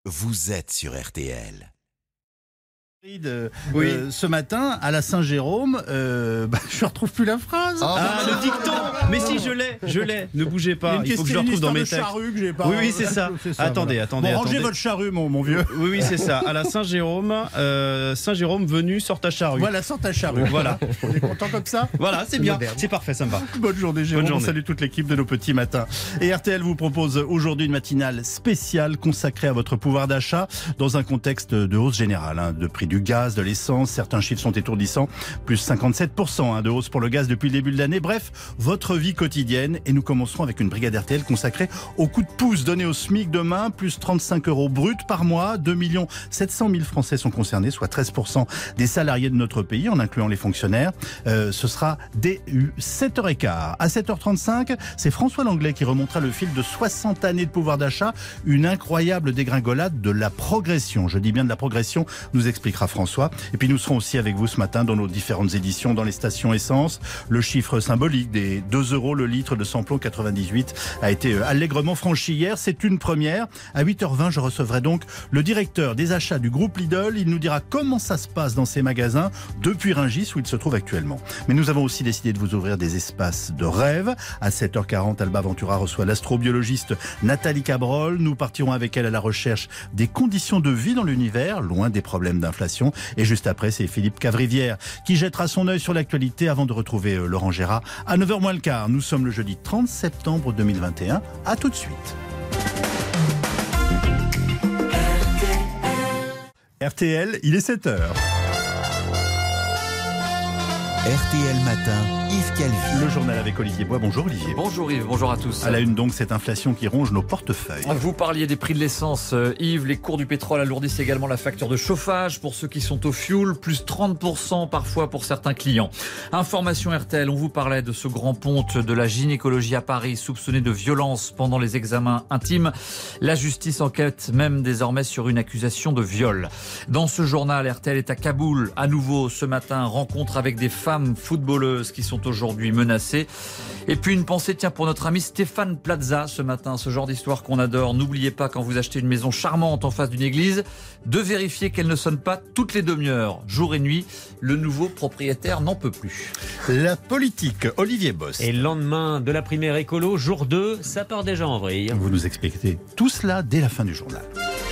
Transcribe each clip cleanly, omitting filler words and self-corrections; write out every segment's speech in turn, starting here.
Vous êtes sur RTL. Ce matin, à la Saint-Jérôme, je ne retrouve plus la phrase. Le dicton. Mais si, je l'ai. Ne bougez pas. Il faut que je le retrouve dans mes textes. Charrue que j'ai pas. Oui, c'est ça. Attendez. Rangez votre charrue, mon vieux. Oui, c'est ça. À la Saint-Jérôme, venu, sort ta charrue. Voilà, sort ta charrue. Voilà. On est content comme ça. Voilà, c'est bien. C'est parfait, ça me va. Bonne journée, Jérôme. Bonne journée. On salue toute l'équipe de nos petits matins. Et RTL vous propose aujourd'hui une matinale spéciale consacrée à votre pouvoir d'achat dans un contexte de hausse générale, de prix du gaz, de l'essence. Certains chiffres sont étourdissants, plus 57% de hausse pour le gaz depuis le début de l'année. Bref, votre vie quotidienne. Et nous commencerons avec une brigade RTL consacrée au coup de pouce donné au SMIC demain, plus 35 € brut par mois. 2 700 000 Français sont concernés, soit 13% des salariés de notre pays, en incluant les fonctionnaires. Ce sera dès 7h15. À 7h35, c'est François Langlais qui remontera le fil de 60 années de pouvoir d'achat. Une incroyable dégringolade de la progression. Je dis bien de la progression, nous expliquera François. Et puis nous serons aussi avec vous ce matin dans nos différentes éditions dans les stations essence. Le chiffre symbolique des 2 € le litre de samplon 98 a été allègrement franchi hier. C'est une première. À 8h20, je recevrai donc le directeur des achats du groupe Lidl. Il nous dira comment ça se passe dans ces magasins depuis Rungis où il se trouve actuellement. Mais nous avons aussi décidé de vous ouvrir des espaces de rêve. À 7h40, Alba Ventura reçoit l'astrobiologiste Nathalie Cabrol. Nous partirons avec elle à la recherche des conditions de vie dans l'univers, loin des problèmes d'inflation. Et juste après, c'est Philippe Cavrivière qui jettera son œil sur l'actualité avant de retrouver Laurent Gérard à 9h moins le quart. Nous sommes le jeudi 30 septembre 2021. À tout de suite. RTL, il est 7h. RTL Matin, Yves Calvi. Le journal avec Olivier Bois. Bonjour Olivier. Bonjour Yves, bonjour à tous. À la une donc, cette inflation qui ronge nos portefeuilles. Vous parliez des prix de l'essence, Yves. Les cours du pétrole alourdissent également la facture de chauffage pour ceux qui sont au fioul, plus 30% parfois pour certains clients. Information RTL, on vous parlait de ce grand ponte de la gynécologie à Paris, soupçonné de violence pendant les examens intimes. La justice enquête même désormais sur une accusation de viol. Dans ce journal, RTL est à Kaboul. À nouveau ce matin, rencontre avec des femmes footballeuses qui sont aujourd'hui menacées. Et puis une pensée pour notre ami Stéphane Plaza ce matin, ce genre d'histoire qu'on adore. N'oubliez pas, quand vous achetez une maison charmante en face d'une église, de vérifier qu'elle ne sonne pas toutes les demi-heures, jour et nuit. Le nouveau propriétaire n'en peut plus. La politique, Olivier Boss. Et le lendemain de la primaire écolo, jour 2, ça part déjà en vrille. Vous nous expliquez tout cela dès la fin du journal.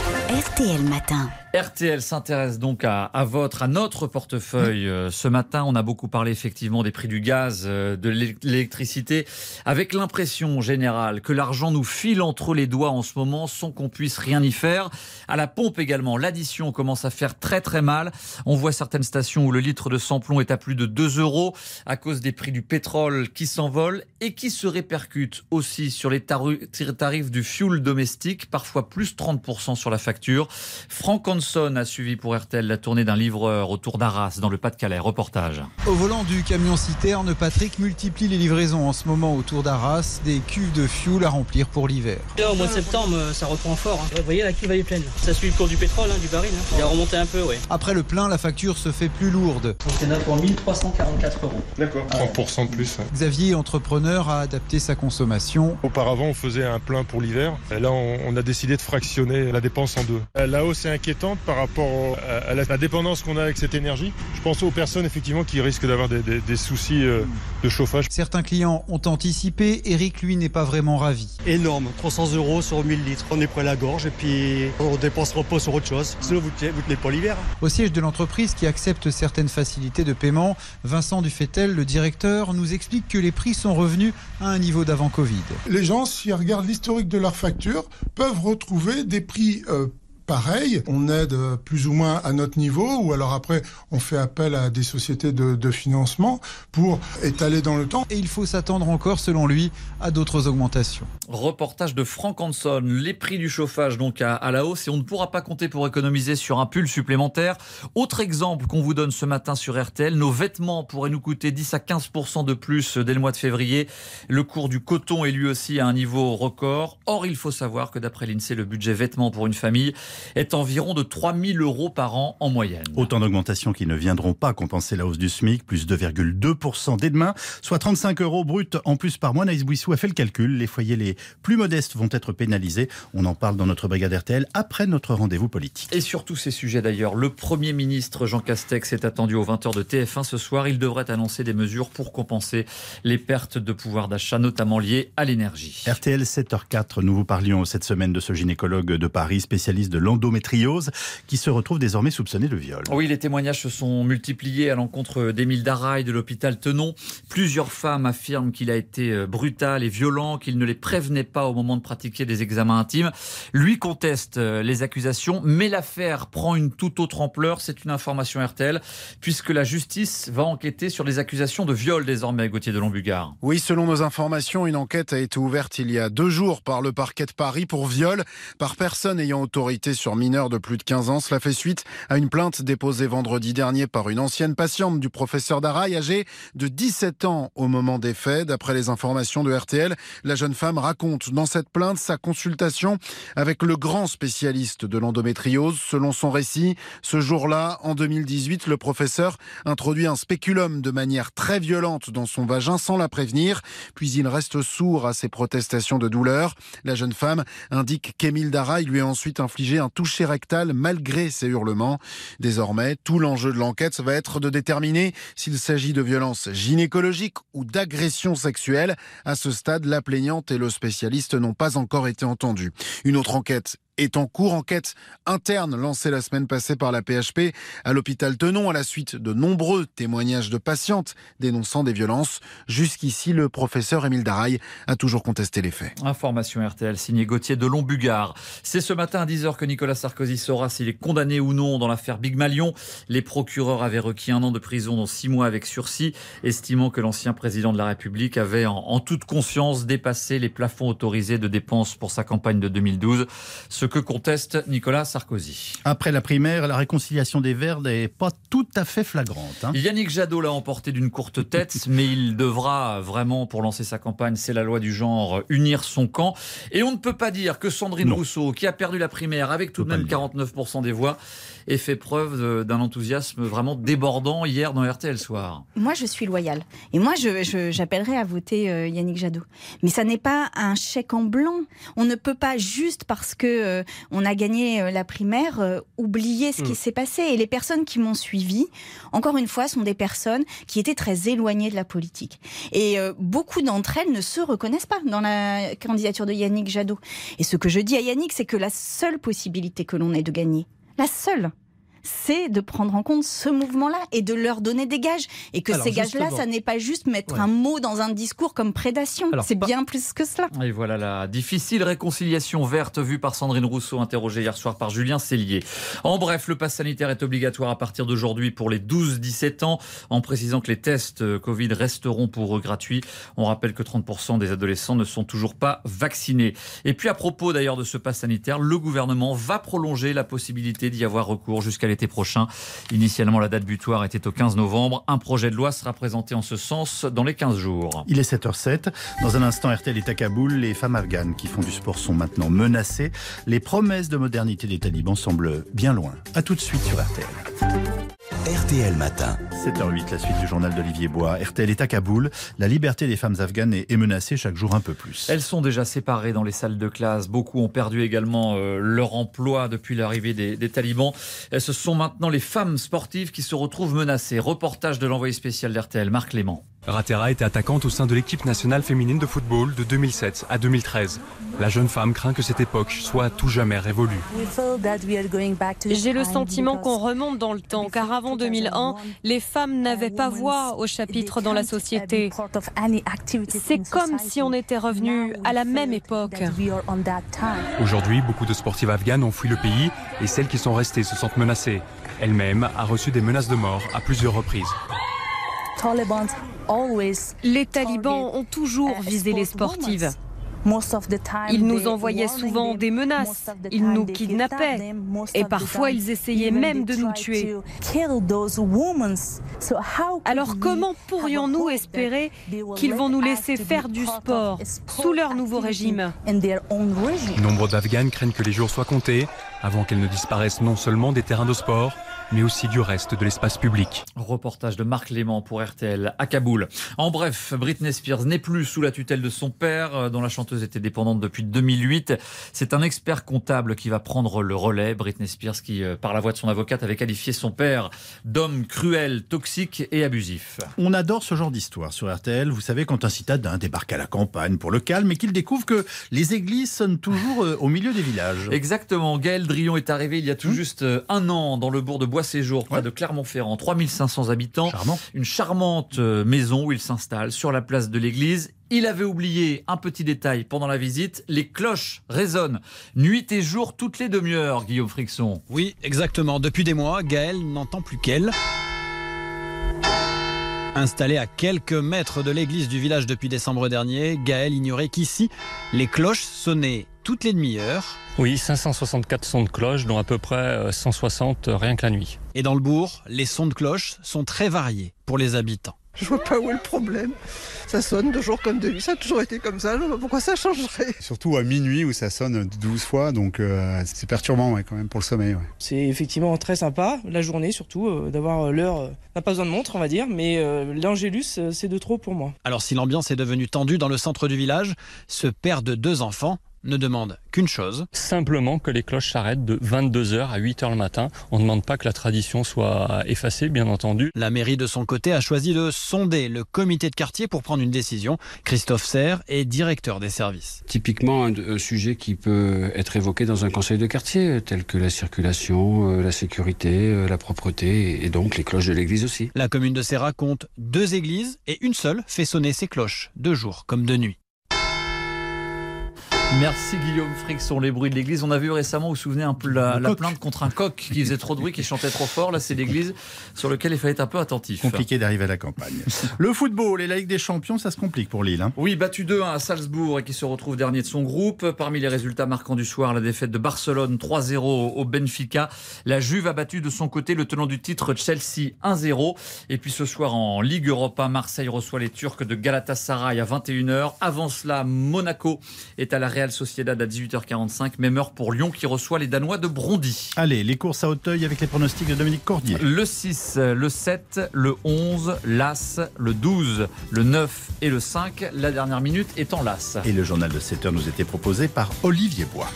RTL Matin. RTL s'intéresse donc à notre portefeuille. Ce matin, on a beaucoup parlé effectivement des prix du gaz, de l'électricité, avec l'impression générale que l'argent nous file entre les doigts en ce moment sans qu'on puisse rien y faire. À la pompe également, l'addition commence à faire très très mal. On voit certaines stations où le litre de samplon est à plus de 2 € à cause des prix du pétrole qui s'envolent et qui se répercutent aussi sur les tarifs du fioul domestique, parfois plus 30% sur la facture. Franck Hanson a suivi pour RTL la tournée d'un livreur autour d'Arras, dans le Pas-de-Calais. Reportage. Au volant du camion citerne, Patrick multiplie les livraisons en ce moment autour d'Arras, des cuves de fioul à remplir pour l'hiver. Là, au mois de septembre, ça reprend fort. Vous voyez, la cuve elle est pleine. Ça suit le cours du pétrole, du baril. Il a remonté un peu, oui. Après le plein, la facture se fait plus lourde. On en a pour 1344 €. D'accord, 30% de plus. Xavier, entrepreneur, a adapté sa consommation. Auparavant, on faisait un plein pour l'hiver. Là, on a décidé de fractionner la dépense en deux. La hausse est inquiétante par rapport à la dépendance qu'on a avec cette énergie. Je pense aux personnes effectivement qui risquent d'avoir des soucis de chauffage. Certains clients ont anticipé. Eric, lui, n'est pas vraiment ravi. Énorme, 300 € sur 1000 litres. On est près à la gorge et puis on dépensera pas sur autre chose. Sinon, vous tenez pas l'hiver. Au siège de l'entreprise qui accepte certaines facilités de paiement, Vincent Dufetel, le directeur, nous explique que les prix sont revenus à un niveau d'avant Covid. Les gens, s'ils regardent l'historique de leurs factures, peuvent retrouver des prix pareil, on aide plus ou moins à notre niveau, ou alors après on fait appel à des sociétés de financement pour étaler dans le temps. Et il faut s'attendre encore, selon lui, à d'autres augmentations. Reportage de Franck Hanson. Les prix du chauffage donc à la hausse et on ne pourra pas compter pour économiser sur un pull supplémentaire. Autre exemple qu'on vous donne ce matin sur RTL, nos vêtements pourraient nous coûter 10 à 15% de plus dès le mois de février. Le cours du coton est lui aussi à un niveau record. Or, il faut savoir que d'après l'INSEE, le budget vêtements pour une famille est environ de 3 000 € par an en moyenne. Autant d'augmentations qui ne viendront pas compenser la hausse du SMIC, plus 2,2% dès demain, soit 35 € brut en plus par mois. Naïs Bouissou a fait le calcul. Les foyers les plus modestes vont être pénalisés. On en parle dans notre brigade RTL après notre rendez-vous politique. Et sur tous ces sujets d'ailleurs, le Premier ministre Jean Castex est attendu aux 20h de TF1 ce soir. Il devrait annoncer des mesures pour compenser les pertes de pouvoir d'achat, notamment liées à l'énergie. RTL 7h04, nous vous parlions cette semaine de ce gynécologue de Paris, spécialiste de l'endométriose, qui se retrouve désormais soupçonné de viol. Oui, les témoignages se sont multipliés à l'encontre d'Émile Daraï de l'hôpital Tenon. Plusieurs femmes affirment qu'il a été brutal et violent, qu'il ne les prévenait pas au moment de pratiquer des examens intimes. Lui conteste les accusations, mais l'affaire prend une toute autre ampleur. C'est une information RTL, puisque la justice va enquêter sur les accusations de viol désormais, Gauthier de Lombugard. Oui, selon nos informations, une enquête a été ouverte il y a 2 jours par le parquet de Paris pour viol par personne ayant autorité sur mineur de plus de 15 ans. Cela fait suite à une plainte déposée vendredi dernier par une ancienne patiente du professeur Daraï, âgée de 17 ans au moment des faits. D'après les informations de RTL, la jeune femme raconte dans cette plainte sa consultation avec le grand spécialiste de l'endométriose. Selon son récit, ce jour-là, en 2018, le professeur introduit un spéculum de manière très violente dans son vagin sans la prévenir, puis il reste sourd à ses protestations de douleur. La jeune femme indique qu'Émile Daraï lui a ensuite infligé un toucher rectal malgré ses hurlements. Désormais, tout l'enjeu de l'enquête va être de déterminer s'il s'agit de violences gynécologiques ou d'agressions sexuelles. À ce stade, la plaignante et le spécialiste n'ont pas encore été entendus. Une autre enquête est en cours, enquête interne lancée la semaine passée par la PHP à l'hôpital Tenon à la suite de nombreux témoignages de patientes dénonçant des violences. Jusqu'ici, le professeur Émile Daraï a toujours contesté les faits. Information RTL signée Gauthier de Lombugard. C'est ce matin à 10h que Nicolas Sarkozy saura s'il est condamné ou non dans l'affaire Big Malion. Les procureurs avaient requis 1 an de prison dont 6 mois avec sursis, estimant que l'ancien président de la République avait en toute conscience dépassé les plafonds autorisés de dépenses pour sa campagne de 2012. Ce que conteste Nicolas Sarkozy. Après la primaire, la réconciliation des Verts n'est pas tout à fait flagrante. Yannick Jadot l'a emporté d'une courte tête, mais il devra vraiment, pour lancer sa campagne, c'est la loi du genre, unir son camp. Et on ne peut pas dire que Sandrine Rousseau, qui a perdu la primaire avec tout de même 49% des voix, ait fait preuve d'un enthousiasme vraiment débordant hier dans RTL Soir. Moi, je suis loyale. Et moi, j'appellerais à voter Yannick Jadot. Mais ça n'est pas un chèque en blanc. On ne peut pas, juste parce que on a gagné la primaire, oublier ce qui s'est passé. Et les personnes qui m'ont suivi, encore une fois, sont des personnes qui étaient très éloignées de la politique. Et beaucoup d'entre elles ne se reconnaissent pas dans la candidature de Yannick Jadot. Et ce que je dis à Yannick, c'est que la seule possibilité que l'on ait de gagner, la seule, c'est de prendre en compte ce mouvement-là et de leur donner des gages. Et que ces gages-là, ça n'est pas juste mettre un mot dans un discours comme prédation. C'est bien plus que cela. Et voilà la difficile réconciliation verte vue par Sandrine Rousseau, interrogée hier soir par Julien Cellier. En bref, le pass sanitaire est obligatoire à partir d'aujourd'hui pour les 12-17 ans, en précisant que les tests Covid resteront pour eux gratuits. On rappelle que 30% des adolescents ne sont toujours pas vaccinés. Et puis à propos d'ailleurs de ce pass sanitaire, le gouvernement va prolonger la possibilité d'y avoir recours jusqu'à l'été prochain. Initialement, la date butoir était au 15 novembre. Un projet de loi sera présenté en ce sens dans les 15 jours. Il est 7h07. Dans un instant, RTL est à Kaboul. Les femmes afghanes qui font du sport sont maintenant menacées. Les promesses de modernité des talibans semblent bien loin. A tout de suite sur RTL. RTL Matin. 7h08, la suite du journal d'Olivier Bois. RTL est à Kaboul. La liberté des femmes afghanes est menacée chaque jour un peu plus. Elles sont déjà séparées dans les salles de classe. Beaucoup ont perdu également leur emploi depuis l'arrivée des talibans. Ce sont maintenant les femmes sportives qui se retrouvent menacées. Reportage de l'envoyé spécial d'RTL, Marc Clément. Ratera était attaquante au sein de l'équipe nationale féminine de football de 2007 à 2013. La jeune femme craint que cette époque soit à tout jamais révolue. J'ai le sentiment qu'on remonte dans le temps, car avant 2001, les femmes n'avaient pas voix au chapitre dans la société. C'est comme si on était revenu à la même époque. Aujourd'hui, beaucoup de sportives afghanes ont fui le pays et celles qui sont restées se sentent menacées. Elle-même a reçu des menaces de mort à plusieurs reprises. Les talibans ont toujours visé les sportives. Ils nous envoyaient souvent des menaces, ils nous kidnappaient et parfois ils essayaient même de nous tuer. Alors comment pourrions-nous espérer qu'ils vont nous laisser faire du sport sous leur nouveau régime ? Nombre d'Afghanes craignent que les jours soient comptés avant qu'elles ne disparaissent non seulement des terrains de sport, mais aussi du reste de l'espace public. Reportage de Marc Léman pour RTL à Kaboul. En bref, Britney Spears n'est plus sous la tutelle de son père, dont la chanteuse était dépendante depuis 2008. C'est un expert comptable qui va prendre le relais. Britney Spears qui, par la voix de son avocate, avait qualifié son père d'homme cruel, toxique et abusif. On adore ce genre d'histoire sur RTL. Vous savez, quand un citadin débarque à la campagne pour le calme et qu'il découvre que les églises sonnent toujours au milieu des villages. Exactement. Gaël Drillon est arrivé il y a tout juste un an dans le bourg de Bois-Séjour, près de Clermont-Ferrand. 3500 habitants. Charmant. Une charmante maison où il s'installe sur la place de l'église. Il avait oublié un petit détail pendant la visite. Les cloches résonnent nuit et jour toutes les demi-heures, Guillaume Frixon. Oui, exactement. Depuis des mois, Gaël n'entend plus qu'elle. Installé à quelques mètres de l'église du village depuis décembre dernier, Gaël ignorait qu'ici, les cloches sonnaient toutes les demi-heures. Oui, 564 sons de cloche, dont à peu près 160 rien que la nuit. Et dans le bourg, les sons de cloche sont très variés pour les habitants. Je vois pas où est le problème. Ça sonne de jour comme de nuit. Ça a toujours été comme ça. Je vois pas pourquoi ça changerait. Surtout à minuit où ça sonne 12 fois. Donc c'est perturbant quand même pour le sommeil. Ouais. C'est effectivement très sympa. La journée surtout, d'avoir l'heure. On n'a pas besoin de montre on va dire. Mais l'Angélus c'est de trop pour moi. Alors si l'ambiance est devenue tendue dans le centre du village, ce père de 2 enfants ne demande qu'une chose. Simplement que les cloches s'arrêtent de 22h à 8h le matin. On ne demande pas que la tradition soit effacée, bien entendu. La mairie, de son côté, a choisi de sonder le comité de quartier pour prendre une décision. Christophe Serre est directeur des services. Typiquement, un sujet qui peut être évoqué dans un conseil de quartier, tel que la circulation, la sécurité, la propreté et donc les cloches de l'église aussi. La commune de Serra compte 2 églises et une seule fait sonner ses cloches, de jour comme de nuit. Merci Guillaume Frixon. Les bruits de l'église. On a vu récemment, vous vous souvenez, un peu la plainte contre un coq qui faisait trop de bruit, qui chantait trop fort. Là, c'est l'église sur lequel il fallait être un peu attentif. Compliqué d'arriver à la campagne. Le football et la Ligue des Champions, ça se complique pour Lille. Oui, battu 2-1 à Salzbourg et qui se retrouve dernier de son groupe. Parmi les résultats marquants du soir, la défaite de Barcelone 3-0 au Benfica. La Juve a battu de son côté le tenant du titre Chelsea 1-0. Et puis ce soir en Ligue Europa, Marseille reçoit les Turcs de Galatasaray à 21h. Avant cela, Monaco est à la Real Sociedad à 18h45. Même heure pour Lyon qui reçoit les Danois de Brondy. Allez, les courses à Auteuil avec les pronostics de Dominique Cordier. Le 6, le 7, le 11, l'As, le 12, le 9 et le 5. La dernière minute étant l'As. Et le journal de 7h nous était proposé par Olivier Bois.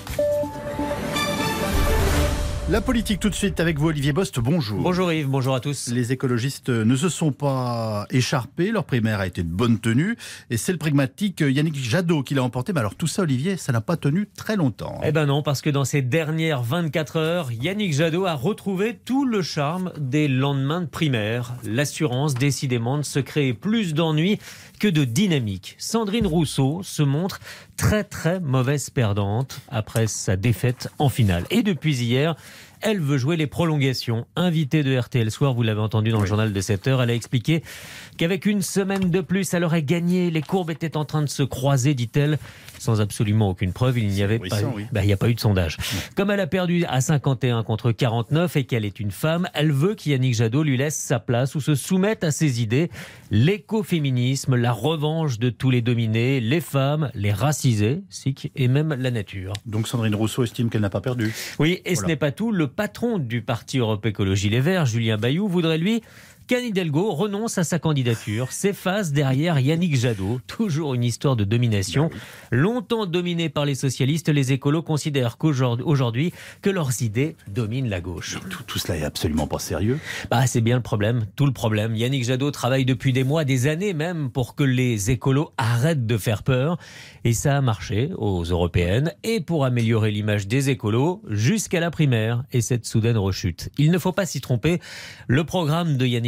La politique tout de suite avec vous, Olivier Bost, bonjour. Bonjour Yves, bonjour à tous. Les écologistes ne se sont pas écharpés, leur primaire a été de bonne tenue et c'est le pragmatique Yannick Jadot qui l'a emporté. Mais alors tout ça, Olivier, ça n'a pas tenu très longtemps. Eh ben non, parce que dans ces dernières 24 heures, Yannick Jadot a retrouvé tout le charme des lendemains de primaire. L'assurance, décidément, de se créer plus d'ennuis que de dynamique. Sandrine Rousseau se montre très très mauvaise perdante après sa défaite en finale. Et depuis hier, elle veut jouer les prolongations. Invitée de RTL Soir, vous l'avez entendu dans le journal de 7h, elle a expliqué qu'avec une semaine de plus, elle aurait gagné. Les courbes étaient en train de se croiser, dit-elle, sans absolument aucune preuve. Il n'y avait pas, il n'y a pas eu de sondage. Comme elle a perdu à 51 contre 49 et qu'elle est une femme, elle veut qu'Yannick Jadot lui laisse sa place ou se soumette à ses idées. L'écoféminisme, la revanche de tous les dominés, les femmes, les racisés, sic, et même la nature. Donc Sandrine Rousseau estime qu'elle n'a pas perdu. Oui, et ce n'est pas tout. Le patron du parti Europe Écologie Les Verts, Julien Bayou, voudrait lui qu'Anne Hidalgo renonce à sa candidature, s'efface derrière Yannick Jadot. Toujours une histoire de domination. Longtemps dominée par les socialistes, les écolos considèrent qu'aujourd'hui que leurs idées dominent la gauche. Tout cela est absolument pas sérieux. C'est bien le problème, tout le problème. Yannick Jadot travaille depuis des mois, des années même, pour que les écolos arrêtent de faire peur. Et ça a marché aux européennes et pour améliorer l'image des écolos jusqu'à la primaire et cette soudaine rechute. Il ne faut pas s'y tromper. Le programme de Yannick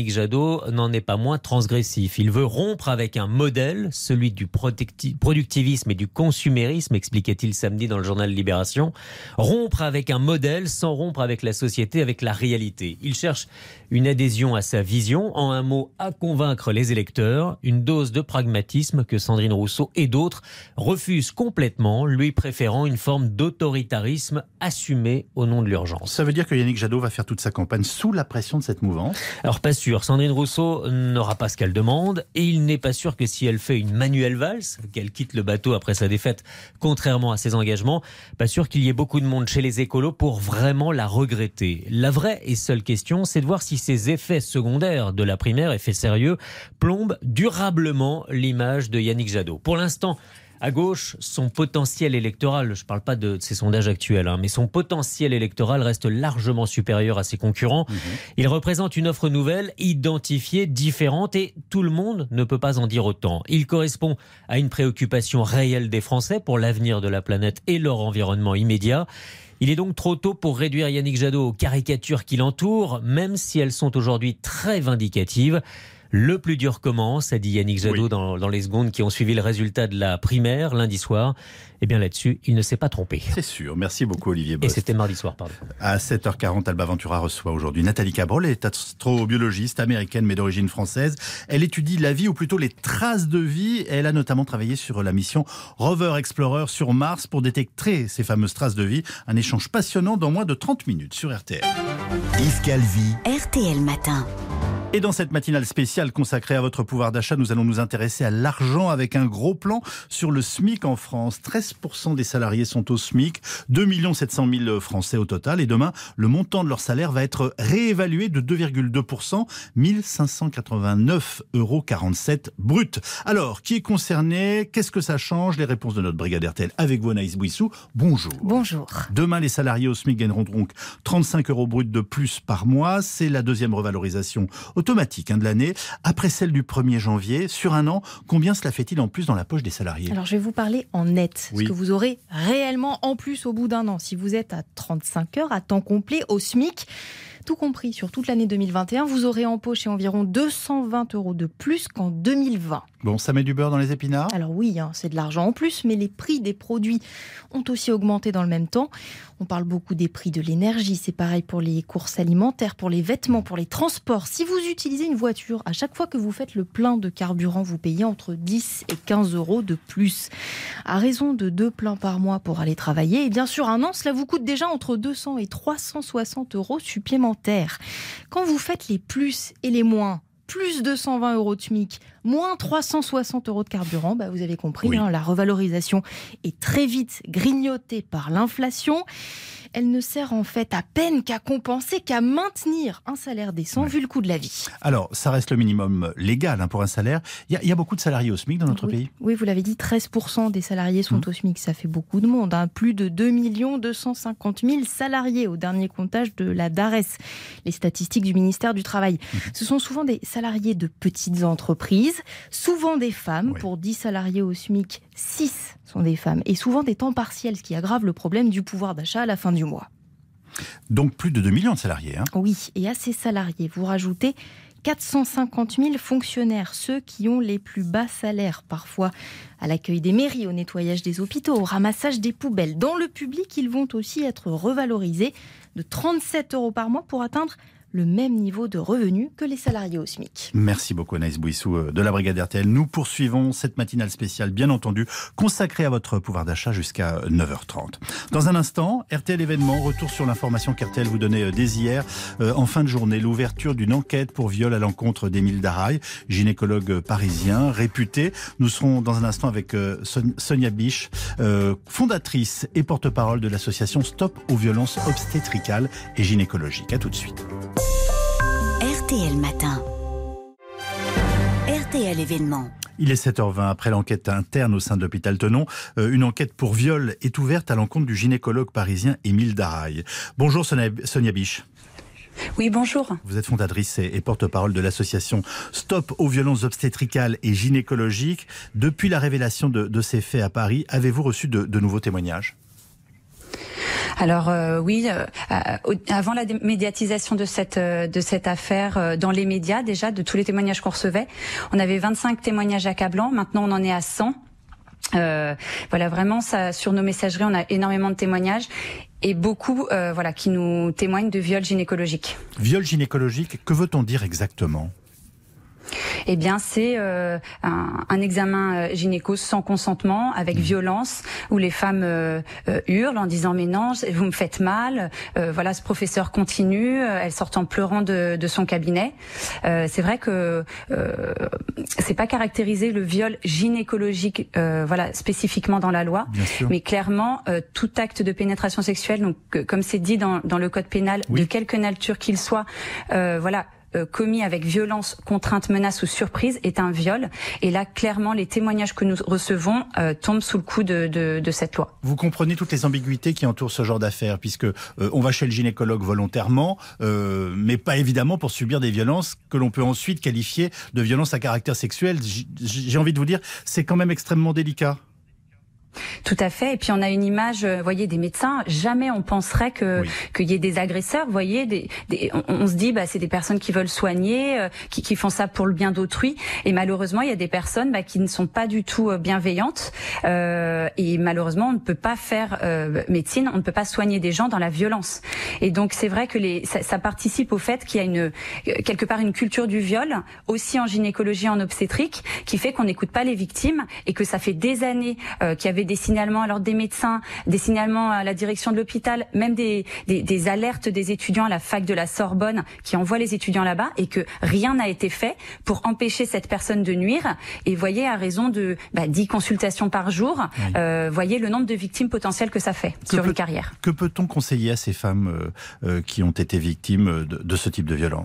Yannick Jadot n'en est pas moins transgressif. Il veut rompre avec un modèle, celui du productivisme et du consumérisme, expliquait-il samedi dans le journal Libération. Rompre avec un modèle sans rompre avec la société, avec la réalité. Il cherche une adhésion à sa vision, en un mot, à convaincre les électeurs, une dose de pragmatisme que Sandrine Rousseau et d'autres refusent complètement, lui préférant une forme d'autoritarisme assumé au nom de l'urgence. Ça veut dire que Yannick Jadot va faire toute sa campagne sous la pression de cette mouvance? Alors pas sûr, Sandrine Rousseau n'aura pas ce qu'elle demande et il n'est pas sûr que si elle fait une Manuelle Valls, qu'elle quitte le bateau après sa défaite, contrairement à ses engagements, pas sûr qu'il y ait beaucoup de monde chez les écolos pour vraiment la regretter. La vraie et seule question, c'est de voir si ces effets secondaires de la primaire, effets sérieux, plombent durablement l'image de Yannick Jadot. Pour l'instant, à gauche, son potentiel électoral, je ne parle pas de ses sondages actuels, mais son potentiel électoral reste largement supérieur à ses concurrents. Il représente une offre nouvelle, identifiée, différente, et tout le monde ne peut pas en dire autant. Il correspond à une préoccupation réelle des Français pour l'avenir de la planète et leur environnement immédiat. Il est donc trop tôt pour réduire Yannick Jadot aux caricatures qui l'entourent, même si elles sont aujourd'hui très vindicatives. Le plus dur commence, a dit Yannick Jadot dans les secondes qui ont suivi le résultat de la primaire lundi soir. Et bien là-dessus, il ne s'est pas trompé. C'est sûr. Merci beaucoup Olivier Bost. Et c'était mardi soir, pardon. À 7h40, Alba Ventura reçoit aujourd'hui Nathalie Cabrol. Elle est astrobiologiste américaine mais d'origine française. Elle étudie la vie, ou plutôt les traces de vie. Elle a notamment travaillé sur la mission Rover Explorer sur Mars pour détecter ces fameuses traces de vie. Un échange passionnant dans moins de 30 minutes sur RTL. Yves Calvi. RTL Matin. Et dans cette matinale spéciale consacrée à votre pouvoir d'achat, nous allons nous intéresser à l'argent avec un gros plan sur le SMIC en France. 13% des salariés sont au SMIC, 2 700 000 Français au total. Et demain, le montant de leur salaire va être réévalué de 2,2%, 1 589,47 € brut. Alors, qui est concerné? Qu'est-ce que ça change? Les réponses de notre brigade RTL avec vous, Anaïs Bouissou. Bonjour. Bonjour. Demain, les salariés au SMIC gagneront donc 35 € brut de plus par mois. C'est la deuxième revalorisation automatique de l'année, après celle du 1er janvier. Sur un an, combien cela fait-il en plus dans la poche des salariés? Alors je vais vous parler en net, ce que vous aurez réellement en plus au bout d'un an. Si vous êtes à 35 heures, à temps complet, au SMIC, tout compris sur toute l'année 2021, vous aurez empoché environ 220 € de plus qu'en 2020. Bon, ça met du beurre dans les épinards? Alors oui, c'est de l'argent en plus, mais les prix des produits ont aussi augmenté dans le même temps. On parle beaucoup des prix de l'énergie, c'est pareil pour les courses alimentaires, pour les vêtements, pour les transports. Si vous utilisez une voiture, à chaque fois que vous faites le plein de carburant, vous payez entre 10 et 15 € de plus. À raison de 2 pleins par mois pour aller travailler, et bien sûr un an, cela vous coûte déjà entre 200 et 360 € supplémentaires. Quand vous faites les plus et les moins, plus 220 € de SMIC, moins 360 € de carburant, vous avez compris, la revalorisation est très vite grignotée par l'inflation. Elle ne sert en fait à peine qu'à compenser, qu'à maintenir un salaire décent vu le coût de la vie. Alors, ça reste le minimum légal pour un salaire. Il y a beaucoup de salariés au SMIC dans notre pays? Oui, vous l'avez dit, 13% des salariés sont au SMIC. Ça fait beaucoup de monde. Plus de 2 250 000 salariés au dernier comptage de la DARES, les statistiques du ministère du Travail. Ce sont souvent des salariés de petites entreprises, souvent des femmes. Pour 10 salariés au SMIC, 6 sont des femmes. Et souvent des temps partiels, ce qui aggrave le problème du pouvoir d'achat à la fin du mois. Donc plus de 2 millions de salariés. Oui, et à ces salariés, vous rajoutez 450 000 fonctionnaires, ceux qui ont les plus bas salaires, parfois à l'accueil des mairies, au nettoyage des hôpitaux, au ramassage des poubelles. Dans le public, ils vont aussi être revalorisés de 37 € par mois pour atteindre le même niveau de revenus que les salariés au SMIC. Merci beaucoup Anaïs Bouissou de la brigade RTL. Nous poursuivons cette matinale spéciale, bien entendu, consacrée à votre pouvoir d'achat jusqu'à 9h30. Dans un instant, RTL événement, retour sur l'information qu'RTL vous donnait dès hier, en fin de journée, l'ouverture d'une enquête pour viol à l'encontre d'Émile Daraille, gynécologue parisien, réputé. Nous serons dans un instant avec Sonia Biche, fondatrice et porte-parole de l'association Stop aux violences obstétricales et gynécologiques. À tout de suite. RTL Matin. RTL événement. Il est 7h20 après l'enquête interne au sein de l'hôpital Tenon. Une enquête pour viol est ouverte à l'encontre du gynécologue parisien Émile Daraille. Bonjour Sonia Biche. Oui, bonjour. Vous êtes fondatrice et porte-parole de l'association Stop aux violences obstétricales et gynécologiques. Depuis la révélation de ces faits à Paris, avez-vous reçu de nouveaux témoignages ? Alors oui, avant la médiatisation de cette affaire dans les médias, déjà de tous les témoignages qu'on recevait, on avait 25 témoignages accablants. Maintenant, on en est à 100. Voilà, vraiment, ça, sur nos messageries, on a énormément de témoignages. Et beaucoup qui nous témoignent de viols gynécologiques. Viol gynécologique, que veut-on dire exactement ? Eh bien, c'est un examen gynéco sans consentement, avec violence, où les femmes hurlent en disant « mais non, vous me faites mal ». Voilà, ce professeur continue, elle sort en pleurant de son cabinet. C'est vrai que c'est pas caractérisé le viol gynécologique, spécifiquement dans la loi, mais clairement tout acte de pénétration sexuelle, donc comme c'est dit dans le code pénal, de quelque nature qu'il soit, commis avec violence, contrainte, menace ou surprise est un viol. Et là, clairement, les témoignages que nous recevons tombent sous le coup de cette loi. Vous comprenez toutes les ambiguïtés qui entourent ce genre d'affaires, puisque on va chez le gynécologue volontairement, mais pas évidemment pour subir des violences que l'on peut ensuite qualifier de violences à caractère sexuel. J'ai envie de vous dire, c'est quand même extrêmement délicat. Tout à fait. Et puis on a une image, voyez, des médecins. Jamais on penserait qu'il y ait des agresseurs. Vous voyez, on se dit, c'est des personnes qui veulent soigner, qui font ça pour le bien d'autrui. Et malheureusement, il y a des personnes qui ne sont pas du tout bienveillantes. Et malheureusement, on ne peut pas faire médecine, on ne peut pas soigner des gens dans la violence. Et donc c'est vrai que ça participe au fait qu'il y a quelque part une culture du viol, aussi en gynécologie, en obstétrique, qui fait qu'on n'écoute pas les victimes et que ça fait des années qu'il y avait des signalements à l'ordre des médecins, des signalements à la direction de l'hôpital, même des alertes des étudiants à la fac de la Sorbonne qui envoient les étudiants là-bas, et que rien n'a été fait pour empêcher cette personne de nuire. Et voyez, à raison de 10 consultations par jour, voyez le nombre de victimes potentielles que ça fait sur une carrière. Que peut-on conseiller à ces femmes qui ont été victimes de ce type de violence ?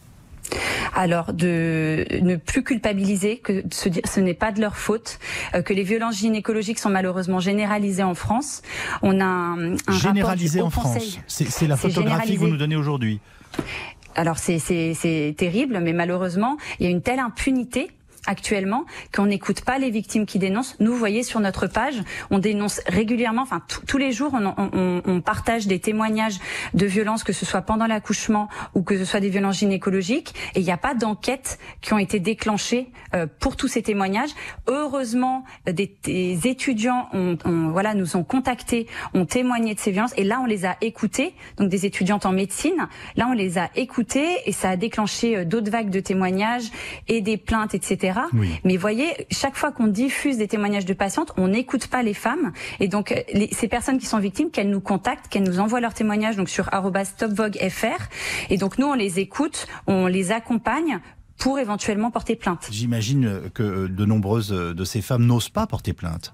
Alors, de ne plus culpabiliser, que ce n'est pas de leur faute, que les violences gynécologiques sont malheureusement généralisées en France. On a un généralisées en France. C'est la photographie que vous nous donnez aujourd'hui. Alors, c'est terrible, mais malheureusement, il y a une telle impunité actuellement qu'on n'écoute pas les victimes qui dénoncent. Nous, vous voyez, sur notre page, on dénonce régulièrement, tous les jours, on partage des témoignages de violences, que ce soit pendant l'accouchement ou que ce soit des violences gynécologiques, et il n'y a pas d'enquêtes qui ont été déclenchées pour tous ces témoignages. Heureusement, des étudiants nous ont contactés, ont témoigné de ces violences, et là, on les a écoutés, donc des étudiantes en médecine, là, on les a écoutées, et ça a déclenché d'autres vagues de témoignages et des plaintes, etc. Oui. Mais voyez, chaque fois qu'on diffuse des témoignages de patientes, on n'écoute pas les femmes. Et donc, ces personnes qui sont victimes, qu'elles nous contactent, qu'elles nous envoient leurs témoignages, donc sur @stopvogue.fr. Et donc, nous, on les écoute, on les accompagne pour éventuellement porter plainte. J'imagine que de nombreuses de ces femmes n'osent pas porter plainte.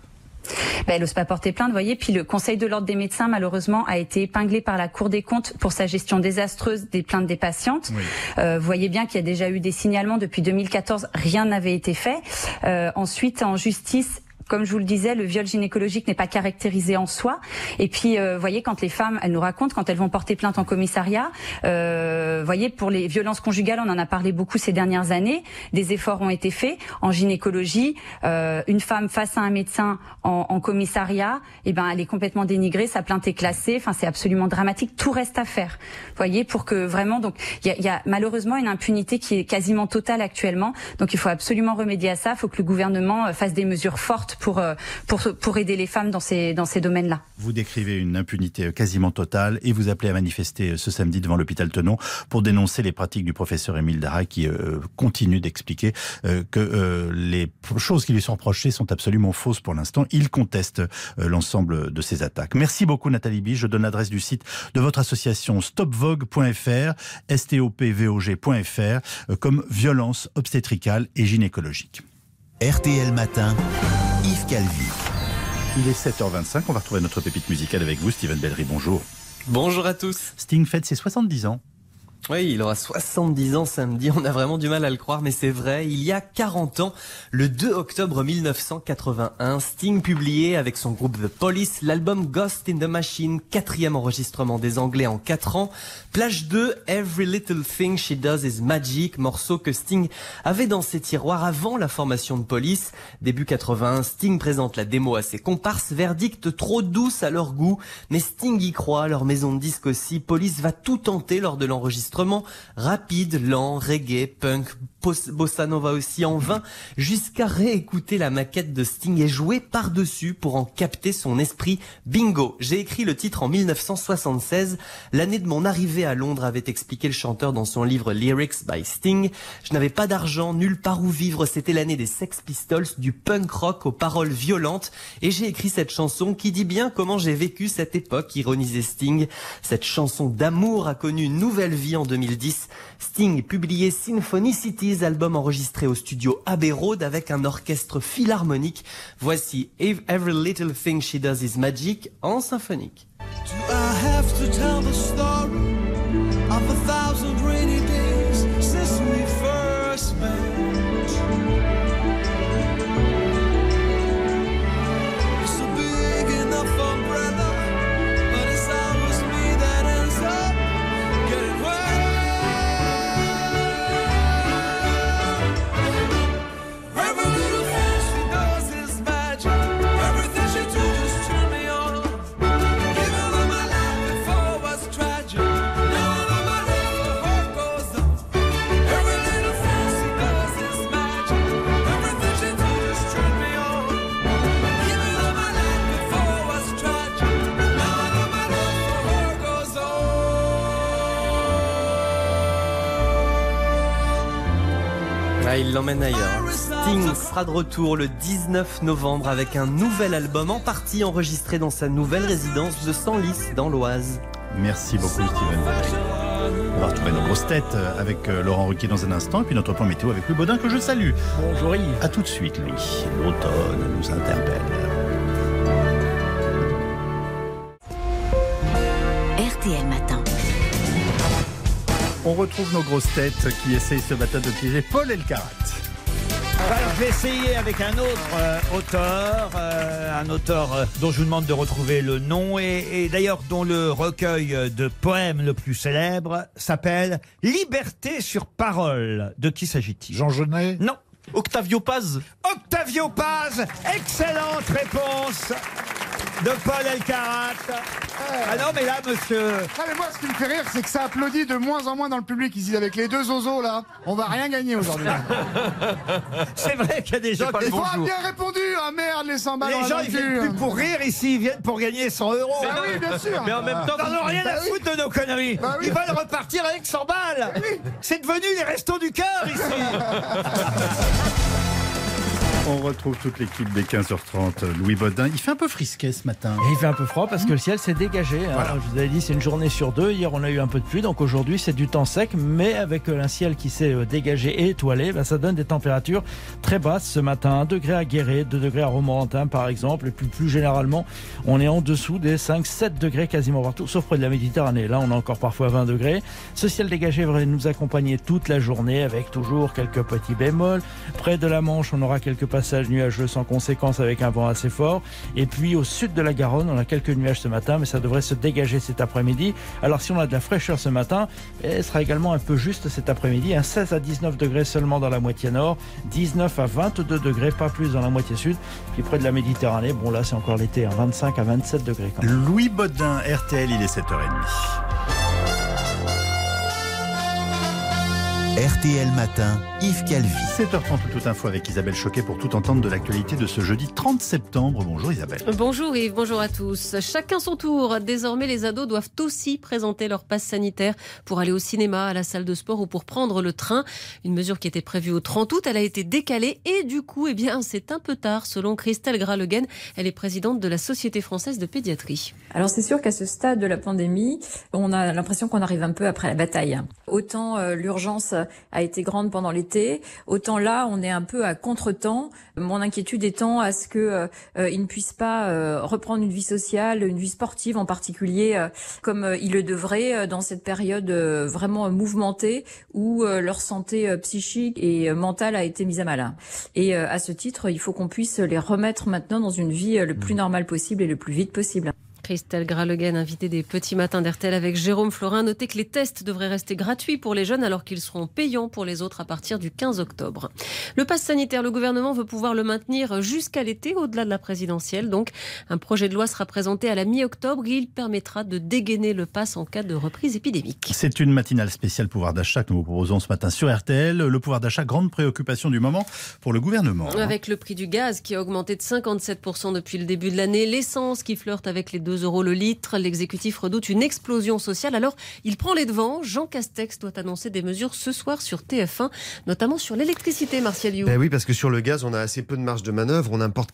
Elle n'ose pas porter plainte, vous voyez. Puis le Conseil de l'ordre des médecins, malheureusement, a été épinglé par la Cour des comptes pour sa gestion désastreuse des plaintes des patientes. Oui. Vous voyez bien qu'il y a déjà eu des signalements depuis 2014, rien n'avait été fait. Ensuite, en justice, comme je vous le disais, le viol gynécologique n'est pas caractérisé en soi. Et puis, voyez, quand les femmes, elles nous racontent, quand elles vont porter plainte en commissariat, voyez, pour les violences conjugales, on en a parlé beaucoup ces dernières années, des efforts ont été faits. En gynécologie, une femme face à un médecin en commissariat, elle est complètement dénigrée, sa plainte est classée, c'est absolument dramatique, tout reste à faire. Voyez, pour que vraiment, donc, il y a malheureusement une impunité qui est quasiment totale actuellement, donc il faut absolument remédier à ça, il faut que le gouvernement fasse des mesures fortes pour aider les femmes dans ces domaines-là. Vous décrivez une impunité quasiment totale et vous appelez à manifester ce samedi devant l'hôpital Tenon pour dénoncer les pratiques du professeur Émile Dara qui continue d'expliquer que les choses qui lui sont reprochées sont absolument fausses pour l'instant. Il conteste l'ensemble de ces attaques. Merci beaucoup Nathalie Biche. Je donne l'adresse du site de votre association stopvogue.fr, stopvog.fr, comme violence obstétricale et gynécologique. RTL Matin, Yves Calvi. Il est 7h25, on va retrouver notre pépite musicale avec vous, Steven Bellery, bonjour. Bonjour à tous. Sting fête ses 70 ans. Oui, il aura 70 ans samedi, on a vraiment du mal à le croire, mais c'est vrai. Il y a 40 ans, le 2 octobre 1981, Sting publiait avec son groupe The Police l'album Ghost in the Machine, 4e enregistrement des Anglais en 4 ans. Plage 2, Every Little Thing She Does Is Magic, morceau que Sting avait dans ses tiroirs avant la formation de Police. Début 81, Sting présente la démo à ses comparses, verdict trop douce à leur goût, mais Sting y croit, leur maison de disques aussi. Police va tout tenter lors de l'enregistrement, rapide, lent, reggae, punk, bossa nova aussi, en vain, jusqu'à réécouter la maquette de Sting et jouer par-dessus pour en capter son esprit. Bingo! J'ai écrit le titre en 1976, l'année de mon arrivée à Londres, avait expliqué le chanteur dans son livre Lyrics by Sting. Je n'avais pas d'argent, nulle part où vivre, c'était l'année des Sex Pistols, du punk rock aux paroles violentes, et j'ai écrit cette chanson qui dit bien comment j'ai vécu cette époque, ironisait Sting. Cette chanson d'amour a connu une nouvelle vie en 2010. Sting publiait Symphony Cities, album enregistré au studio Abbey Road avec un orchestre philharmonique. Voici Every Little Thing She Does Is Magic en symphonique. Do I have to tell the story of 1,000 rainy days since we first met? It's a big enough umbrella, but it's always me that ends up getting wet. Every little thing she does is magic. Everything she do just turn me on. Even though my life before was tragic, now that my heart goes on. Every little thing she does is magic. Everything she do just turn me on. Even though my life before was tragic, now that my heart goes on. Ah, il l'emmène ailleurs. Sting sera de retour le 19 novembre avec un nouvel album en partie enregistré dans sa nouvelle résidence de Senlis dans l'Oise. Merci beaucoup Steven Veil. On va retrouver nos grosses têtes avec Laurent Ruquier dans un instant et puis notre point météo avec Louis Baudin que je salue. Bonjour Yves. A tout de suite Louis. L'automne nous interpelle. RTL Matin. On retrouve nos grosses têtes qui essayent ce matin de piéger Paul Elkarat. Alors, je vais essayer avec un autre auteur dont je vous demande de retrouver le nom et d'ailleurs dont le recueil de poèmes le plus célèbre s'appelle Liberté sur parole. De qui s'agit-il? Jean Genet? Non. Octavio Paz? Octavio Paz. Excellente réponse de Paul Elkarat. Ah non, mais là, monsieur... Ah mais moi, ce qui me fait rire, c'est que ça applaudit de moins en moins dans le public. Ici, avec les deux zozos, là, on va rien gagner aujourd'hui. C'est vrai qu'il y a des gens qui... Il faut bien répondu. Ah merde, les 100 balles. Les gens, ils viennent plus pour rire ici, ils viennent pour gagner 100 €. Ah oui, bien sûr. Mais en même temps, ils n'en ont rien à foutre de nos conneries. Bah oui. Ils veulent repartir avec 100 balles. Bah oui. C'est devenu les restos du cœur ici. On retrouve toute l'équipe des 15h30. Louis Baudin, il fait un peu frisquet ce matin. Et il fait un peu froid parce que le ciel s'est dégagé. Voilà. Je vous avais dit, c'est une journée sur deux. Hier, on a eu un peu de pluie, donc aujourd'hui, c'est du temps sec. Mais avec un ciel qui s'est dégagé et étoilé, ça donne des températures très basses ce matin. 1 degré à Guéret, 2 degrés à Romorantin, par exemple. Et puis plus généralement, on est en dessous des 5-7 degrés quasiment partout, sauf près de la Méditerranée. Là, on a encore parfois 20 degrés. Ce ciel dégagé va nous accompagner toute la journée avec toujours quelques petits bémols. Près de la Manche, on aura quelques passages nuageux sans conséquence avec un vent assez fort. Et puis au sud de la Garonne, on a quelques nuages ce matin, mais ça devrait se dégager cet après-midi. Alors si on a de la fraîcheur ce matin, elle sera également un peu juste cet après-midi. 16 à 19 degrés seulement dans la moitié nord, 19 à 22 degrés, pas plus dans la moitié sud. Puis près de la Méditerranée, bon là c'est encore l'été, 25 à 27 degrés quand même. Louis Baudin, RTL, il est 7h30. RTL Matin, Yves Calvi. 7h30, toute info avec Isabelle Choquet pour tout entendre de l'actualité de ce jeudi 30 septembre. Bonjour Isabelle. Bonjour Yves, bonjour à tous. Chacun son tour. Désormais, les ados doivent aussi présenter leur passe sanitaire pour aller au cinéma, à la salle de sport ou pour prendre le train. Une mesure qui était prévue au 30 août, elle a été décalée et du coup, c'est un peu tard selon Christelle Gralegen. Elle est présidente de la Société française de pédiatrie. Alors c'est sûr qu'à ce stade de la pandémie, on a l'impression qu'on arrive un peu après la bataille. Autant l'urgence a été grande pendant l'été, autant là, on est un peu à contre-temps. Mon inquiétude étant à ce que ils ne puissent pas reprendre une vie sociale, une vie sportive en particulier, comme ils le devraient dans cette période vraiment mouvementée où leur santé psychique et mentale a été mise à mal. Et à ce titre, il faut qu'on puisse les remettre maintenant dans une vie le plus normale possible et le plus vite possible. Christelle Gralegen, invitée des Petits Matins d'RTL avec Jérôme Florin. Notez que les tests devraient rester gratuits pour les jeunes alors qu'ils seront payants pour les autres à partir du 15 octobre. Le pass sanitaire, le gouvernement veut pouvoir le maintenir jusqu'à l'été, au-delà de la présidentielle. Donc, un projet de loi sera présenté à la mi-octobre. Il permettra de dégainer le pass en cas de reprise épidémique. C'est une matinale spéciale pouvoir d'achat que nous vous proposons ce matin sur RTL. Le pouvoir d'achat, grande préoccupation du moment pour le gouvernement. Avec le prix du gaz qui a augmenté de 57% depuis le début de l'année, l'essence qui flirte avec les 2 € le litre. L'exécutif redoute une explosion sociale. Alors, il prend les devants. Jean Castex doit annoncer des mesures ce soir sur TF1, notamment sur l'électricité, Martial You. Ben oui, parce que sur le gaz, on a assez peu de marge de manœuvre. On importe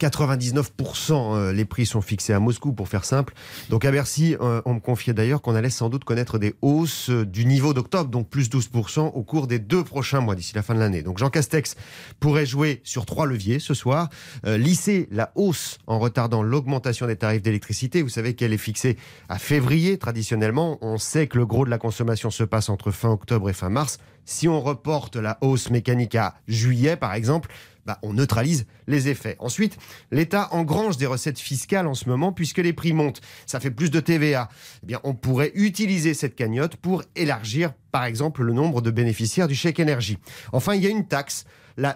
99%. Les prix sont fixés à Moscou, pour faire simple. Donc à Bercy, on me confiait d'ailleurs qu'on allait sans doute connaître des hausses du niveau d'octobre, donc plus 12% au cours des 2 prochains mois, d'ici la fin de l'année. Donc Jean Castex pourrait jouer sur 3 leviers ce soir. Lisser la hausse en retardant l'augmentation des tarifs d'électricité. Vous savez qu'elle est fixée à février. Traditionnellement, on sait que le gros de la consommation se passe entre fin octobre et fin mars. Si on reporte la hausse mécanique à juillet, par exemple, on neutralise les effets. Ensuite, l'État engrange des recettes fiscales en ce moment puisque les prix montent. Ça fait plus de TVA. Eh bien, on pourrait utiliser cette cagnotte pour élargir, par exemple, le nombre de bénéficiaires du chèque énergie. Enfin, il y a une taxe, la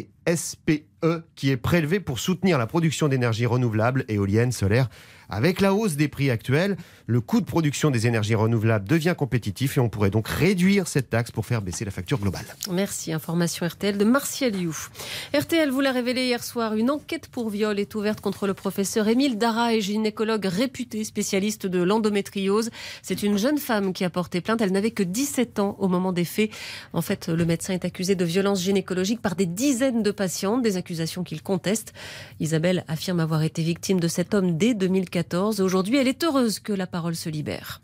CSPE, qui est prélevée pour soutenir la production d'énergie renouvelable, éolienne, solaire. Avec la hausse des prix actuels, le coût de production des énergies renouvelables devient compétitif et on pourrait donc réduire cette taxe pour faire baisser la facture globale. Merci. Information RTL de Martial You. RTL vous l'a révélé hier soir, une enquête pour viol est ouverte contre le professeur Émile Dara, gynécologue réputé, spécialiste de l'endométriose. C'est une jeune femme qui a porté plainte. Elle n'avait que 17 ans au moment des faits. En fait, le médecin est accusé de violences gynécologiques par des dizaines de patientes, des accusations qu'il conteste. Isabelle affirme avoir été victime de cet homme dès 2014. Aujourd'hui, elle est heureuse que la parole se libère.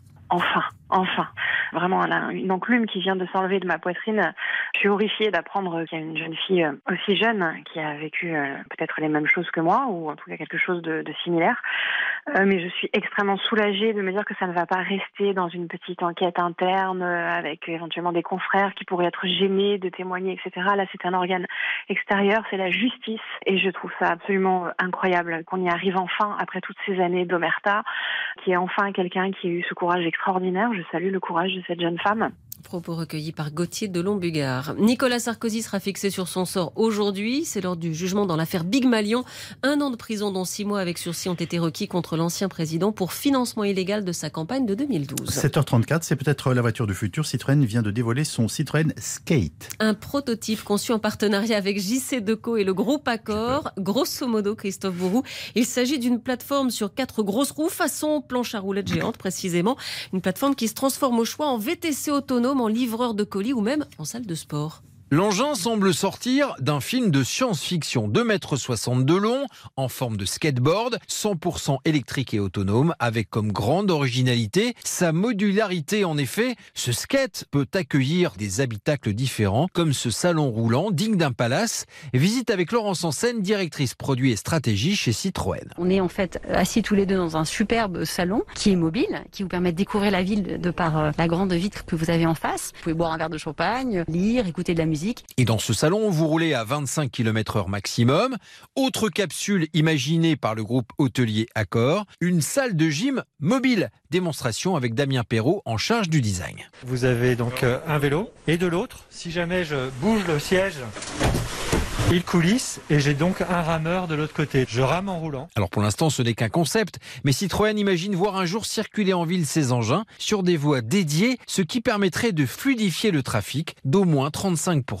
Enfin. Vraiment, elle a une enclume qui vient de s'enlever de ma poitrine. Je suis horrifiée d'apprendre qu'il y a une jeune fille aussi jeune qui a vécu peut-être les mêmes choses que moi, ou en tout cas quelque chose de similaire. Mais je suis extrêmement soulagée de me dire que ça ne va pas rester dans une petite enquête interne avec éventuellement des confrères qui pourraient être gênés de témoigner, etc. Là, c'est un organe extérieur, c'est la justice. Et je trouve ça absolument incroyable qu'on y arrive enfin, après toutes ces années d'omerta, qu'il y ait enfin quelqu'un qui a eu ce courage extraordinaire. Je salue le courage de cette jeune femme. Propos recueillis par Gauthier de Lombugard. Nicolas Sarkozy sera fixé sur son sort aujourd'hui. C'est lors du jugement dans l'affaire Big Malion. 1 an de prison, dont 6 mois avec sursis, ont été requis contre l'ancien président pour financement illégal de sa campagne de 2012. 7h34, c'est peut-être la voiture du futur. Citroën vient de dévoiler son Citroën Skate. Un prototype conçu en partenariat avec JC Deco et le groupe Accor. Grosso modo, Christophe Bourou, il s'agit d'une plateforme sur 4 grosses roues, façon planche à roulettes géante précisément. Une plateforme qui se transforme au choix en VTC autonome, en livreur de colis ou même en salle de sport. L'engin semble sortir d'un film de science-fiction, 2,60 m de long, en forme de skateboard, 100% électrique et autonome, avec comme grande originalité sa modularité. En effet, ce skate peut accueillir des habitacles différents, comme ce salon roulant digne d'un palace. Visite avec Laurence Ansen, directrice produit et stratégie chez Citroën. On est en fait assis tous les deux dans un superbe salon qui est mobile, qui vous permet de découvrir la ville de par la grande vitre que vous avez en face. Vous pouvez boire un verre de champagne, lire, écouter de la musique. Et dans ce salon, vous roulez à 25 km/h maximum. Autre capsule imaginée par le groupe hôtelier Accor, une salle de gym mobile. Démonstration avec Damien Perrault en charge du design. Vous avez donc un vélo et de l'autre, si jamais je bouge le siège, il coulisse et j'ai donc un rameur de l'autre côté. Je rame en roulant. Alors pour l'instant, ce n'est qu'un concept, mais Citroën imagine voir un jour circuler en ville ces engins sur des voies dédiées, ce qui permettrait de fluidifier le trafic d'au moins 35%.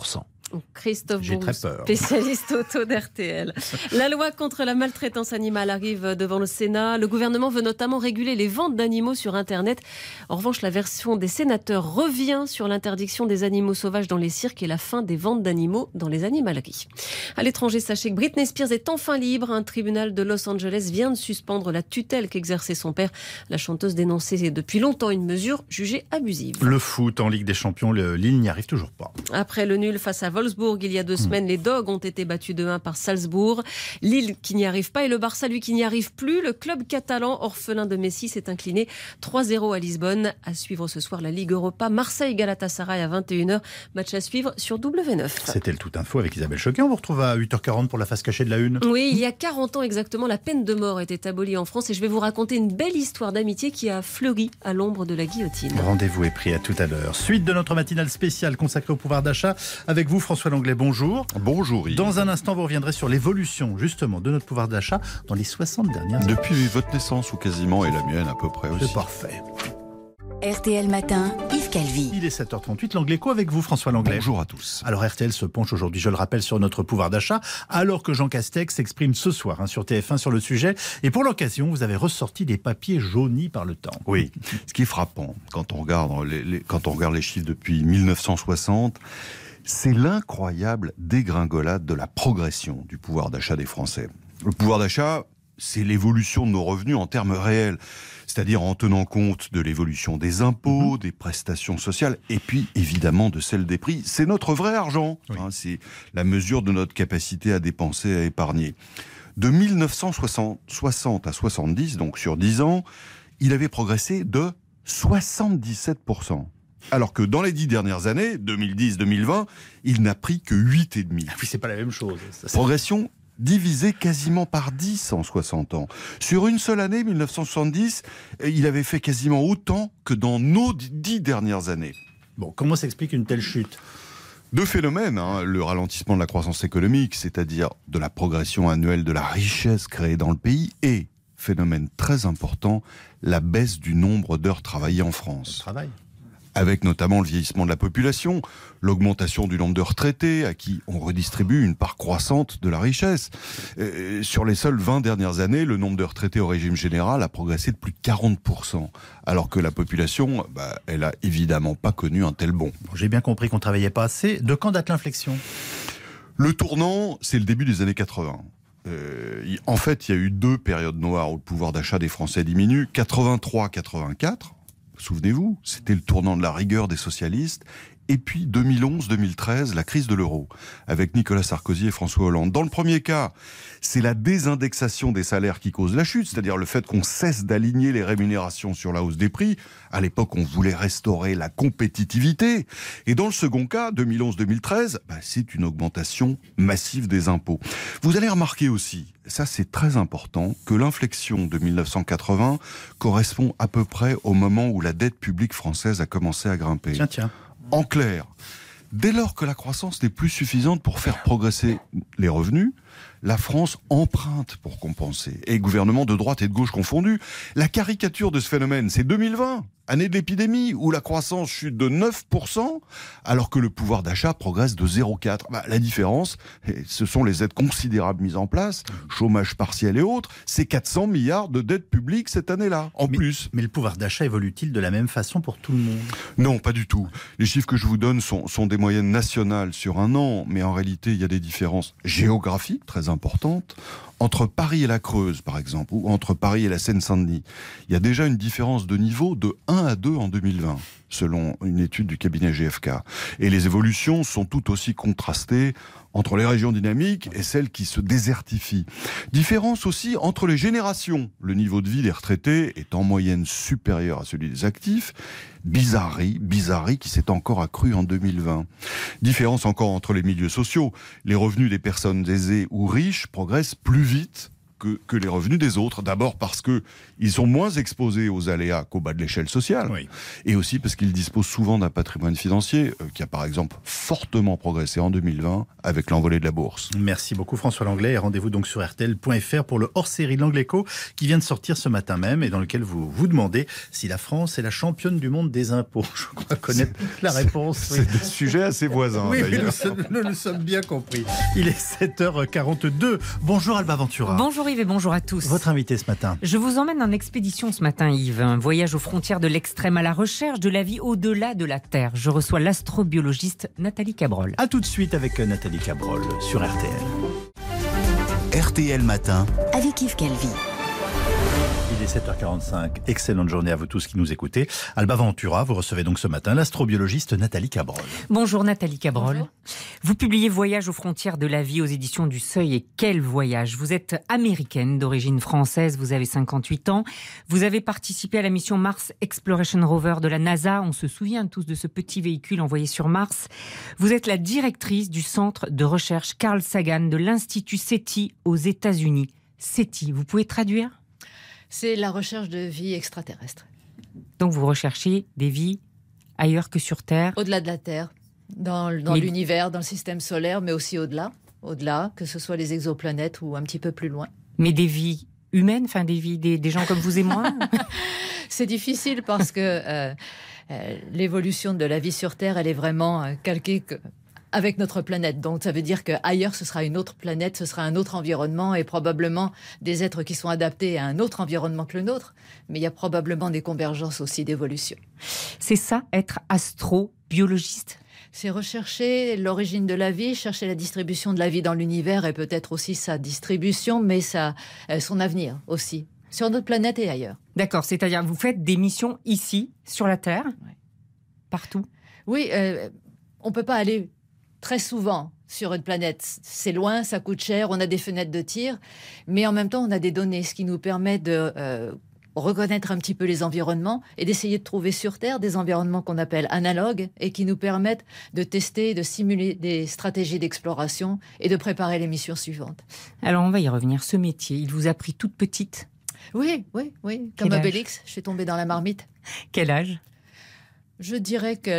Christophe J'ai Bourg, très peur. spécialiste auto d'RTL. La loi contre la maltraitance animale arrive devant le Sénat. Le gouvernement veut notamment réguler les ventes d'animaux sur Internet. En revanche, la version des sénateurs revient sur l'interdiction des animaux sauvages dans les cirques et la fin des ventes d'animaux dans les animaleries. À l'étranger, sachez que Britney Spears est enfin libre. Un tribunal de Los Angeles vient de suspendre la tutelle qu'exerçait son père. La chanteuse dénonçait depuis longtemps une mesure jugée abusive. Le foot en Ligue des Champions, Lille n'y arrive toujours pas. Après le nul face à Wolfsburg, il y a 2 semaines, les Dogs ont été battus 2-1 par Salzbourg. Lille qui n'y arrive pas et le Barça, lui, qui n'y arrive plus. Le club catalan, orphelin de Messi, s'est incliné 3-0 à Lisbonne. À suivre ce soir, la Ligue Europa, Marseille-Galatasaray à 21h. Match à suivre sur W9. C'était le Tout Info avec Isabelle Choquet. On vous retrouve à 8h40 pour la face cachée de la une. Oui, il y a 40 ans exactement, la peine de mort était abolie en France et je vais vous raconter une belle histoire d'amitié qui a fleuri à l'ombre de la guillotine. Rendez-vous est pris, à tout à l'heure. Suite de notre matinale spéciale consacrée au pouvoir d'achat. Avec vous, François Langlais, bonjour. Bonjour Yves. Dans un instant, vous reviendrez sur l'évolution justement de notre pouvoir d'achat dans les 60 dernières années. Depuis votre naissance ou quasiment, et la mienne à peu près aussi. C'est parfait. RTL Matin, Yves Calvi. Il est 7h38, l'Angléco avec vous, François Langlais. Bonjour à tous. Alors RTL se penche aujourd'hui, je le rappelle, sur notre pouvoir d'achat, alors que Jean Castex s'exprime ce soir sur TF1 sur le sujet. Et pour l'occasion, vous avez ressorti des papiers jaunis par le temps. Oui, ce qui est frappant quand on regarde les chiffres depuis 1960, c'est l'incroyable dégringolade de la progression du pouvoir d'achat des Français. Le pouvoir d'achat, c'est l'évolution de nos revenus en termes réels. C'est-à-dire en tenant compte de l'évolution des impôts, des prestations sociales, et puis évidemment de celle des prix. C'est notre vrai argent, c'est la mesure de notre capacité à dépenser, à épargner. De 1960 à 70, donc sur 10 ans, il avait progressé de 77%. Alors que dans les 10 dernières années, 2010-2020, il n'a pris que 8,5%. Ah oui, c'est pas la même chose. Progression divisé quasiment par 10 en 60 ans. Sur une seule année, 1970, il avait fait quasiment autant que dans nos 10 dernières années. Bon, comment s'explique une telle chute ? 2 phénomènes, le ralentissement de la croissance économique, c'est-à-dire de la progression annuelle de la richesse créée dans le pays, et, phénomène très important, la baisse du nombre d'heures travaillées en France. Travail. Avec notamment le vieillissement de la population, l'augmentation du nombre de retraités à qui on redistribue une part croissante de la richesse. Sur les seules 20 dernières années, le nombre de retraités au régime général a progressé de plus de 40%, alors que la population, elle a évidemment pas connu un tel bond. J'ai bien compris qu'on travaillait pas assez. De quand date l'inflexion ? Le tournant, c'est le début des années 80. En fait, il y a eu 2 périodes noires où le pouvoir d'achat des Français diminue. 83-84. Souvenez-vous, c'était le tournant de la rigueur des socialistes. Et puis 2011-2013, la crise de l'euro, avec Nicolas Sarkozy et François Hollande. Dans le premier cas, c'est la désindexation des salaires qui cause la chute, c'est-à-dire le fait qu'on cesse d'aligner les rémunérations sur la hausse des prix. À l'époque, on voulait restaurer la compétitivité. Et dans le second cas, 2011-2013, c'est une augmentation massive des impôts. Vous allez remarquer aussi, ça c'est très important, que l'inflexion de 1980 correspond à peu près au moment où la dette publique française a commencé à grimper. Tiens. En clair, dès lors que la croissance n'est plus suffisante pour faire progresser les revenus, la France emprunte pour compenser. Et gouvernements de droite et de gauche confondus. La caricature de ce phénomène, c'est 2020, année de l'épidémie, où la croissance chute de 9%, alors que le pouvoir d'achat progresse de 0,4%. La différence, ce sont les aides considérables mises en place, chômage partiel et autres, c'est 400 milliards de dettes publiques cette année-là, en plus. Mais le pouvoir d'achat évolue-t-il de la même façon pour tout le monde ? Non, pas du tout. Les chiffres que je vous donne sont des moyennes nationales sur un an, mais en réalité, il y a des différences géographiques très importantes. Entre Paris et la Creuse, par exemple, ou entre Paris et la Seine-Saint-Denis, il y a déjà une différence de niveau de 1 à 2 en 2020, selon une étude du cabinet GfK. Et les évolutions sont tout aussi contrastées entre les régions dynamiques et celles qui se désertifient. Différence aussi entre les générations. Le niveau de vie des retraités est en moyenne supérieur à celui des actifs. Bizarrerie qui s'est encore accrue en 2020. Différence encore entre les milieux sociaux. Les revenus des personnes aisées ou riches progressent plus vite que les revenus des autres. D'abord parce qu'ils sont moins exposés aux aléas qu'au bas de l'échelle sociale. Oui. Et aussi parce qu'ils disposent souvent d'un patrimoine financier qui a par exemple fortement progressé en 2020 avec l'envolée de la bourse. Merci beaucoup François Langlais et rendez-vous donc sur rtl.fr pour le hors-série L'Angléco qui vient de sortir ce matin même et dans lequel vous vous demandez si la France est la championne du monde des impôts. Je crois connaître la réponse. C'est des sujets assez voisins. Oui, mais d'ailleurs. nous le sommes bien compris. Il est 7h42. Bonjour Alba Ventura. Bonjour Yves et bonjour à tous. Votre invité ce matin. Je vous emmène en expédition ce matin Yves. Un voyage aux frontières de l'extrême à la recherche de la vie au-delà de la Terre. Je reçois l'astrobiologiste Nathalie Cabrol. A tout de suite avec Nathalie Cabrol sur RTL. RTL Matin. Avec Yves Calvi. Il est 7h45. Excellente journée à vous tous qui nous écoutez. Alba Ventura, vous recevez donc ce matin l'astrobiologiste Nathalie Cabrol. Bonjour Nathalie Cabrol. Bonjour. Vous publiez Voyage aux frontières de la vie aux éditions du Seuil. Et quel voyage! Vous êtes américaine d'origine française, vous avez 58 ans. Vous avez participé à la mission Mars Exploration Rover de la NASA. On se souvient tous de ce petit véhicule envoyé sur Mars. Vous êtes la directrice du centre de recherche Carl Sagan de l'Institut SETI aux États-Unis. SETI, vous pouvez traduire? C'est la recherche de vie extraterrestre. Donc vous recherchez des vies ailleurs que sur Terre? Au-delà de la Terre, dans l'univers, dans le système solaire, mais aussi au-delà. Au-delà, que ce soit les exoplanètes ou un petit peu plus loin. Mais des vies humaines, enfin des vies des gens comme vous et moi? C'est difficile parce que l'évolution de la vie sur Terre, elle est vraiment calquée avec notre planète. Donc ça veut dire qu'ailleurs, ce sera une autre planète, ce sera un autre environnement et probablement des êtres qui sont adaptés à un autre environnement que le nôtre. Mais il y a probablement des convergences aussi d'évolution. C'est ça, être astrobiologiste? C'est rechercher l'origine de la vie, chercher la distribution de la vie dans l'univers et peut-être aussi sa distribution, mais son avenir aussi, sur notre planète et ailleurs. D'accord, c'est-à-dire vous faites des missions ici, sur la Terre, partout? Oui, on ne peut pas aller très souvent sur une planète. C'est loin, ça coûte cher, on a des fenêtres de tir, mais en même temps, on a des données, ce qui nous permet de reconnaître un petit peu les environnements et d'essayer de trouver sur Terre des environnements qu'on appelle analogues et qui nous permettent de tester, de simuler des stratégies d'exploration et de préparer les missions suivantes. Alors, on va y revenir. Ce métier, il vous a pris toute petite? Oui. Comme âge? Obélix, je suis tombée dans la marmite. Quel âge? Je dirais que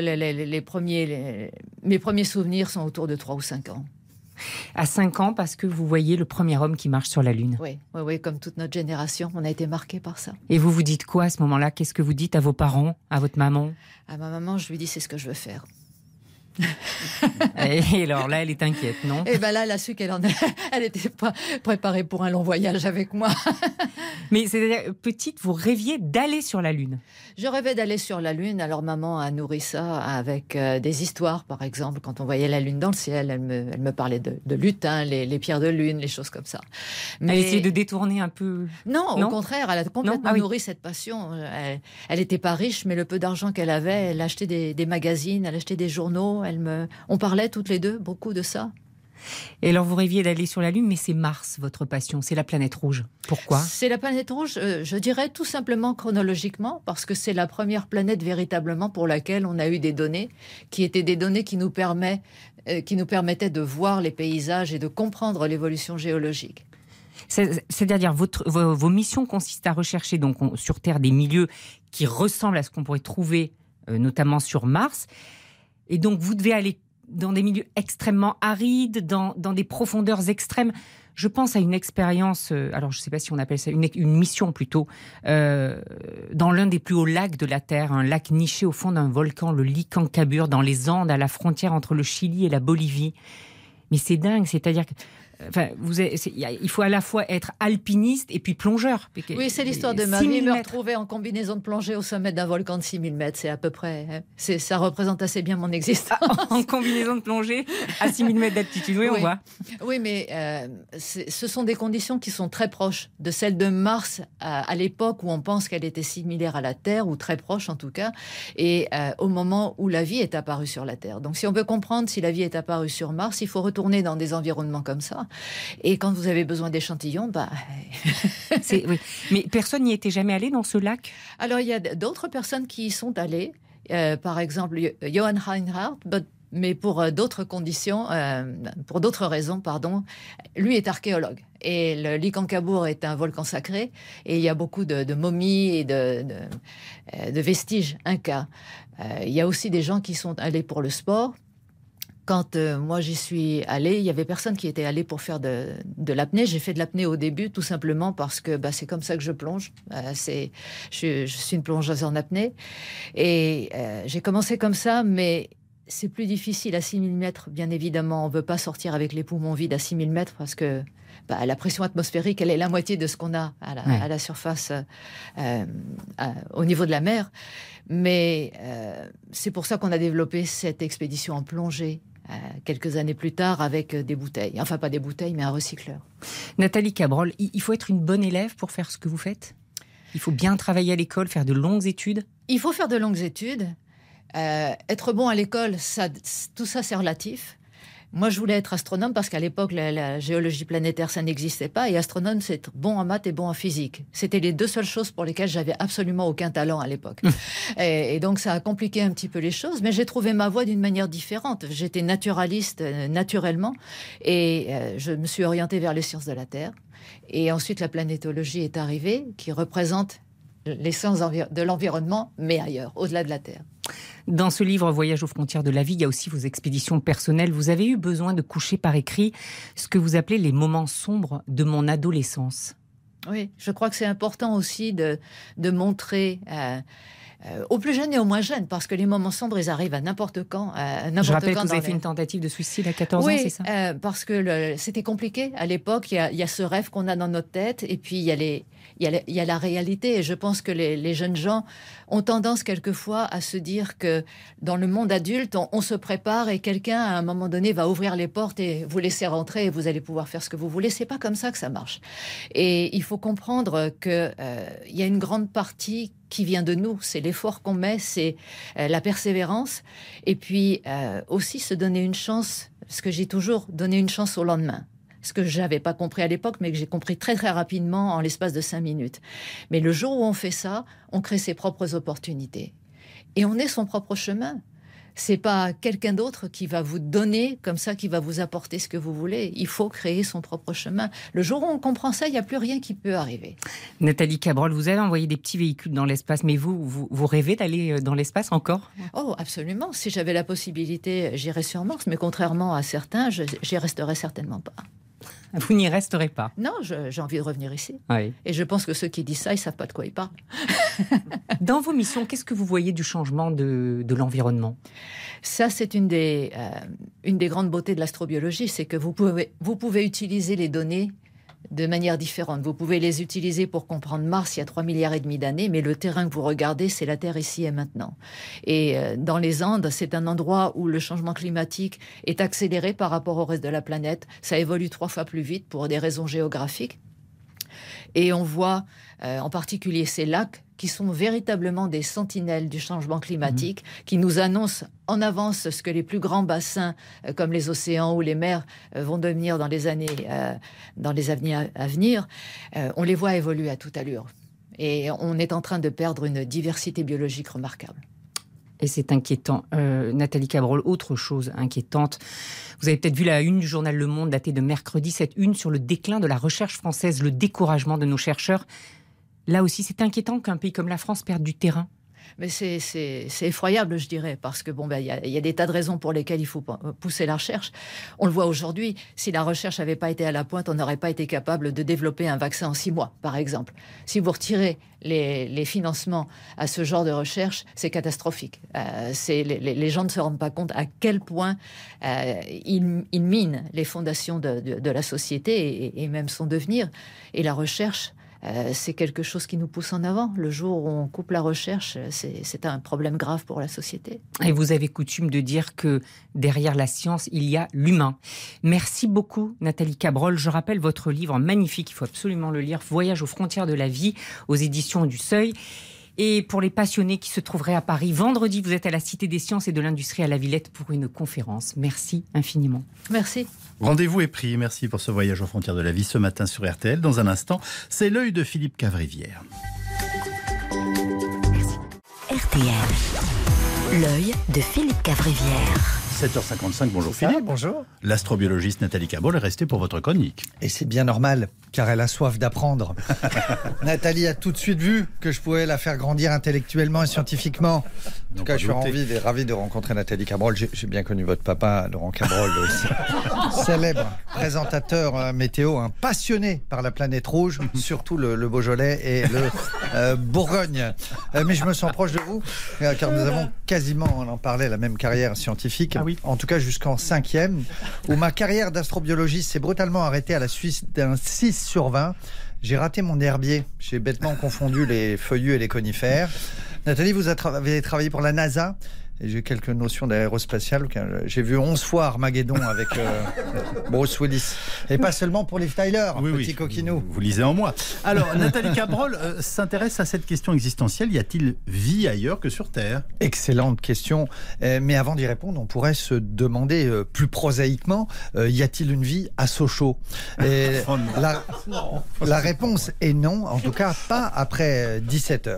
mes premiers souvenirs sont autour de 3 ou 5 ans. À 5 ans, parce que vous voyez le premier homme qui marche sur la Lune. Oui, comme toute notre génération, on a été marqués par ça. Et vous vous dites quoi à ce moment-là? Qu'est-ce que vous dites à vos parents, à votre maman? À ma maman, je lui dis c'est ce que je veux faire. Et alors là, elle est inquiète, non? Et bien là, elle a su qu'elle n'était pas préparée pour un long voyage avec moi. Mais c'est-à-dire, petite, vous rêviez d'aller sur la Lune? Je rêvais d'aller sur la Lune. Alors maman a nourri ça avec des histoires, par exemple. Quand on voyait la Lune dans le ciel, elle me parlait de lutins, les pierres de lune, les choses comme ça. Mais... Elle essayait de détourner un peu? Non, au contraire, elle a complètement nourri cette passion. Elle n'était pas riche, mais le peu d'argent qu'elle avait, elle achetait des magazines, elle achetait des journaux. On parlait toutes les deux beaucoup de ça. Et alors vous rêviez d'aller sur la Lune, mais c'est Mars votre passion, c'est la planète rouge. Pourquoi? C'est la planète rouge, je dirais tout simplement chronologiquement, parce que c'est la première planète véritablement pour laquelle on a eu des données, qui étaient des données qui nous permettaient de voir les paysages et de comprendre l'évolution géologique. C'est-à-dire vos missions consistent à rechercher donc sur Terre des milieux qui ressemblent à ce qu'on pourrait trouver notamment sur Mars. Et donc, vous devez aller dans des milieux extrêmement arides, dans des profondeurs extrêmes. Je pense à une expérience, alors je ne sais pas si on appelle ça une mission plutôt, dans l'un des plus hauts lacs de la Terre, un lac niché au fond d'un volcan, le Licancabur, dans les Andes, à la frontière entre le Chili et la Bolivie. Mais c'est dingue, c'est-à-dire que il faut à la fois être alpiniste et puis plongeur. Oui, c'est l'histoire de ma vie. Me retrouver en combinaison de plongée au sommet d'un volcan de 6000 mètres, c'est à peu près... ça représente assez bien mon existence. En combinaison de plongée à 6000 mètres d'altitude, oui, on voit. Oui, mais ce sont des conditions qui sont très proches de celles de Mars à l'époque où on pense qu'elle était similaire à la Terre, ou très proche en tout cas, et au moment où la vie est apparue sur la Terre. Donc si on veut comprendre si la vie est apparue sur Mars, il faut retourner dans des environnements comme ça. Et quand vous avez besoin d'échantillons, oui. Mais personne n'y était jamais allé dans ce lac? Alors, il y a d'autres personnes qui y sont allées. Par exemple, Johann Reinhardt, mais pour d'autres conditions, pour d'autres raisons, pardon. Lui est archéologue. Et le Licancabour est un volcan sacré. Et il y a beaucoup de momies et de vestiges incas. Il y a aussi des gens qui sont allés pour le sport. Quand moi j'y suis allée, il y avait personne qui était allé pour faire de l'apnée. J'ai fait de l'apnée au début, tout simplement parce que c'est comme ça que je plonge. Je suis une plongeuse en apnée. Et j'ai commencé comme ça, mais c'est plus difficile à 6000 mètres, bien évidemment. On ne veut pas sortir avec les poumons vides à 6000 mètres parce que la pression atmosphérique, elle est la moitié de ce qu'on a à la surface, au niveau de la mer. Mais c'est pour ça qu'on a développé cette expédition en plongée quelques années plus tard avec des bouteilles. Enfin, pas des bouteilles, mais un recycleur. Nathalie Cabrol, il faut être une bonne élève pour faire ce que vous faites ? Il faut bien travailler à l'école, faire de longues études ? Il faut faire de longues études. Être bon à l'école, tout ça, c'est relatif. Moi, je voulais être astronome parce qu'à l'époque, la géologie planétaire, ça n'existait pas. Et astronome, c'est être bon en maths et bon en physique. C'était les deux seules choses pour lesquelles j'avais absolument aucun talent à l'époque. Et donc, ça a compliqué un petit peu les choses. Mais j'ai trouvé ma voie d'une manière différente. J'étais naturaliste naturellement. Et je me suis orientée vers les sciences de la Terre. Et ensuite, la planétologie est arrivée, qui représente les sciences de l'environnement, mais ailleurs, au-delà de la Terre. Dans ce livre, Voyage aux frontières de la vie, il y a aussi vos expéditions personnelles. Vous avez eu besoin de coucher par écrit ce que vous appelez les moments sombres de mon adolescence. Oui, je crois que c'est important aussi de montrer aux plus jeunes et aux moins jeunes, parce que les moments sombres, ils arrivent à n'importe quand. Je rappelle que vous avez fait une tentative de suicide à 14 ans, c'est ça ? Parce que c'était compliqué à l'époque. Il y a ce rêve qu'on a dans notre tête, et puis il y a la réalité. Et je pense que les jeunes gens ont tendance quelquefois à se dire que dans le monde adulte, on se prépare et quelqu'un, à un moment donné, va ouvrir les portes et vous laisser rentrer et vous allez pouvoir faire ce que vous voulez. C'est pas comme ça que ça marche. Et il faut comprendre que il y a une grande partie qui vient de nous, c'est l'effort qu'on met, c'est la persévérance, et puis aussi se donner une chance, ce que j'ai toujours donné une chance au lendemain. Ce que je n'avais pas compris à l'époque, mais que j'ai compris très très rapidement en l'espace de 5 minutes. Mais le jour où on fait ça, on crée ses propres opportunités. Et on est son propre chemin. C'est pas quelqu'un d'autre qui va vous donner comme ça, qui va vous apporter ce que vous voulez. Il faut créer son propre chemin. Le jour où on comprend ça, il n'y a plus rien qui peut arriver. Nathalie Cabrol, vous avez envoyé des petits véhicules dans l'espace, mais vous rêvez d'aller dans l'espace encore ? Oh, absolument. Si j'avais la possibilité, j'irais sur Mars, mais contrairement à certains, j'y resterais certainement pas. Vous n'y resterez pas ? Non, j'ai envie de revenir ici. Oui. Et je pense que ceux qui disent ça, ils ne savent pas de quoi ils parlent. Dans vos missions, qu'est-ce que vous voyez du changement de l'environnement ? Ça, c'est une des grandes beautés de l'astrobiologie, c'est que vous pouvez utiliser les données de manière différente. Vous pouvez les utiliser pour comprendre Mars il y a 3,5 milliards d'années, mais le terrain que vous regardez, c'est la Terre ici et maintenant. Et dans les Andes, c'est un endroit où le changement climatique est accéléré par rapport au reste de la planète. Ça évolue 3 fois plus vite pour des raisons géographiques. Et on voit en particulier ces lacs qui sont véritablement des sentinelles du changement climatique, qui nous annoncent en avance ce que les plus grands bassins, comme les océans ou les mers, vont devenir dans les années à venir. On les voit évoluer à toute allure. Et on est en train de perdre une diversité biologique remarquable. Et c'est inquiétant. Nathalie Cabrol, autre chose inquiétante. Vous avez peut-être vu la une du journal Le Monde datée de mercredi, cette une sur le déclin de la recherche française, le découragement de nos chercheurs. Là aussi, c'est inquiétant qu'un pays comme la France perde du terrain. Mais c'est effroyable, je dirais, parce que y a des tas de raisons pour lesquelles il faut pousser la recherche. On le voit aujourd'hui, si la recherche n'avait pas été à la pointe, on n'aurait pas été capable de développer un vaccin en 6 mois, par exemple. Si vous retirez les financements à ce genre de recherche, c'est catastrophique. Les gens ne se rendent pas compte à quel point ils minent les fondations de la société et même son devenir. Et la recherche, c'est quelque chose qui nous pousse en avant. Le jour où on coupe la recherche, c'est un problème grave pour la société. Et vous avez coutume de dire que derrière la science, il y a l'humain. Merci beaucoup, Nathalie Cabrol. Je rappelle votre livre magnifique, il faut absolument le lire, Voyage aux frontières de la vie, aux éditions du Seuil. Et pour les passionnés qui se trouveraient à Paris, vendredi, vous êtes à la Cité des Sciences et de l'Industrie à la Villette pour une conférence. Merci infiniment. Merci. Rendez-vous est pris. Merci pour ce voyage aux frontières de la vie ce matin sur RTL. Dans un instant, c'est l'œil de Philippe Cavrivière. RTL, l'œil de Philippe Cavrivière. 7h55, bonjour Philippe. Bonjour. L'astrobiologiste Nathalie Cabrol est restée pour votre chronique. Et c'est bien normal, car elle a soif d'apprendre. Nathalie a tout de suite vu que je pouvais la faire grandir intellectuellement et scientifiquement. En tout cas, je suis ravi de rencontrer Nathalie Cabrol. J'ai bien connu votre papa, Laurent Cabrol, célèbre présentateur météo, passionné par la planète rouge, surtout le Beaujolais et le Bourgogne. Mais je me sens proche de vous, car nous avons quasiment, on en parlait, la même carrière scientifique. Ah oui. En tout cas jusqu'en 5e, où ma carrière d'astrobiologiste s'est brutalement arrêtée à la suite d'un 6 sur 20. J'ai raté mon herbier, j'ai bêtement confondu les feuillus et les conifères. Nathalie, vous avez travaillé pour la NASA. Et j'ai quelques notions d'aérospatiale. J'ai vu 11 fois Armageddon avec Bruce Willis. Et pas seulement pour Liv Tyler, petit coquinou. Vous lisez en moi. Alors, Nathalie Cabrol s'intéresse à cette question existentielle. Y a-t-il vie ailleurs que sur Terre? Excellente question. Mais avant d'y répondre, on pourrait se demander plus prosaïquement, y a-t-il une vie à Sochaux? Et la réponse est non, en tout cas pas après 17h.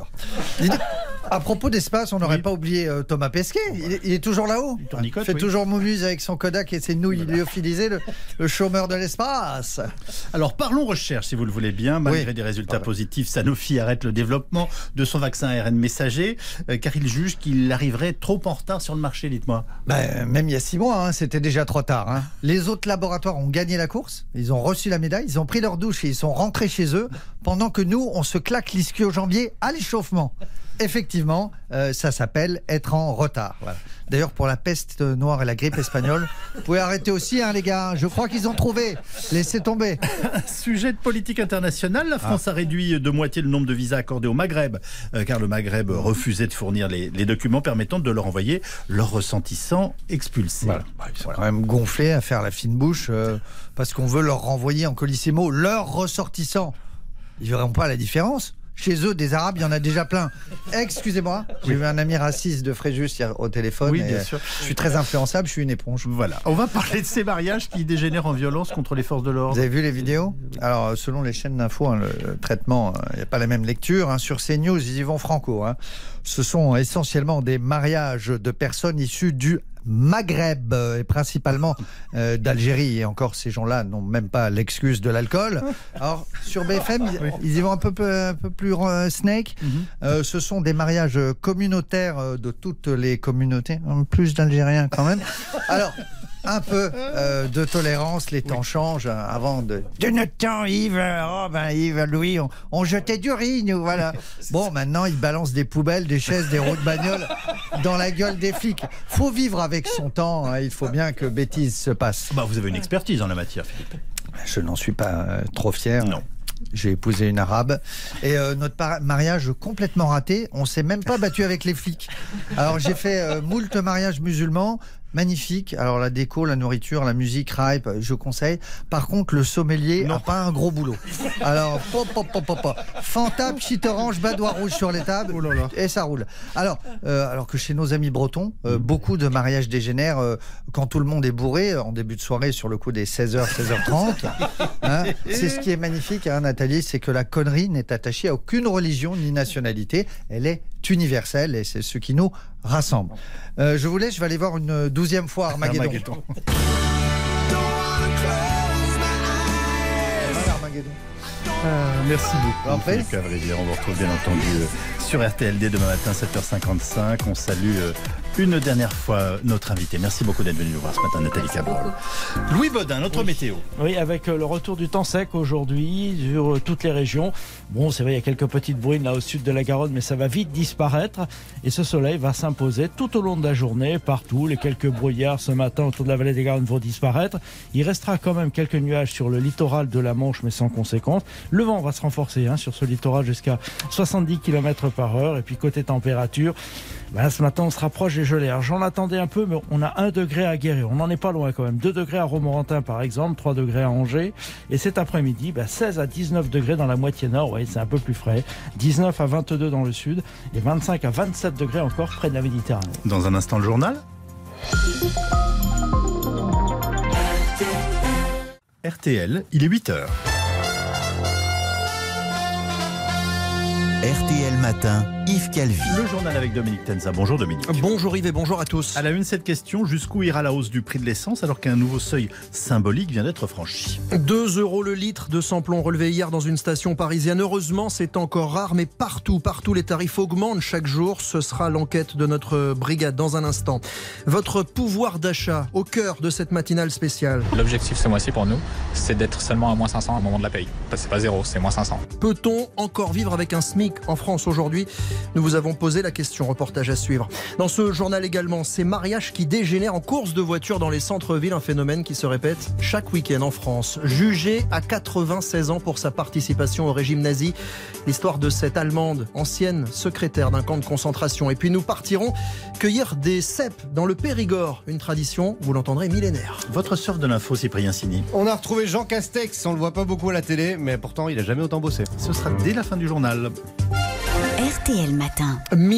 À propos d'espace, on n'aurait pas oublié Thomas Pesquet. Il est toujours là-haut. Il fait toujours momuse avec son Kodak et ses nouilles lyophilisées, le chômeur de l'espace. Alors parlons recherche, si vous le voulez bien. Malgré des résultats positifs, Sanofi arrête le développement de son vaccin ARN messager, car il juge qu'il arriverait trop en retard sur le marché, dites-moi. Même il y a 6 mois, c'était déjà trop tard. Les autres laboratoires ont gagné la course, ils ont reçu la médaille, ils ont pris leur douche et ils sont rentrés chez eux, pendant que nous, on se claque l'ischio-jambier à l'échauffement. Effectivement, ça s'appelle être en retard. Voilà. D'ailleurs, pour la peste noire et la grippe espagnole, vous pouvez arrêter aussi, les gars. Je crois qu'ils ont trouvé. Laissez tomber. Sujet de politique internationale, la France a réduit de moitié le nombre de visas accordés au Maghreb, car le Maghreb refusait de fournir les documents permettant de leur envoyer leurs ressentissants expulsés. Voilà. Ils sont quand même gonflés à faire la fine bouche, parce qu'on veut leur renvoyer en colissimo leurs ressortissants. Ils verront pas la différence. Chez eux, des Arabes, il y en a déjà plein. Excusez-moi, j'ai eu un ami raciste de Fréjus hier au téléphone. Oui, bien sûr. Je suis très influençable, je suis une éponge. Voilà. On va parler de ces mariages qui dégénèrent en violence contre les forces de l'ordre. Vous avez vu les vidéos? Alors, selon les chaînes d'infos, le traitement, il n'y a pas la même lecture. Sur CNews, ils y vont franco. Ce sont essentiellement des mariages de personnes issues du Maghreb et principalement d'Algérie, et encore ces gens-là n'ont même pas l'excuse de l'alcool. Alors sur BFM ils y vont un peu plus snake. Ce sont des mariages communautaires de toutes les communautés, plus d'Algériens quand même. Alors un peu de tolérance, les temps changent. Avant de notre temps, Yves, Yves, Louis, on jetait du riz, nous, voilà. Bon, maintenant, ils balancent des poubelles, des chaises, des roues de bagnole dans la gueule des flics. Faut vivre avec son temps, il faut bien que bêtise se passe. Vous avez une expertise en la matière, Philippe. Je n'en suis pas trop fier. Non. J'ai épousé une arabe et notre mariage complètement raté, on s'est même pas battu avec les flics. Alors j'ai fait moult mariages musulmans, magnifique. Alors la déco, la nourriture, la musique, hype, je conseille. Par contre, le sommelier n'a pas un gros boulot. Alors, Fanta, Pchit Orange, Badois rouge sur les tables, et ça roule. Alors que chez nos amis bretons, beaucoup de mariages dégénèrent quand tout le monde est bourré, en début de soirée, sur le coup des 16h, 16h30. C'est ce qui est magnifique, Nathalie, c'est que la connerie n'est attachée à aucune religion ni nationalité. Elle est universelle et c'est ce qui nous rassemble. Je vous laisse, je vais aller voir une 12e fois Armageddon. Merci beaucoup, Philippe Cavrivière. On vous retrouve bien entendu sur RTLD demain matin 7h55. On salue une dernière fois notre invité. Merci beaucoup d'être venu nous voir ce matin, Nathalie Cabrol. Louis Baudin, notre météo. Oui, avec le retour du temps sec aujourd'hui sur toutes les régions. Bon, c'est vrai, il y a quelques petites bruines là au sud de la Garonne, mais ça va vite disparaître. Et ce soleil va s'imposer tout au long de la journée, partout. Les quelques brouillards ce matin autour de la vallée des Garonnes vont disparaître. Il restera quand même quelques nuages sur le littoral de la Manche, mais sans conséquence. Le vent va se renforcer sur ce littoral jusqu'à 70 km/h. Et puis côté température, ce matin on se rapproche des gelées. Alors, j'en attendais un peu, mais on a 1 degré à Guéret. On n'en est pas loin quand même. 2 degrés à Romorantin par exemple, 3 degrés à Angers. Et cet après-midi, 16 à 19 degrés dans la moitié nord. Oui, c'est un peu plus frais. 19 à 22 dans le sud et 25 à 27 degrés encore près de la Méditerranée. Dans un instant, le journal. RTL, il est 8h. RTL Matin. Yves Calvi. Le journal avec Dominique Tenza. Bonjour Dominique. Bonjour Yves et bonjour à tous. À la une, cette question, jusqu'où ira la hausse du prix de l'essence alors qu'un nouveau seuil symbolique vient d'être franchi? 2 € le litre de samplon relevé hier dans une station parisienne. Heureusement, c'est encore rare, mais partout les tarifs augmentent chaque jour. Ce sera l'enquête de notre brigade dans un instant. Votre pouvoir d'achat au cœur de cette matinale spéciale. L'objectif ce mois-ci pour nous, c'est d'être seulement à moins 500 au moment de la paye. C'est pas zéro, c'est moins 500. Peut-on encore vivre avec un SMIC en France aujourd'hui? Nous vous avons posé la question, reportage à suivre. Dans ce journal également, ces mariages qui dégénèrent en course de voitures dans les centres-villes, un phénomène qui se répète chaque week-end en France. Jugée à 96 ans pour sa participation au régime nazi, l'histoire de cette Allemande, ancienne secrétaire d'un camp de concentration. Et puis nous partirons cueillir des cèpes dans le Périgord, une tradition, vous l'entendrez, millénaire. Votre surf de l'info, Cyprien Sini. On a retrouvé Jean Castex, on le voit pas beaucoup à la télé, mais pourtant il a jamais autant bossé. Ce sera dès la fin du journal. RTL Matin.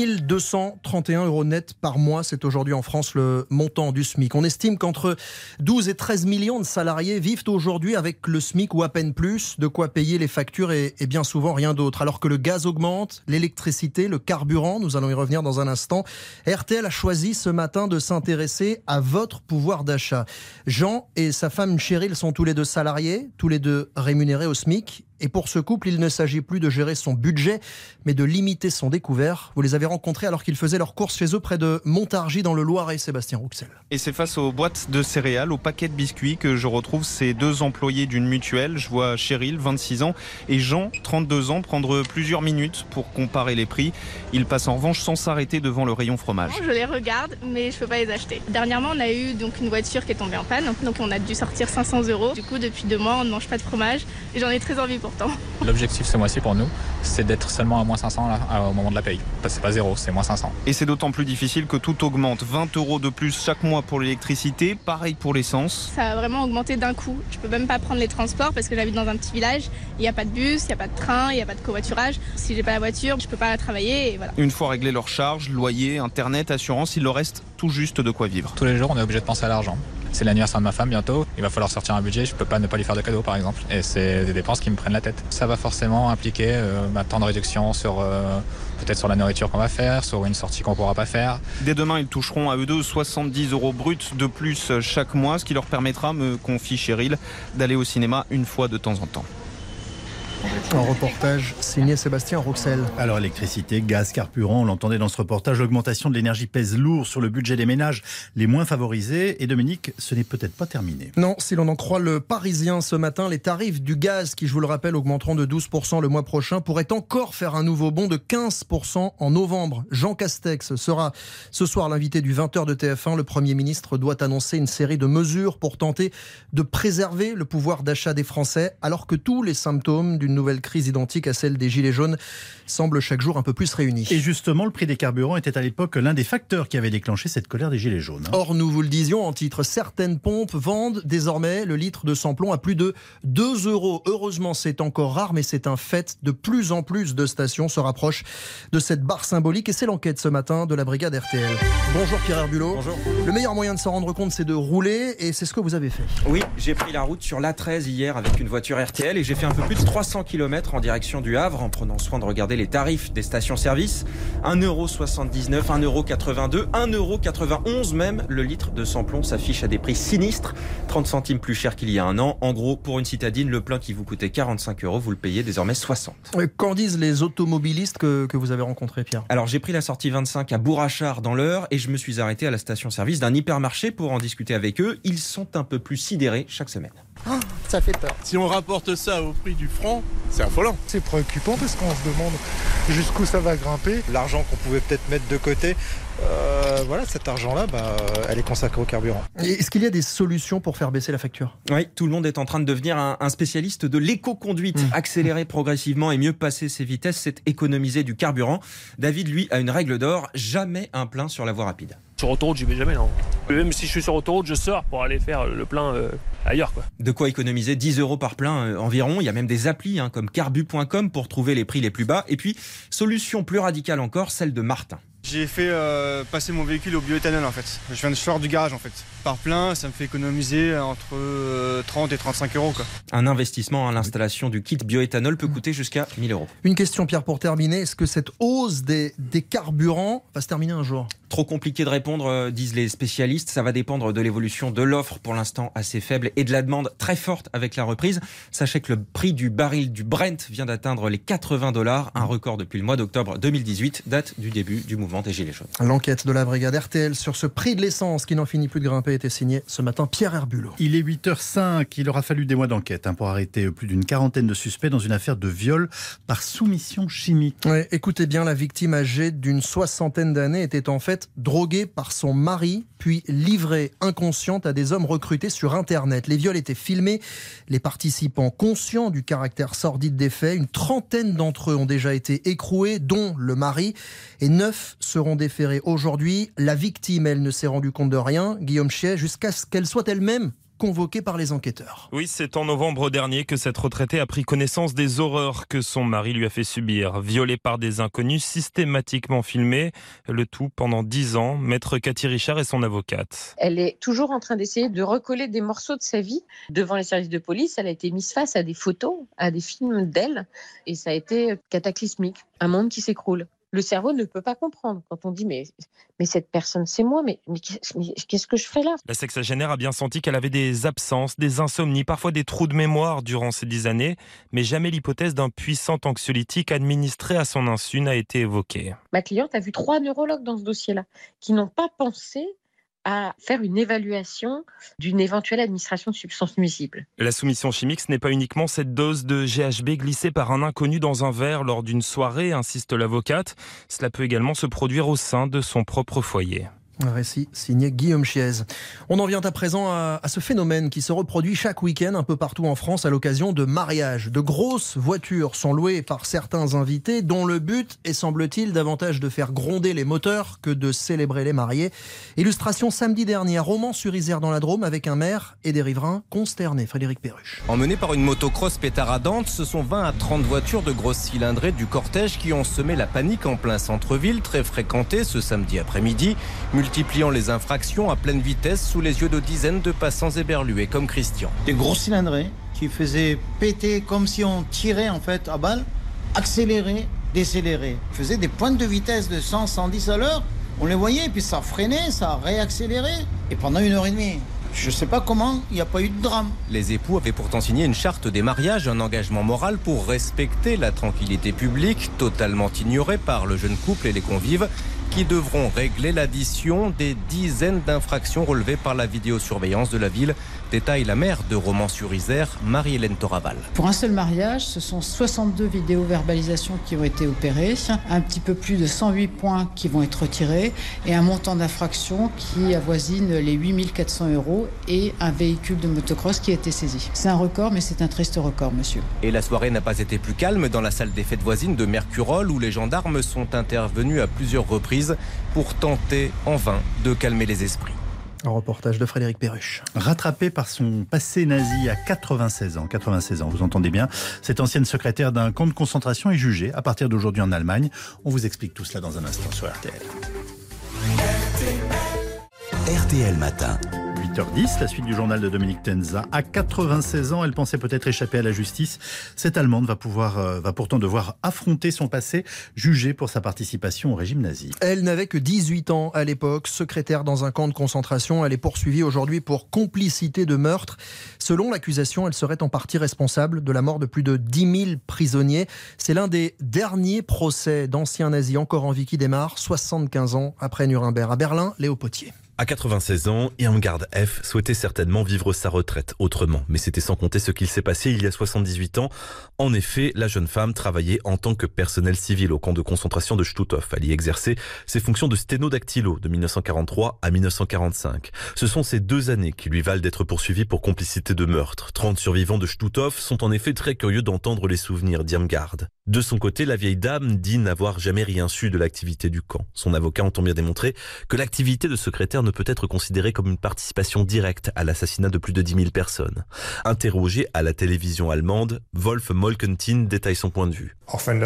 1231 € net par mois, c'est aujourd'hui en France le montant du SMIC. On estime qu'entre 12 et 13 millions de salariés vivent aujourd'hui avec le SMIC ou à peine plus, de quoi payer les factures et bien souvent rien d'autre. Alors que le gaz augmente, l'électricité, le carburant, nous allons y revenir dans un instant, RTL a choisi ce matin de s'intéresser à votre pouvoir d'achat. Jean et sa femme Cheryl sont tous les deux salariés, tous les deux rémunérés au SMIC. Et pour ce couple, il ne s'agit plus de gérer son budget, mais de limiter son découvert. Vous les avez rencontrés alors qu'ils faisaient leurs courses chez eux près de Montargis dans le Loiret, Sébastien Rouxel. Et c'est face aux boîtes de céréales, aux paquets de biscuits que je retrouve ces deux employés d'une mutuelle. Je vois Cheryl, 26 ans, et Jean, 32 ans, prendre plusieurs minutes pour comparer les prix. Ils passent en revanche sans s'arrêter devant le rayon fromage. Je les regarde, mais je peux pas les acheter. Dernièrement, on a eu donc une voiture qui est tombée en panne, donc on a dû sortir 500 €. Du coup, depuis 2 mois, on ne mange pas de fromage et j'en ai très envie pourtant. L'objectif ce mois-ci pour nous, c'est d'être seulement à moins 500 au moment de la paye. C'est pas zéro, c'est moins 500. Et c'est d'autant plus difficile que tout augmente. 20 € de plus chaque mois pour l'électricité, pareil pour l'essence. Ça a vraiment augmenté d'un coup. Je peux même pas prendre les transports parce que j'habite dans un petit village. Il n'y a pas de bus, il n'y a pas de train, il n'y a pas de covoiturage. Si j'ai pas la voiture, je peux pas travailler et voilà. Une fois réglé leurs charges, loyer, internet, assurance, il leur reste tout juste de quoi vivre. Tous les jours, on est obligé de penser à l'argent. C'est l'anniversaire de ma femme bientôt, il va falloir sortir un budget, je peux pas ne pas lui faire de cadeau par exemple. Et c'est des dépenses qui me prennent la tête. Ça va forcément impliquer un temps de réduction sur peut-être sur la nourriture qu'on va faire, sur une sortie qu'on pourra pas faire. Dès demain, ils toucheront à eux deux 70 € bruts de plus chaque mois, ce qui leur permettra, me confie Cheryl, d'aller au cinéma une fois de temps en temps. Un reportage signé Sébastien Rouxel. Alors électricité, gaz, carburant, on l'entendait dans ce reportage, l'augmentation de l'énergie pèse lourd sur le budget des ménages les moins favorisés. Et Dominique, ce n'est peut-être pas terminé. Non, si l'on en croit le Parisien ce matin, les tarifs du gaz, qui je vous le rappelle augmenteront de 12% le mois prochain, pourraient encore faire un nouveau bond de 15% en novembre. Jean Castex sera ce soir l'invité du 20h de TF1. Le Premier ministre doit annoncer une série de mesures pour tenter de préserver le pouvoir d'achat des Français, alors que tous les symptômes d'une nouvelle crise identique à celle des Gilets jaunes semblent chaque jour un peu plus réunis. Et justement, le prix des carburants était à l'époque l'un des facteurs qui avait déclenché cette colère des Gilets jaunes. Or, nous vous le disions en titre, certaines pompes vendent désormais le litre de samplon à plus de 2 €. Heureusement, c'est encore rare, mais c'est un fait. De plus en plus de stations se rapprochent de cette barre symbolique et c'est l'enquête ce matin de la brigade RTL. Bonjour Pierre Herbulot. Bonjour. Le meilleur moyen de s'en rendre compte, c'est de rouler et c'est ce que vous avez fait. Oui, j'ai pris la route sur l'A13 hier avec une voiture RTL et j'ai fait un peu plus de 300 km en direction du Havre en prenant soin de regarder les tarifs des stations-service. 1,79 €, 1,82 €, 1,91 € même. Le litre de samplon s'affiche à des prix sinistres, 30 centimes plus cher qu'il y a un an. En gros, pour une citadine, le plein qui vous coûtait 45 €, vous le payez désormais 60. Qu'en disent les automobilistes que vous avez rencontrés, Pierre? Alors j'ai pris la sortie 25 à Bourrachard dans l'Eure et je me suis arrêté à la station-service d'un hypermarché pour en discuter avec eux. Ils sont un peu plus sidérés chaque semaine. Oh, ça fait peur. Si on rapporte ça au prix du franc, c'est affolant. C'est préoccupant parce qu'on se demande jusqu'où ça va grimper. L'argent qu'on pouvait peut-être mettre de côté, voilà, cet argent-là, elle est consacrée au carburant. Est-ce qu'il y a des solutions pour faire baisser la facture? Oui, tout le monde est en train de devenir un spécialiste de l'éco-conduite. Accélérer progressivement et mieux passer ses vitesses, c'est économiser du carburant. David, lui, a une règle d'or, jamais un plein sur la voie rapide. Sur autoroute, j'y vais jamais, non. Même si je suis sur autoroute, je sors pour aller faire le plein ailleurs, quoi. De quoi économiser 10 € par plein environ. Il y a même des applis comme carbu.com pour trouver les prix les plus bas. Et puis, solution plus radicale encore, celle de Martin. J'ai fait passer mon véhicule au bioéthanol en fait. Je viens de sortir du garage en fait. Par plein, ça me fait économiser entre 30 et 35 euros quoi. Un investissement à l'installation du kit bioéthanol peut coûter jusqu'à 1 000 euros. Une question, Pierre, pour terminer. Est-ce que cette hausse des carburants va se terminer un jour ? Trop compliqué de répondre, disent les spécialistes. Ça va dépendre de l'évolution de l'offre, pour l'instant assez faible, et de la demande très forte avec la reprise. Sachez que le prix du baril du Brent vient d'atteindre les $80, un record depuis le mois d'octobre 2018, date du début du mouvement des Gilets jaunes. L'enquête de la brigade RTL sur ce prix de l'essence qui n'en finit plus de grimper était signée ce matin Pierre Herbulot. Il est 8h05, il aura fallu des mois d'enquête pour arrêter plus d'une quarantaine de suspects dans une affaire de viol par soumission chimique. Ouais, écoutez bien, la victime âgée d'une 60aine d'années était en fait droguée par son mari, puis livrée inconsciente à des hommes recrutés sur Internet. Les viols étaient filmés, les participants conscients du caractère sordide des faits. Une trentaine d'entre eux ont déjà été écroués, dont le mari, et 9 seront déférés aujourd'hui. La victime, elle, ne s'est rendue compte de rien, Guillaume Chiez, jusqu'à ce qu'elle soit elle-même convoquée par les enquêteurs. Oui, c'est en novembre dernier que cette retraitée a pris connaissance des horreurs que son mari lui a fait subir. Violée par des inconnus, systématiquement filmée, le tout pendant 10 ans. Maître Cathy Richard est son avocate. Elle est toujours en train d'essayer de recoller des morceaux de sa vie. Devant les services de police, elle a été mise face à des photos, à des films d'elle, et ça a été cataclysmique. Un monde qui s'écroule. Le cerveau ne peut pas comprendre quand on dit mais cette personne c'est moi, mais qu'est-ce que je fais là ? La sexagénaire a bien senti qu'elle avait des absences, des insomnies, parfois des trous de mémoire durant ces 10 années, mais jamais l'hypothèse d'un puissant anxiolytique administré à son insu n'a été évoquée. Ma cliente a vu 3 neurologues dans ce dossier-là qui n'ont pas pensé à faire une évaluation d'une éventuelle administration de substances nuisibles. La soumission chimique, ce n'est pas uniquement cette dose de GHB glissée par un inconnu dans un verre lors d'une soirée, insiste l'avocate. Cela peut également se produire au sein de son propre foyer. Un récit signé Guillaume Chiez. On en vient à présent à ce phénomène qui se reproduit chaque week-end un peu partout en France à l'occasion de mariages. De grosses voitures sont louées par certains invités dont le but est, semble-t-il, davantage de faire gronder les moteurs que de célébrer les mariés. Illustration samedi dernier à Romans-sur-Isère dans la Drôme avec un maire et des riverains consternés. Frédéric Perruche. Emmenés par une motocross pétaradante, ce sont 20 à 30 voitures de grosses cylindrées du cortège qui ont semé la panique en plein centre-ville, très fréquenté ce samedi après-midi, multipliant les infractions à pleine vitesse sous les yeux de dizaines de passants éberlués comme Christian. Des grosses cylindrées qui faisaient péter comme si on tirait en fait à balle, accélérer, décélérer. Faisaient des pointes de vitesse de 100, 110 à l'heure. On les voyait et puis ça freinait, ça réaccélérait. Et pendant 1h30. Je ne sais pas comment, il n'y a pas eu de drame. Les époux avaient pourtant signé une charte des mariages, un engagement moral pour respecter la tranquillité publique, totalement ignorée par le jeune couple et les convives, qui devront régler l'addition des dizaines d'infractions relevées par la vidéosurveillance de la ville. Détaille la maire de Romans-sur-Isère, Marie-Hélène Toraval. Pour un seul mariage, ce sont 62 vidéo-verbalisations qui ont été opérées, un petit peu plus de 108 points qui vont être retirés et un montant d'infraction qui avoisine les 8 400 € et un véhicule de motocross qui a été saisi. C'est un record, mais c'est un triste record, monsieur. Et la soirée n'a pas été plus calme dans la salle des fêtes voisines de Mercurol où les gendarmes sont intervenus à plusieurs reprises pour tenter en vain de calmer les esprits. Un reportage de Frédéric Perruche. Rattrapé par son passé nazi à 96 ans, vous entendez bien, cette ancienne secrétaire d'un camp de concentration est jugée à partir d'aujourd'hui en Allemagne. On vous explique tout cela dans un instant sur RTL. RTL Matin. 8h10, la suite du journal de Dominique Tenza. À 96 ans, elle pensait peut-être échapper à la justice. Cette Allemande va pourtant devoir affronter son passé, jugée pour sa participation au régime nazi. Elle n'avait que 18 ans à l'époque, secrétaire dans un camp de concentration. Elle est poursuivie aujourd'hui pour complicité de meurtre. Selon l'accusation, elle serait en partie responsable de la mort de plus de 10 000 prisonniers. C'est l'un des derniers procès d'anciens nazis encore en vie qui démarre, 75 ans après Nuremberg. À Berlin, Léo Potier. À 96 ans, Irmgard F. souhaitait certainement vivre sa retraite autrement. Mais c'était sans compter ce qu'il s'est passé il y a 78 ans. En effet, la jeune femme travaillait en tant que personnel civil au camp de concentration de Stutthof. Elle y exerçait ses fonctions de sténodactylo de 1943 à 1945. Ce sont ces 2 années qui lui valent d'être poursuivi pour complicité de meurtre. 30 survivants de Stutthof sont en effet très curieux d'entendre les souvenirs d'Irmgard. De son côté, la vieille dame dit n'avoir jamais rien su de l'activité du camp. Son avocat entend bien démontrer que l'activité de secrétaire ne peut être considérée comme une participation directe à l'assassinat de plus de 10 000 personnes. Interrogé à la télévision allemande, Wolf Molkentin détaille son point de vue.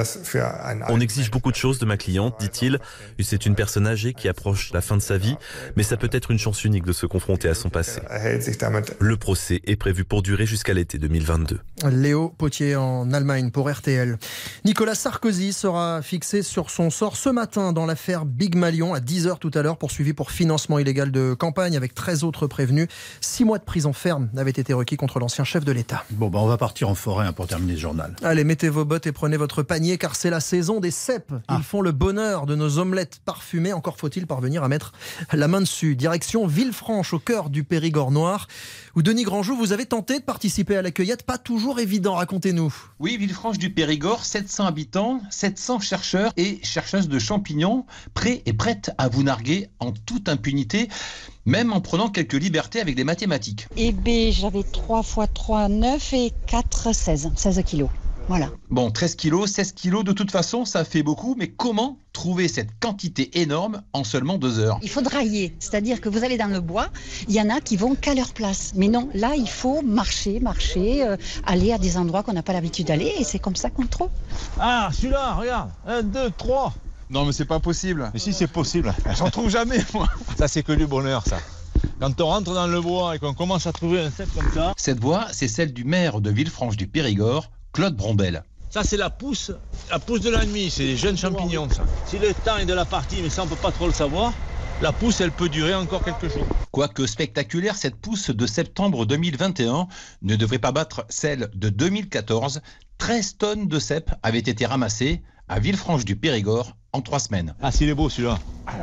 On exige beaucoup de choses de ma cliente, dit-il. C'est une personne âgée qui approche la fin de sa vie, mais ça peut être une chance unique de se confronter à son passé. Le procès est prévu pour durer jusqu'à l'été 2022. Léo Potier en Allemagne pour RTL. Nicolas Sarkozy sera fixé sur son sort ce matin dans l'affaire Big Malion à 10h tout à l'heure, poursuivi pour financement illégal de campagne avec 13 autres prévenus. 6 mois de prison ferme avaient été requis contre l'ancien chef de l'État. Bon, on va partir en forêt pour terminer ce journal. Allez, mettez vos bottes et prenez votre panier car c'est la saison des cèpes. Ils font le bonheur de nos omelettes parfumées. Encore faut-il parvenir à mettre la main dessus. Direction Villefranche, au cœur du Périgord noir, où Denis Grandjou, vous avez tenté de participer à la cueillette. Pas toujours évident, racontez-nous. Oui, Villefranche du Périgord, 700 habitants, 700 chercheurs et chercheuses de champignons, prêts et prêtes à vous narguer en toute impunité, même en prenant quelques libertés avec des mathématiques. Eh bien, j'avais 3 x 3, 9 et 4, 16 kilos. Voilà. Bon, 13 kilos, 16 kilos, de toute façon, ça fait beaucoup, mais comment trouver cette quantité énorme en seulement 2 heures ? Il faut drailler, c'est-à-dire que vous allez dans le bois, il y en a qui vont qu'à leur place. Mais non, là, il faut marcher, aller à des endroits qu'on n'a pas l'habitude d'aller, et c'est comme ça qu'on le trouve. Ah, celui-là, regarde, 1, 2, 3. Non, mais c'est pas possible. Mais si, c'est possible. J'en trouve jamais, moi. Ça, c'est que du bonheur, ça. Quand on rentre dans le bois et qu'on commence à trouver un cèpe comme ça... Cette voix, c'est celle du maire de Villefranche du Périgord, Claude Brombel. Ça, c'est la pousse de la nuit, c'est des jeunes champignons, ça. Si le temps est de la partie, mais ça, on peut pas trop le savoir, la pousse, elle peut durer encore quelques jours. Quoique spectaculaire, cette pousse de septembre 2021 ne devrait pas battre celle de 2014. 13 tonnes de cèpes avaient été ramassées à Villefranche du Périgord en 3 semaines. Ah, s'il est beau, celui-là.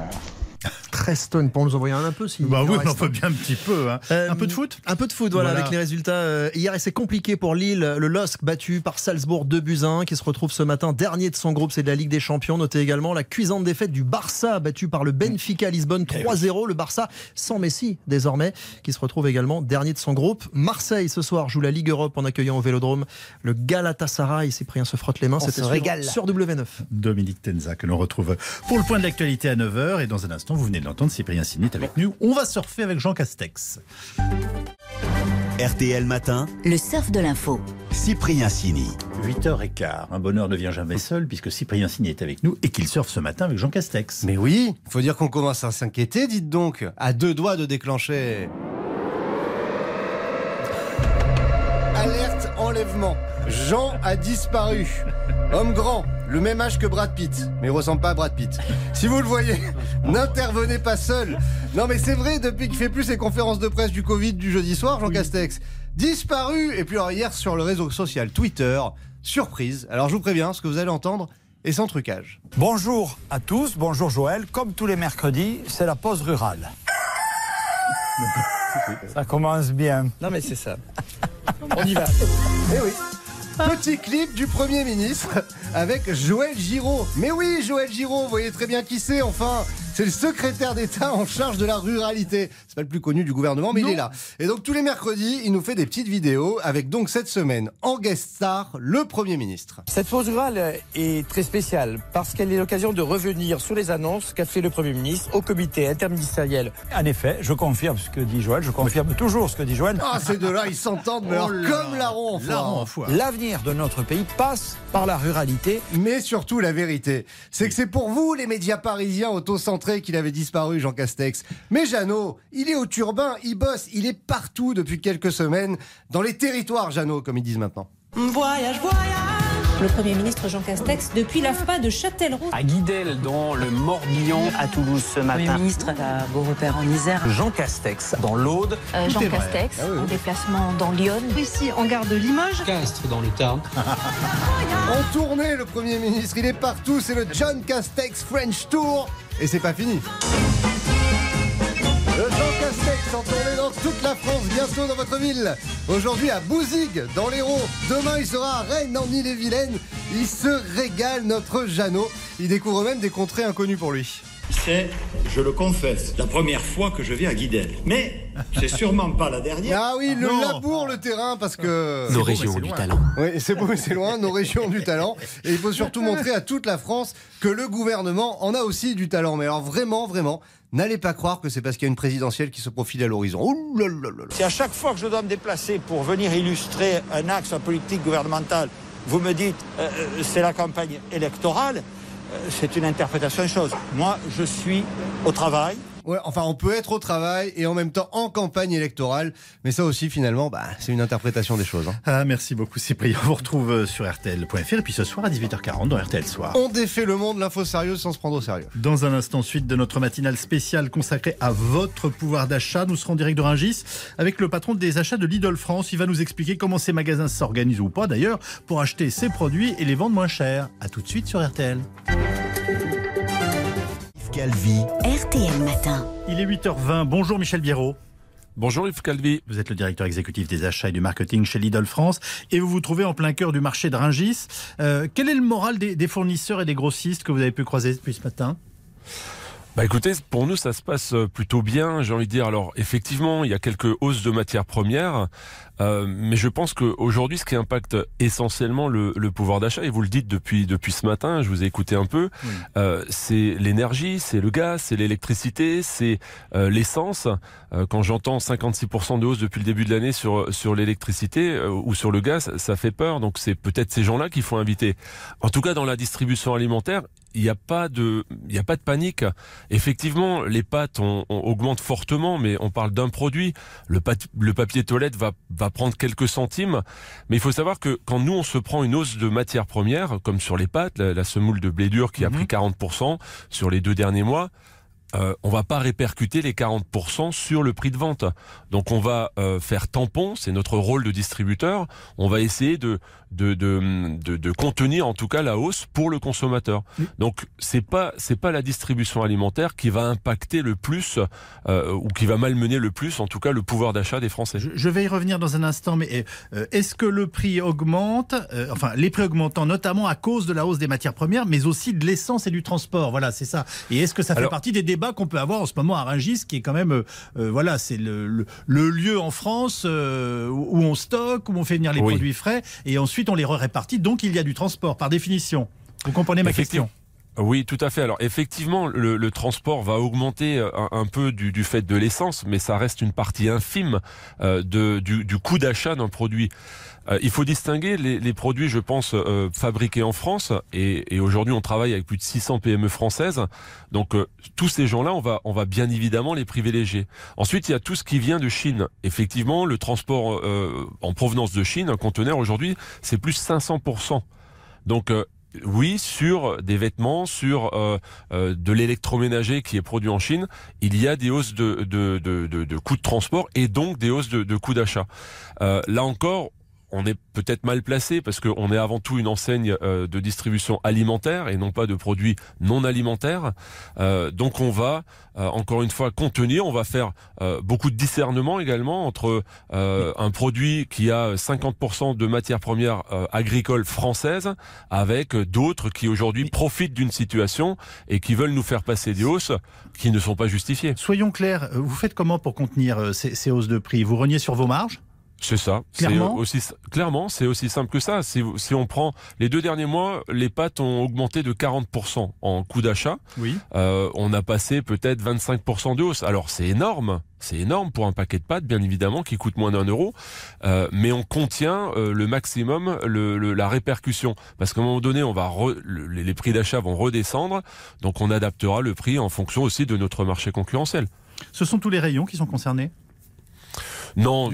13 tonnes pour nous envoyer un peu. Si oui, on en faut bien un petit peu. Un peu de foot. Un peu de foot, voilà. Avec les résultats hier. Et c'est compliqué pour Lille. Le LOSC battu par Salzbourg 2-1, qui se retrouve ce matin dernier de son groupe. C'est de la Ligue des Champions. Notez également la cuisante défaite du Barça, battu par le Benfica Lisbonne 3-0. Le Barça sans Messi désormais, qui se retrouve également dernier de son groupe. Marseille ce soir joue la Ligue Europe en accueillant au Vélodrome le Galatasaray. Cyprien se frotte les mains. C'était sur W9. Dominique Tenza que l'on retrouve pour le point de l'actualité à 9h. Et dans un instant, vous venez de l'entendre, Cyprien Sini est avec nous. On va surfer avec Jean Castex. RTL Matin, le surf de l'info. Cyprien Sini. 8h15. Un bonheur ne vient jamais seul puisque Cyprien Sini est avec nous et qu'il surfe ce matin avec Jean Castex. Mais oui, faut dire qu'on commence à s'inquiéter, dites donc. À 2 doigts de déclencher. Alerte enlèvement. Jean a disparu. Homme grand, le même âge que Brad Pitt, mais il ressemble pas à Brad Pitt. Si vous le voyez, n'intervenez pas seul. Non mais c'est vrai, depuis qu'il fait plus ses conférences de presse du Covid du jeudi soir, Jean Castex, disparu. Et puis alors hier sur le réseau social Twitter, surprise. Alors je vous préviens, ce que vous allez entendre est sans trucage. Bonjour à tous, bonjour Joël. Comme tous les mercredis, c'est la pause rurale. Ça commence bien. Non mais c'est ça. On y va. Eh oui. Petit clip du Premier ministre avec Joël Giraud. Mais oui, Joël Giraud, vous voyez très bien qui c'est, enfin. C'est le secrétaire d'État en charge de la ruralité. C'est pas le plus connu du gouvernement, mais non. Il est là. Et donc tous les mercredis, il nous fait des petites vidéos avec donc cette semaine, en guest star, le Premier ministre. Cette pause rurale est très spéciale parce qu'elle est l'occasion de revenir sur les annonces qu'a fait le Premier ministre au comité interministériel. En effet, je confirme ce que dit Joël, je confirme toujours ce que dit Joël. Ah, ces deux-là, ils s'entendent, mais alors comme larron en foire. L'avenir de notre pays passe par la ruralité. Mais surtout, la vérité, c'est que c'est pour vous, les médias parisiens auto-centrés, qu'il avait disparu, Jean Castex. Mais Jeannot, il est au turbin, il bosse, il est partout depuis quelques semaines, dans les territoires, Jeannot, comme ils disent maintenant. Voyage, voyage. Le Premier ministre Jean Castex, depuis l'AFPA de Châtellerault. À Guidel, dans le Morbihan, à Toulouse ce matin. Le Premier ministre à Beaurepaire en Isère. Jean Castex, dans l'Aude. Jean Castex, en déplacement dans Lyon. Ici, en gare de Limoges. Castres, dans le Tarn. En tournée, le Premier ministre, il est partout. C'est le John Castex French Tour. Et c'est pas fini. Le Jean Castex en tournée dans toute la France, bientôt dans votre ville. Aujourd'hui à Bouzigues, dans l'Hérault. Demain, il sera à Rennes, en Ille-et-Vilaine. Il se régale, notre Jeannot. Il découvre même des contrées inconnues pour lui. C'est, je le confesse, la première fois que je vais à Guidel. Mais c'est sûrement pas la dernière. Ah oui, le labour, le terrain, parce que... Nos régions ont du talent. Oui, c'est beau, mais c'est loin, nos régions ont du talent. Et il faut surtout montrer à toute la France que le gouvernement en a aussi du talent. Mais alors vraiment, n'allez pas croire que c'est parce qu'il y a une présidentielle qui se profile à l'horizon. Ouh là là là là. Si à chaque fois que je dois me déplacer pour venir illustrer un axe en politique gouvernementale, vous me dites c'est la campagne électorale, c'est une interprétation des choses. Moi, je suis au travail. Ouais, enfin, on peut être au travail et en même temps en campagne électorale. Mais ça aussi, finalement, c'est une interprétation des choses. Hein. Ah, merci beaucoup, Cyprien. On vous retrouve sur RTL.fr. Et puis ce soir à 18h40 dans RTL Soir. On défait le monde, l'info sérieuse sans se prendre au sérieux. Dans un instant, suite de notre matinale spéciale consacrée à votre pouvoir d'achat, nous serons en direct de Rungis avec le patron des achats de Lidl France. Il va nous expliquer comment ces magasins s'organisent ou pas d'ailleurs pour acheter ces produits et les vendre moins cher. A tout de suite sur RTL. Calvi. RTL Matin. Il est 8h20. Bonjour Michel Biérot. Bonjour Yves Calvi. Vous êtes le directeur exécutif des achats et du marketing chez Lidl France et vous vous trouvez en plein cœur du marché de Rungis. Quel est le moral des fournisseurs et des grossistes que vous avez pu croiser depuis ce matin ? Écoutez, pour nous, ça se passe plutôt bien, j'ai envie de dire. Alors, effectivement, il y a quelques hausses de matières premières, mais je pense qu'aujourd'hui, ce qui impacte essentiellement le pouvoir d'achat, et vous le dites depuis ce matin, je vous ai écouté un peu, c'est l'énergie, c'est le gaz, c'est l'électricité, c'est l'essence. Quand j'entends 56% de hausse depuis le début de l'année sur l'électricité ou sur le gaz, ça fait peur. Donc, c'est peut-être ces gens-là qu'il faut inviter. En tout cas, dans la distribution alimentaire, il n'y a pas de panique. Effectivement, les pâtes augmentent fortement, mais on parle d'un produit. Le papier toilette va prendre quelques centimes. Mais il faut savoir que quand nous, on se prend une hausse de matières premières, comme sur les pâtes, la semoule de blé dur qui a pris 40% sur les 2 derniers mois, on va pas répercuter les 40% sur le prix de vente. Donc on va faire tampon, c'est notre rôle de distributeur. On va essayer de contenir en tout cas la hausse pour le consommateur. Donc c'est pas la distribution alimentaire qui va impacter le plus ou qui va malmener le plus en tout cas le pouvoir d'achat des Français. Je vais y revenir dans un instant, mais est-ce que le prix augmente, les prix augmentant notamment à cause de la hausse des matières premières, mais aussi de l'essence et du transport. Voilà, c'est ça. Et est-ce que ça fait partie des débats qu'on peut avoir en ce moment à Rungis, qui est quand même, c'est le lieu en France où on stocke, où on fait venir les produits frais, et ensuite on les répartit, donc il y a du transport, par définition. Vous comprenez ma question ? Oui, tout à fait. Alors effectivement, le transport va augmenter un peu du fait de l'essence, mais ça reste une partie infime du coût d'achat d'un produit. Il faut distinguer les produits, je pense, fabriqués en France, et aujourd'hui on travaille avec plus de 600 PME françaises, donc tous ces gens-là, on va bien évidemment les privilégier. Ensuite, il y a tout ce qui vient de Chine. Effectivement, le transport en provenance de Chine, un conteneur aujourd'hui, c'est plus 500%. Donc oui, sur des vêtements, sur de l'électroménager qui est produit en Chine, il y a des hausses de coûts de transport et donc des hausses de coûts d'achat. Là encore, on est peut-être mal placé parce qu'on est avant tout une enseigne de distribution alimentaire et non pas de produits non alimentaires. Donc on va encore une fois contenir, on va faire beaucoup de discernement également entre un produit qui a 50% de matières premières agricoles françaises avec d'autres qui aujourd'hui profitent d'une situation et qui veulent nous faire passer des hausses qui ne sont pas justifiées. Soyons clairs, vous faites comment pour contenir ces hausses de prix ? Vous reniez sur vos marges ? C'est ça. Clairement, c'est aussi simple que ça. Si on prend les 2 derniers mois, les pâtes ont augmenté de 40% en coût d'achat. Oui. On a passé peut-être 25% de hausse. Alors c'est énorme. C'est énorme pour un paquet de pâtes, bien évidemment, qui coûte moins d'1 euro. Mais on contient le maximum la répercussion. Parce qu'à un moment donné, les prix d'achat vont redescendre. Donc on adaptera le prix en fonction aussi de notre marché concurrentiel. Ce sont tous les rayons qui sont concernés ? Non,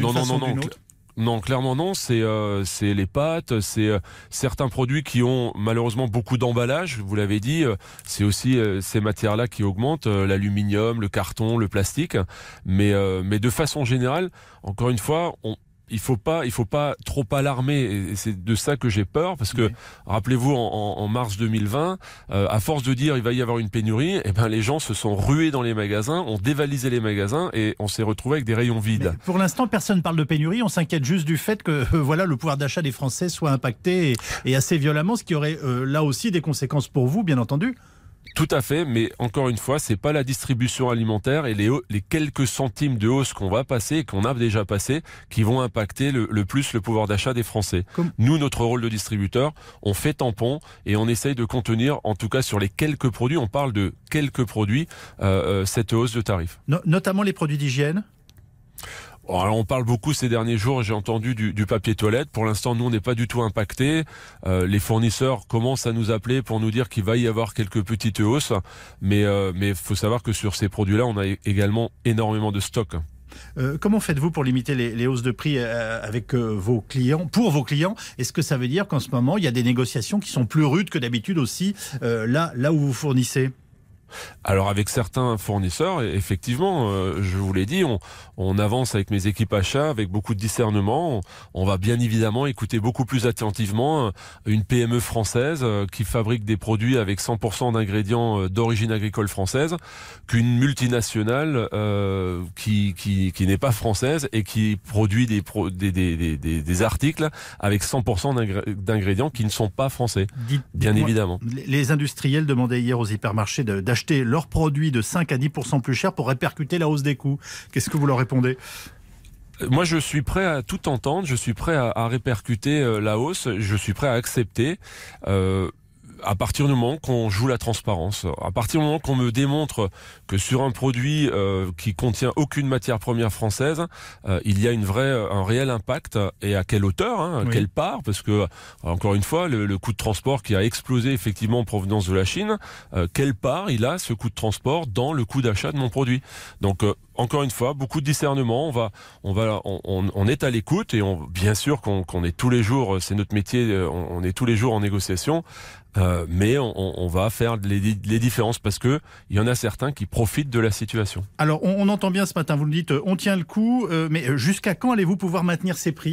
clairement non. C'est les pâtes, c'est certains produits qui ont malheureusement beaucoup d'emballage. Vous l'avez dit, c'est aussi ces matières-là qui augmentent, l'aluminium, le carton, le plastique. Mais de façon générale, encore une fois, il faut pas trop alarmer, et c'est de ça que j'ai peur, parce que rappelez-vous en mars 2020, à force de dire il va y avoir une pénurie, les gens se sont rués dans les magasins, ont dévalisé les magasins et on s'est retrouvé avec des rayons vides. Mais pour l'instant, personne ne parle de pénurie, on s'inquiète juste du fait que le pouvoir d'achat des Français soit impacté et assez violemment, ce qui aurait là aussi des conséquences pour vous, bien entendu. Tout à fait, mais encore une fois, c'est pas la distribution alimentaire et les quelques centimes de hausse qu'on va passer et qu'on a déjà passé qui vont impacter le plus le pouvoir d'achat des Français. Nous, notre rôle de distributeur, on fait tampon et on essaye de contenir, en tout cas sur les quelques produits, on parle de quelques produits, cette hausse de tarifs. Notamment les produits d'hygiène ? Alors on parle beaucoup ces derniers jours, j'ai entendu du papier toilette. Pour l'instant, nous, on n'est pas du tout impactés. Les fournisseurs commencent à nous appeler pour nous dire qu'il va y avoir quelques petites hausses. Mais faut savoir que sur ces produits-là, on a également énormément de stock. Comment faites-vous pour limiter les hausses de prix avec vos clients, pour vos clients ? Est-ce que ça veut dire qu'en ce moment, il y a des négociations qui sont plus rudes que d'habitude aussi, là où vous fournissez ? Alors avec certains fournisseurs, effectivement, je vous l'ai dit, on avance avec mes équipes achats avec beaucoup de discernement. On va bien évidemment écouter beaucoup plus attentivement une PME française qui fabrique des produits avec 100% d'ingrédients d'origine agricole française qu'une multinationale qui n'est pas française et qui produit des articles avec 100% d'ingrédients qui ne sont pas français, bien évidemment. Les industriels demandaient hier aux hypermarchés d'acheter leurs produits de 5 à 10% plus cher pour répercuter la hausse des coûts. Qu'est-ce que vous leur répondez ? Moi, je suis prêt à tout entendre, je suis prêt à répercuter la hausse, je suis prêt à accepter à partir du moment qu'on joue la transparence, à partir du moment qu'on me démontre que sur un produit qui contient aucune matière première française, il y a un réel impact, et à quelle hauteur, à quelle part, parce que, encore une fois, le coût de transport qui a explosé effectivement en provenance de la Chine, quelle part il a, ce coût de transport, dans le coût d'achat de mon produit. Donc, encore une fois, beaucoup de discernement, on est à l'écoute, et bien sûr qu'on est tous les jours, c'est notre métier, on est tous les jours en négociation, mais on va faire les différences parce que il y en a certains qui profitent de la situation. Alors on entend bien ce matin, vous nous dites on tient le coup, mais jusqu'à quand allez-vous pouvoir maintenir ces prix ?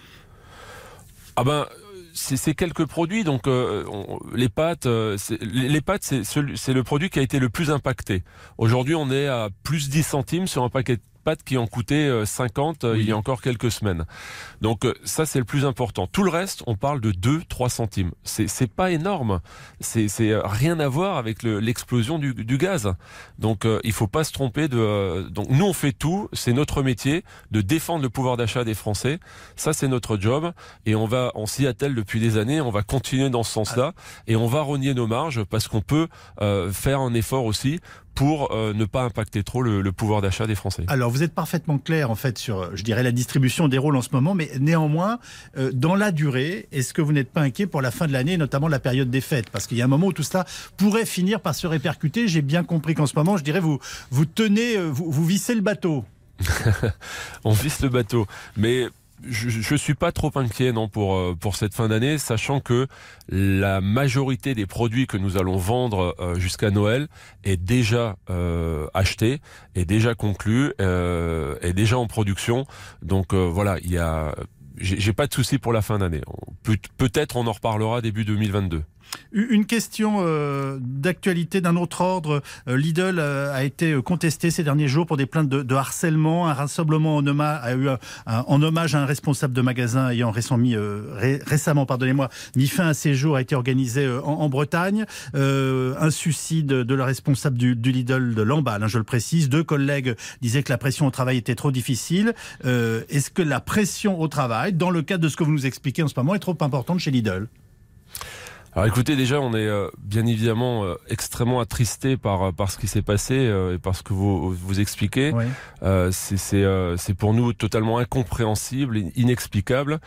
C'est quelques produits, donc les pâtes, c'est le produit qui a été le plus impacté. Aujourd'hui, on est à plus 10 centimes sur un paquet de pâtes qui en coûtait 50 il y a encore quelques semaines. Donc ça, c'est le plus important. Tout le reste, on parle de 2-3 centimes. C'est pas énorme. C'est rien à voir avec l'explosion du gaz. Donc il faut pas se tromper donc nous, on fait tout. C'est notre métier de défendre le pouvoir d'achat des Français. Ça, c'est notre job. Et on s'y attelle depuis des années. On va continuer dans ce sens-là. Et on va rogner nos marges parce qu'on peut faire un effort aussi pour ne pas impacter trop le pouvoir d'achat des Français. Alors, vous êtes parfaitement clair, en fait, sur, je dirais, la distribution des rôles en ce moment, mais néanmoins, dans la durée, est-ce que vous n'êtes pas inquiet pour la fin de l'année, notamment la période des fêtes ? Parce qu'il y a un moment où tout cela pourrait finir par se répercuter. J'ai bien compris qu'en ce moment, je dirais, vous tenez, vous vissez le bateau. On visse le bateau, mais je suis pas trop inquiet pour cette fin d'année, sachant que la majorité des produits que nous allons vendre jusqu'à Noël est déjà acheté, est déjà conclu, est déjà en production. Donc voilà, j'ai pas de souci pour la fin d'année. Peut-être on en reparlera début 2022. Une question d'actualité d'un autre ordre. Lidl a été contesté ces derniers jours pour des plaintes de harcèlement. Un rassemblement en hommage à un responsable de magasin ayant récemment mis fin à ses jours a été organisé en Bretagne. Un suicide de la responsable du Lidl de Lamballe, je le précise. 2 collègues disaient que la pression au travail était trop difficile. Est-ce que la pression au travail, dans le cadre de ce que vous nous expliquez en ce moment, est trop importante chez Lidl ? Alors écoutez, déjà on est bien évidemment extrêmement attristé par ce qui s'est passé et par ce que vous expliquez. Oui. C'est pour nous totalement incompréhensible, inexplicable.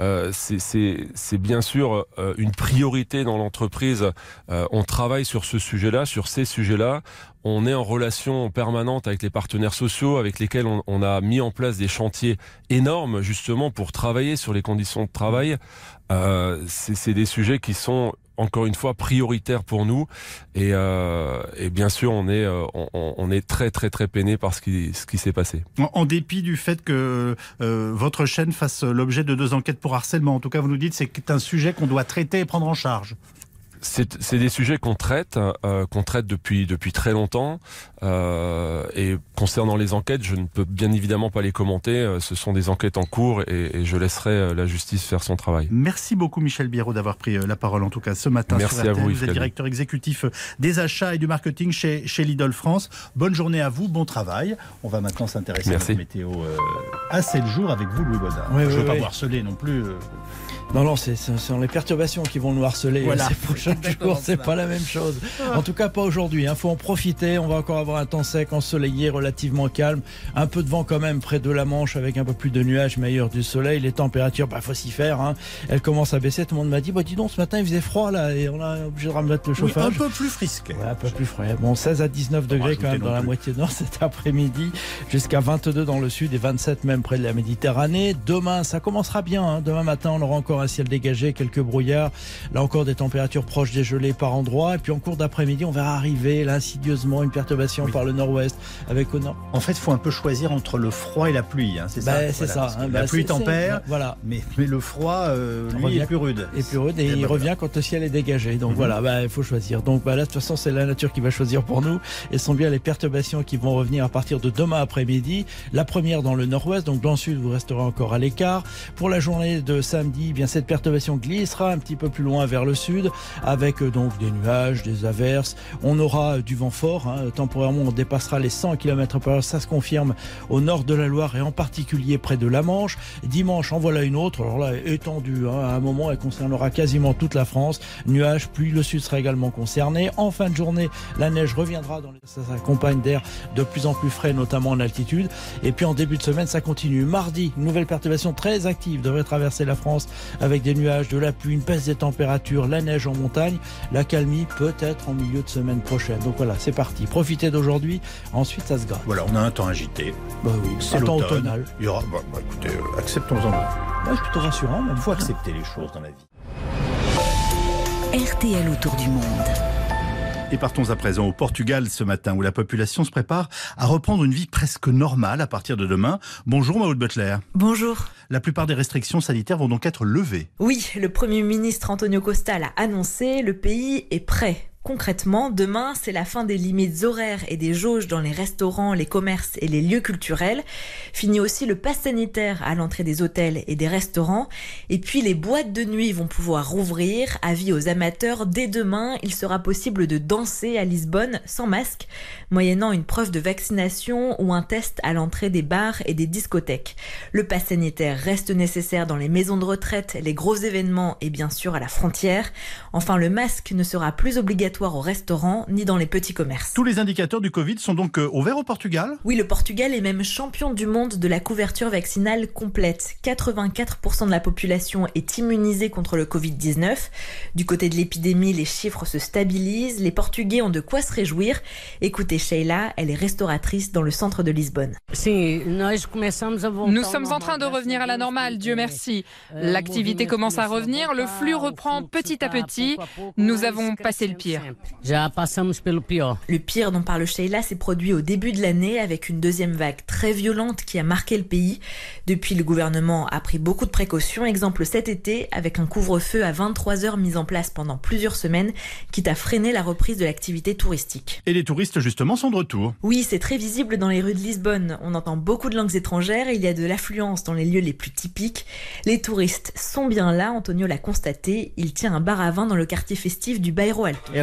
C'est bien sûr une priorité dans l'entreprise. On travaille sur ce sujet-là, sur ces sujets-là. On est en relation permanente avec les partenaires sociaux avec lesquels on a mis en place des chantiers énormes justement pour travailler sur les conditions de travail. C'est des sujets qui sont encore une fois prioritaires pour nous et bien sûr on est très très très peiné par ce qui s'est passé. En dépit du fait que votre chaîne fasse l'objet de 2 enquêtes pour harcèlement, en tout cas vous nous dites que c'est un sujet qu'on doit traiter et prendre en charge. C'est des sujets qu'on traite depuis très longtemps. Et concernant les enquêtes, je ne peux bien évidemment pas les commenter. Ce sont des enquêtes en cours et je laisserai la justice faire son travail. Merci beaucoup Michel Biérot d'avoir pris la parole en tout cas ce matin. Merci sur RTL. à vous. Vous êtes directeur exécutif des achats et du marketing chez Lidl France. Bonne journée à vous, bon travail. On va maintenant s'intéresser à la météo à 7 jours avec vous Louis Baudin. Je ne veux pas vous harceler non plus. Non, ce sont les perturbations qui vont nous harceler ces prochains jours, c'est pas la même chose. En tout cas, pas aujourd'hui. Faut en profiter. On va encore avoir un temps sec, ensoleillé, relativement calme. Un peu de vent quand même près de la Manche avec un peu plus de nuages, mais ailleurs du soleil. Les températures, faut s'y faire. Elles commencent à baisser. Tout le monde m'a dit, dis donc, ce matin il faisait froid là et on a obligé de remettre le chauffage. Un peu plus frisqué. Un peu plus frais. Bon, 16 à 19 degrés quand même dans la moitié nord cet après-midi, jusqu'à 22 dans le sud et 27 même près de la Méditerranée. Demain, ça commencera bien. Demain matin, on aura encore un ciel dégagé, quelques brouillards. Là encore, des températures proches des gelées par endroits. Et puis en cours d'après-midi, on verra arriver là insidieusement une perturbation par le nord-ouest avec au nord. En fait, il faut un peu choisir entre le froid et la pluie. C'est ça. C'est ça. La pluie tempère. Voilà. Mais le froid, lui, est plus rude. Et il revient quand le ciel est dégagé. Donc voilà, il faut choisir. Donc là, de toute façon, c'est la nature qui va choisir pour nous. Et ce sont bien les perturbations qui vont revenir à partir de demain après-midi. La première dans le nord-ouest, donc dans le sud, vous resterez encore à l'écart. Pour la journée de samedi, cette perturbation glissera un petit peu plus loin vers le sud avec donc des nuages, des averses. On aura du vent fort. Temporairement, on dépassera les 100 km/h. Ça se confirme au nord de la Loire et en particulier près de la Manche. Dimanche, en voilà une autre. Alors là, étendue. À un moment, elle concernera quasiment toute la France. Nuages, pluie, le sud sera également concerné. En fin de journée, la neige reviendra. Ça s'accompagne d'air de plus en plus frais, notamment en altitude. Et puis en début de semaine, ça continue. Mardi, une nouvelle perturbation très active devrait traverser la France avec des nuages, de la pluie, une baisse des températures, la neige en montagne, la calmie peut-être en milieu de semaine prochaine. Donc voilà, c'est parti. Profitez d'aujourd'hui, ensuite ça se grave. Voilà, on a un temps agité. Oui, c'est un temps automnal. Il y aura, écoutez, acceptons-en. C'est plutôt rassurant. Il faut accepter les choses dans la vie. RTL autour du monde. Et partons à présent au Portugal ce matin où la population se prépare à reprendre une vie presque normale à partir de demain. Bonjour Maud Butler. Bonjour. La plupart des restrictions sanitaires vont donc être levées. Oui, le Premier ministre Antonio Costa l'a annoncé, le pays est prêt. Concrètement, demain, c'est la fin des limites horaires et des jauges dans les restaurants, les commerces et les lieux culturels. Fini aussi le pass sanitaire à l'entrée des hôtels et des restaurants. Et puis, les boîtes de nuit vont pouvoir rouvrir. Avis aux amateurs, dès demain, il sera possible de danser à Lisbonne sans masque, moyennant une preuve de vaccination ou un test à l'entrée des bars et des discothèques. Le pass sanitaire reste nécessaire dans les maisons de retraite, les gros événements et bien sûr à la frontière. Enfin, le masque ne sera plus obligatoire au restaurant ni dans les petits commerces. Tous les indicateurs du Covid sont donc au vert au Portugal ? Oui, le Portugal est même champion du monde de la couverture vaccinale complète. 84% de la population est immunisée contre le Covid-19. Du côté de l'épidémie, les chiffres se stabilisent. Les Portugais ont de quoi se réjouir. Écoutez Sheila, elle est restauratrice dans le centre de Lisbonne. Nous sommes en train de revenir à la normale, Dieu merci. L'activité commence à revenir, le flux reprend petit à petit. Nous avons passé le pire. Le pire dont parle Sheila s'est produit au début de l'année avec une deuxième vague très violente qui a marqué le pays. Depuis, le gouvernement a pris beaucoup de précautions. Exemple cet été avec un couvre-feu à 23h mis en place pendant plusieurs semaines, quitte à freiner la reprise de l'activité touristique. Et les touristes justement sont de retour. Oui, c'est très visible dans les rues de Lisbonne. On entend beaucoup de langues étrangères et il y a de l'affluence dans les lieux les plus typiques. Les touristes sont bien là, Antonio l'a constaté. Il tient un bar à vin dans le quartier festif du Bairro Alto.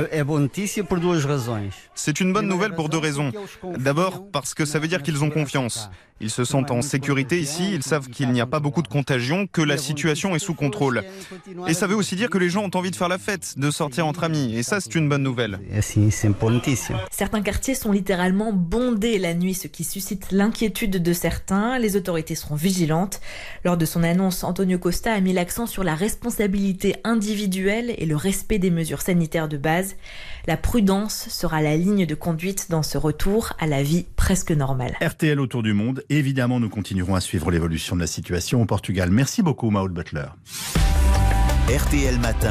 C'est une bonne nouvelle pour deux raisons. D'abord, parce que ça veut dire qu'ils ont confiance. Ils se sentent en sécurité ici, ils savent qu'il n'y a pas beaucoup de contagion, que la situation est sous contrôle. Et ça veut aussi dire que les gens ont envie de faire la fête, de sortir entre amis. Et ça, c'est une bonne nouvelle. Certains quartiers sont littéralement bondés la nuit, ce qui suscite l'inquiétude de certains. Les autorités seront vigilantes. Lors de son annonce, Antonio Costa a mis l'accent sur la responsabilité individuelle et le respect des mesures sanitaires de base. La prudence sera la ligne de conduite dans ce retour à la vie presque normale. RTL autour du monde. Évidemment, nous continuerons à suivre l'évolution de la situation au Portugal. Merci beaucoup, Maud Butler. RTL Matin.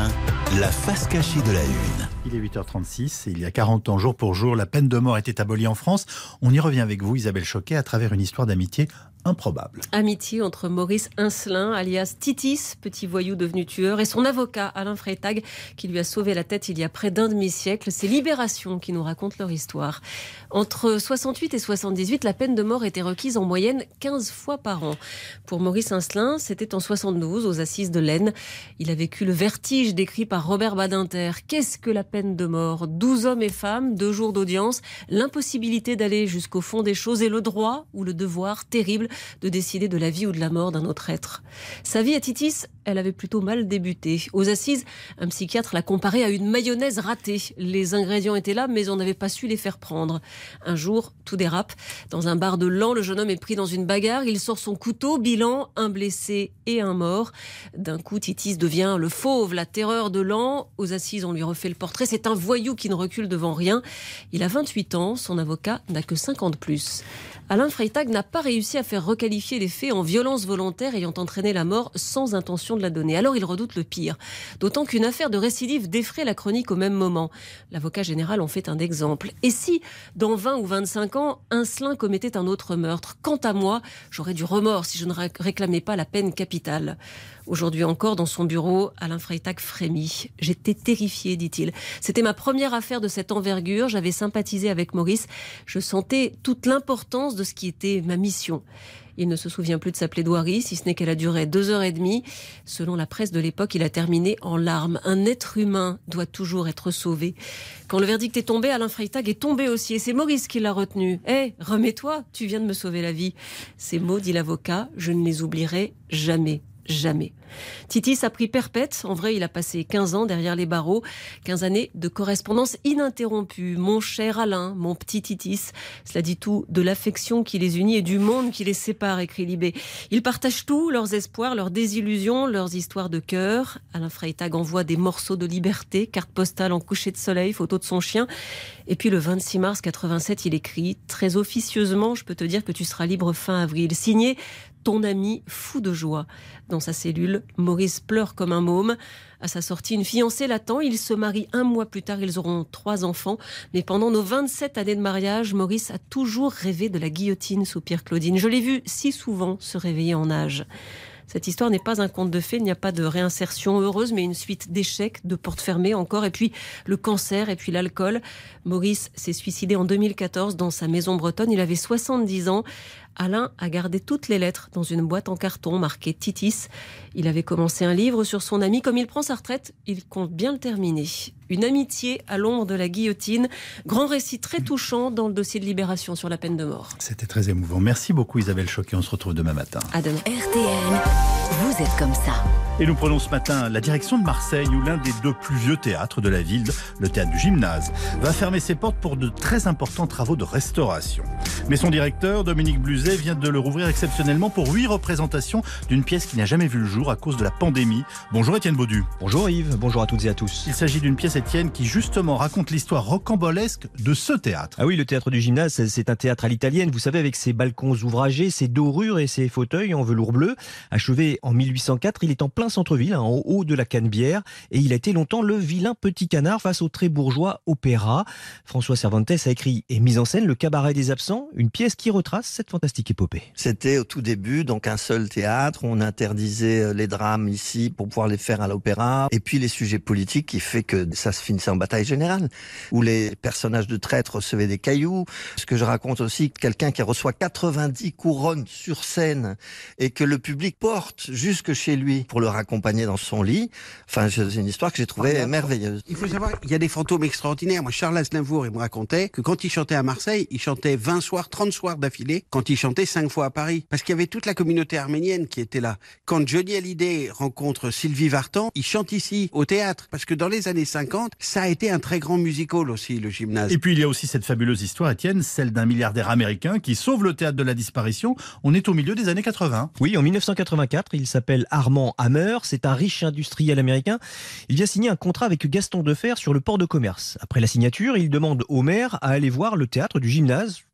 La face cachée de la une. Il est 8h36 et il y a 40 ans, jour pour jour, la peine de mort était abolie en France. On y revient avec vous, Isabelle Choquet, à travers une histoire d'amitié improbable. Amitié entre Maurice Incelin, alias Titis, petit voyou devenu tueur, et son avocat, Alain Freytag, qui lui a sauvé la tête il y a près d'un demi-siècle. C'est Libération qui nous raconte leur histoire. Entre 68 et 78, la peine de mort était requise en moyenne 15 fois par an. Pour Maurice Incelin, c'était en 72, aux assises de l'Aisne. Il a vécu le vertige décrit par Robert Badinter. Qu'est-ce que la peine de mort ? 12 hommes et femmes, 2 jours d'audience, l'impossibilité d'aller jusqu'au fond des choses et le droit ou le devoir terrible de décider de la vie ou de la mort d'un autre être. Sa vie à Titis, elle avait plutôt mal débuté. Aux assises, un psychiatre l'a comparée à une mayonnaise ratée. Les ingrédients étaient là, mais on n'avait pas su les faire prendre. Un jour, tout dérape. Dans un bar de Laon, le jeune homme est pris dans une bagarre. Il sort son couteau, bilan, un blessé et un mort. D'un coup, Titis devient le fauve, la terreur de Laon. Aux assises, on lui refait le portrait. C'est un voyou qui ne recule devant rien. Il a 28 ans, son avocat n'a que 50 plus. Alain Freytag n'a pas réussi à faire requalifier les faits en violence volontaire ayant entraîné la mort sans intention de la donner. Alors il redoute le pire. D'autant qu'une affaire de récidive défraie la chronique au même moment. L'avocat général en fait un exemple. Et si, dans 20 ou 25 ans, Incelin commettait un autre meurtre ? Quant à moi, j'aurais du remords si je ne réclamais pas la peine capitale. Aujourd'hui encore, dans son bureau, Alain Freytag frémit. « J'étais terrifié, dit-il. C'était ma première affaire de cette envergure. J'avais sympathisé avec Maurice. Je sentais toute l'importance de ce qui était ma mission. » Il ne se souvient plus de sa plaidoirie, si ce n'est qu'elle a duré 2h30. Selon la presse de l'époque, il a terminé en larmes. Un être humain doit toujours être sauvé. Quand le verdict est tombé, Alain Freytag est tombé aussi. Et c'est Maurice qui l'a retenu. « Hé, remets-toi, tu viens de me sauver la vie. » Ces mots, dit l'avocat, je ne les oublierai jamais. Jamais. Titis a pris perpète. En vrai, il a passé 15 ans derrière les barreaux. 15 années de correspondance ininterrompue. Mon cher Alain, mon petit Titis. Cela dit tout de l'affection qui les unit et du monde qui les sépare, écrit Libé. Ils partagent tout, leurs espoirs, leurs désillusions, leurs histoires de cœur. Alain Freytag envoie des morceaux de liberté, carte postale en coucher de soleil, photo de son chien. Et puis le 26 mars 87, il écrit très officieusement, je peux te dire que tu seras libre fin avril. Signé ton ami fou de joie. Dans sa cellule, Maurice pleure comme un môme. À sa sortie, une fiancée l'attend. Ils se marient 1 mois plus tard. Ils auront 3 enfants. Mais pendant nos 27 années de mariage, Maurice a toujours rêvé de la guillotine, soupire Claudine. Je l'ai vu si souvent se réveiller en âge. Cette histoire n'est pas un conte de fées, il n'y a pas de réinsertion heureuse, mais une suite d'échecs, de portes fermées encore, et puis le cancer, et puis l'alcool. Maurice s'est suicidé en 2014 dans sa maison bretonne, il avait 70 ans. Alain a gardé toutes les lettres dans une boîte en carton marquée Titis. Il avait commencé un livre sur son ami. Comme il prend sa retraite, il compte bien le terminer. Une amitié à l'ombre de la guillotine. Grand récit très touchant dans le dossier de Libération sur la peine de mort. C'était très émouvant. Merci beaucoup Isabelle Choquet. On se retrouve demain matin. À demain. RTL, vous êtes comme ça. Et nous prenons ce matin la direction de Marseille, où l'un des 2 plus vieux théâtres de la ville, le théâtre du Gymnase, va fermer ses portes pour de très importants travaux de restauration. Mais son directeur, Dominique Bluzet, vient de le rouvrir exceptionnellement pour 8 représentations d'une pièce qui n'a jamais vu le jour à cause de la pandémie. Bonjour Étienne Baudu. Bonjour Yves, bonjour à toutes et à tous. Il s'agit d'une pièce, Étienne, qui justement raconte l'histoire rocambolesque de ce théâtre. Ah oui, le théâtre du Gymnase, c'est un théâtre à l'italienne, vous savez, avec ses balcons ouvragés, ses dorures et ses fauteuils en velours bleu. Achevé en 1804, il est en plein centre-ville, en haut de la Canebière, et il a été longtemps le vilain petit canard face au très bourgeois opéra. François Cervantes a écrit et mis en scène Le Cabaret des absents, une pièce qui retrace cette fantastique épopée. C'était au tout début donc un seul théâtre, on interdisait les drames ici pour pouvoir les faire à l'opéra, et puis les sujets politiques qui fait que ça se finissait en bataille générale, où les personnages de traîtres recevaient des cailloux. Ce que je raconte aussi, quelqu'un qui reçoit 90 couronnes sur scène et que le public porte jusque chez lui pour le raccompagner dans son lit. Enfin, c'est une histoire que j'ai trouvée merveilleuse. Il faut savoir, il y a des fantômes extraordinaires. Moi, Charles Aznavour, il me racontait que quand il chantait à Marseille, il chantait 20 soirs, 30 soirs d'affilée, quand il chantait 5 fois à Paris. Parce qu'il y avait toute la communauté arménienne qui était là. Quand Johnny Hallyday rencontre Sylvie Vartan, il chante ici, au théâtre. Parce que dans les années 50, ça a été un très grand musical aussi, le Gymnase. Et puis il y a aussi cette fabuleuse histoire, Étienne, celle d'un milliardaire américain qui sauve le théâtre de la disparition. On est au milieu des années 80. Oui, en 1984, il s'appelle Armand Hammer, c'est un riche industriel américain. Il vient signer un contrat avec Gaston Defferre sur le port de commerce. Après la signature, il demande au maire à aller voir le théâtre du Gymnase,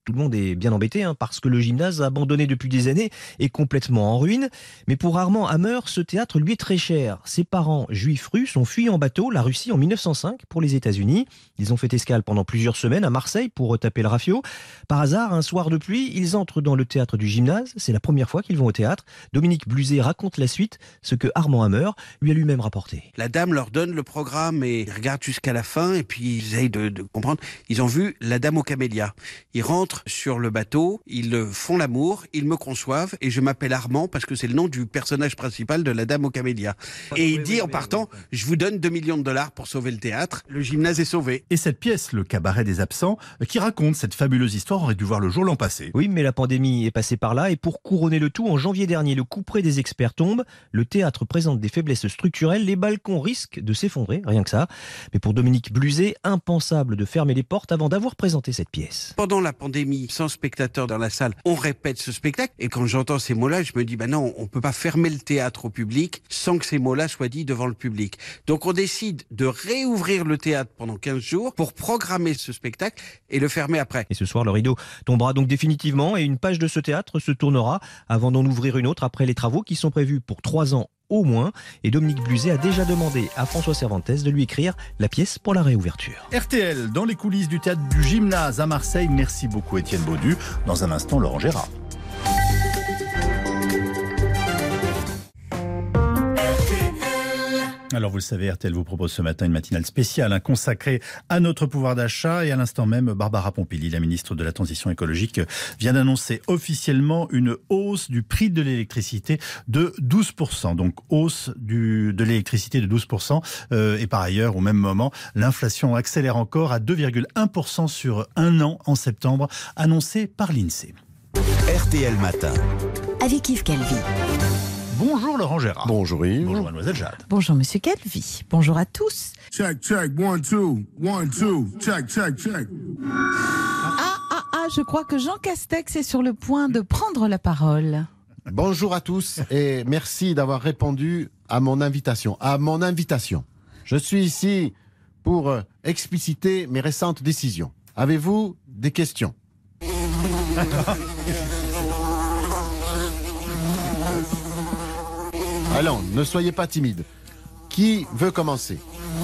Tout le monde est bien embêté parce que le gymnase abandonné depuis des années est complètement en ruine. Mais pour Armand Hammer, ce théâtre lui est très cher. Ses parents juifs russes ont fui en bateau la Russie en 1905 pour les États-Unis. Ils ont fait escale pendant plusieurs semaines à Marseille pour retaper le rafio. Par hasard, un soir de pluie, ils entrent dans le théâtre du gymnase. C'est la première fois qu'ils vont au théâtre. Dominique Bluzet raconte la suite, ce que Armand Hammer lui a lui-même rapporté. La dame leur donne le programme et ils regardent jusqu'à la fin et puis ils essayent de comprendre. Ils ont vu La Dame aux Camélias. Ils rentrent sur le bateau, ils font l'amour, ils me conçoivent et je m'appelle Armand parce que c'est le nom du personnage principal de La Dame aux Camélias. Et il dit en partant, je vous donne $2 millions pour sauver le théâtre. Le gymnase est sauvé. Et cette pièce, Le Cabaret des absents, qui raconte cette fabuleuse histoire, aurait dû voir le jour l'an passé. Oui, mais la pandémie est passée par là et pour couronner le tout, en janvier dernier, le couperet des experts tombe. Le théâtre présente des faiblesses structurelles, les balcons risquent de s'effondrer, rien que ça. Mais pour Dominique Bluzet, impensable de fermer les portes avant d'avoir présenté cette pièce. Pendant la pandémie, sans spectateurs dans la salle, on répète ce spectacle. Et quand j'entends ces mots-là, je me dis, non, on peut pas fermer le théâtre au public sans que ces mots-là soient dits devant le public. Donc on décide de réouvrir le théâtre pendant 15 jours pour programmer ce spectacle et le fermer après. Et ce soir, le rideau tombera donc définitivement et une page de ce théâtre se tournera avant d'en ouvrir une autre après les travaux qui sont prévus pour 3 ans au moins. Et Dominique Bluzet a déjà demandé à François Cervantes de lui écrire la pièce pour la réouverture. RTL, dans les coulisses du théâtre du gymnase à Marseille. Merci beaucoup Étienne Baudu. Dans un instant, Laurent Gérard. Alors vous le savez, RTL vous propose ce matin une matinale spéciale consacrée à notre pouvoir d'achat. Et à l'instant même, Barbara Pompili, la ministre de la Transition écologique, vient d'annoncer officiellement une hausse du prix de l'électricité de 12%. Donc hausse de l'électricité de 12%. Et par ailleurs, au même moment, l'inflation accélère encore à 2,1% sur un an en septembre, annoncé par l'INSEE. RTL Matin. Avec Yves Calvi. Bonjour Laurent Gérard. Bonjour Yves. Bonjour Mademoiselle Jade. Bonjour Monsieur Calvi. Bonjour à tous. Check, 1, 2, check. Je crois que Jean Castex est sur le point de prendre la parole. Bonjour à tous et merci d'avoir répondu à mon invitation. Je suis ici pour expliciter mes récentes décisions. Avez-vous des questions ? Allons, ne soyez pas timide. Qui veut commencer ?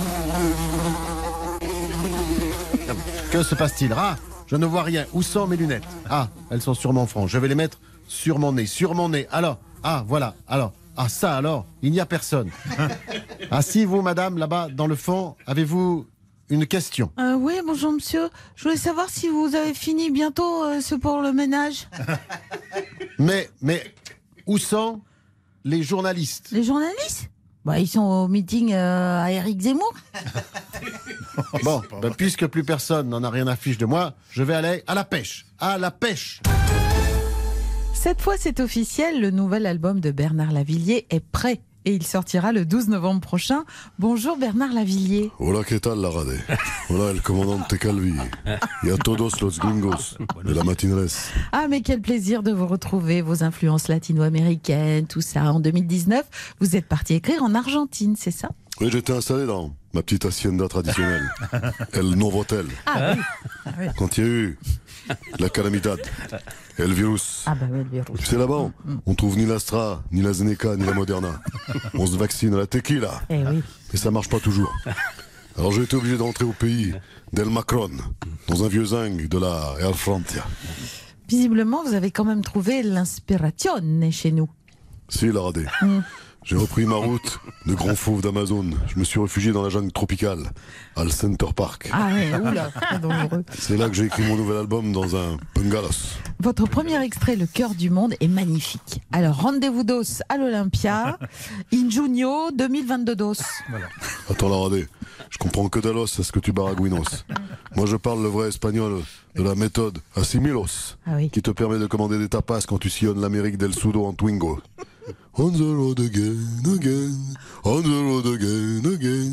Que se passe-t-il ? Ah, je ne vois rien. Où sont mes lunettes ? Ah, elles sont sur mon front. Je vais les mettre sur mon nez. Alors, ah, voilà. Alors, ah, ça alors, il n'y a personne. Ah, si vous, madame, là-bas, dans le fond, avez-vous une question ? Oui, bonjour monsieur. Je voulais savoir si vous avez fini bientôt ce pour le ménage. Mais, où sont les journalistes ? Les journalistes ? Ils sont au meeting à Éric Zemmour. Bon, puisque plus personne n'en a rien à fiche de moi, je vais aller à la pêche. À la pêche ! Cette fois, c'est officiel, le nouvel album de Bernard Lavilliers est prêt. Et il sortira le 12 novembre prochain. Bonjour Bernard Lavilliers. Hola, ¿qué tal, la rade? Hola, el comandante Calvi. Y a todos los gringos de la matinales. Ah, mais quel plaisir de vous retrouver, vos influences latino-américaines, tout ça. En 2019, vous êtes parti écrire en Argentine, c'est ça ? Oui, j'étais installé dans ma petite hacienda traditionnelle, El Novotel. Ah oui. Quand il y a eu la calamidad, el virus. Ah oui, le virus. Tu sais, là-bas, on trouve ni l'Astra, ni la Zeneca, ni la Moderna. On se vaccine à la tequila. Eh oui. Et ça marche pas toujours. Alors j'ai été obligé de rentrer au pays d'El Macron, dans un vieux zinc de la Air Francia. Visiblement, vous avez quand même trouvé l'inspiration chez nous. Si, la radée. J'ai repris ma route de grand fauve d'Amazon. Je me suis réfugié dans la jungle tropicale, al Center Park. Ah oui, oula, très dangereux. C'est là que j'ai écrit mon nouvel album dans un bungalows. Votre premier extrait, Le cœur du monde, est magnifique. Alors, rendez-vous dos à l'Olympia, in junio 2022 dos. Voilà. Attends, la radée, je comprends que de l'os à ce que tu baragouinos. Moi, je parle le vrai espagnol de la méthode Assimilos, qui te permet de commander des tapas quand tu sillonnes l'Amérique del Sudo en Twingo. On the road again, on the road again.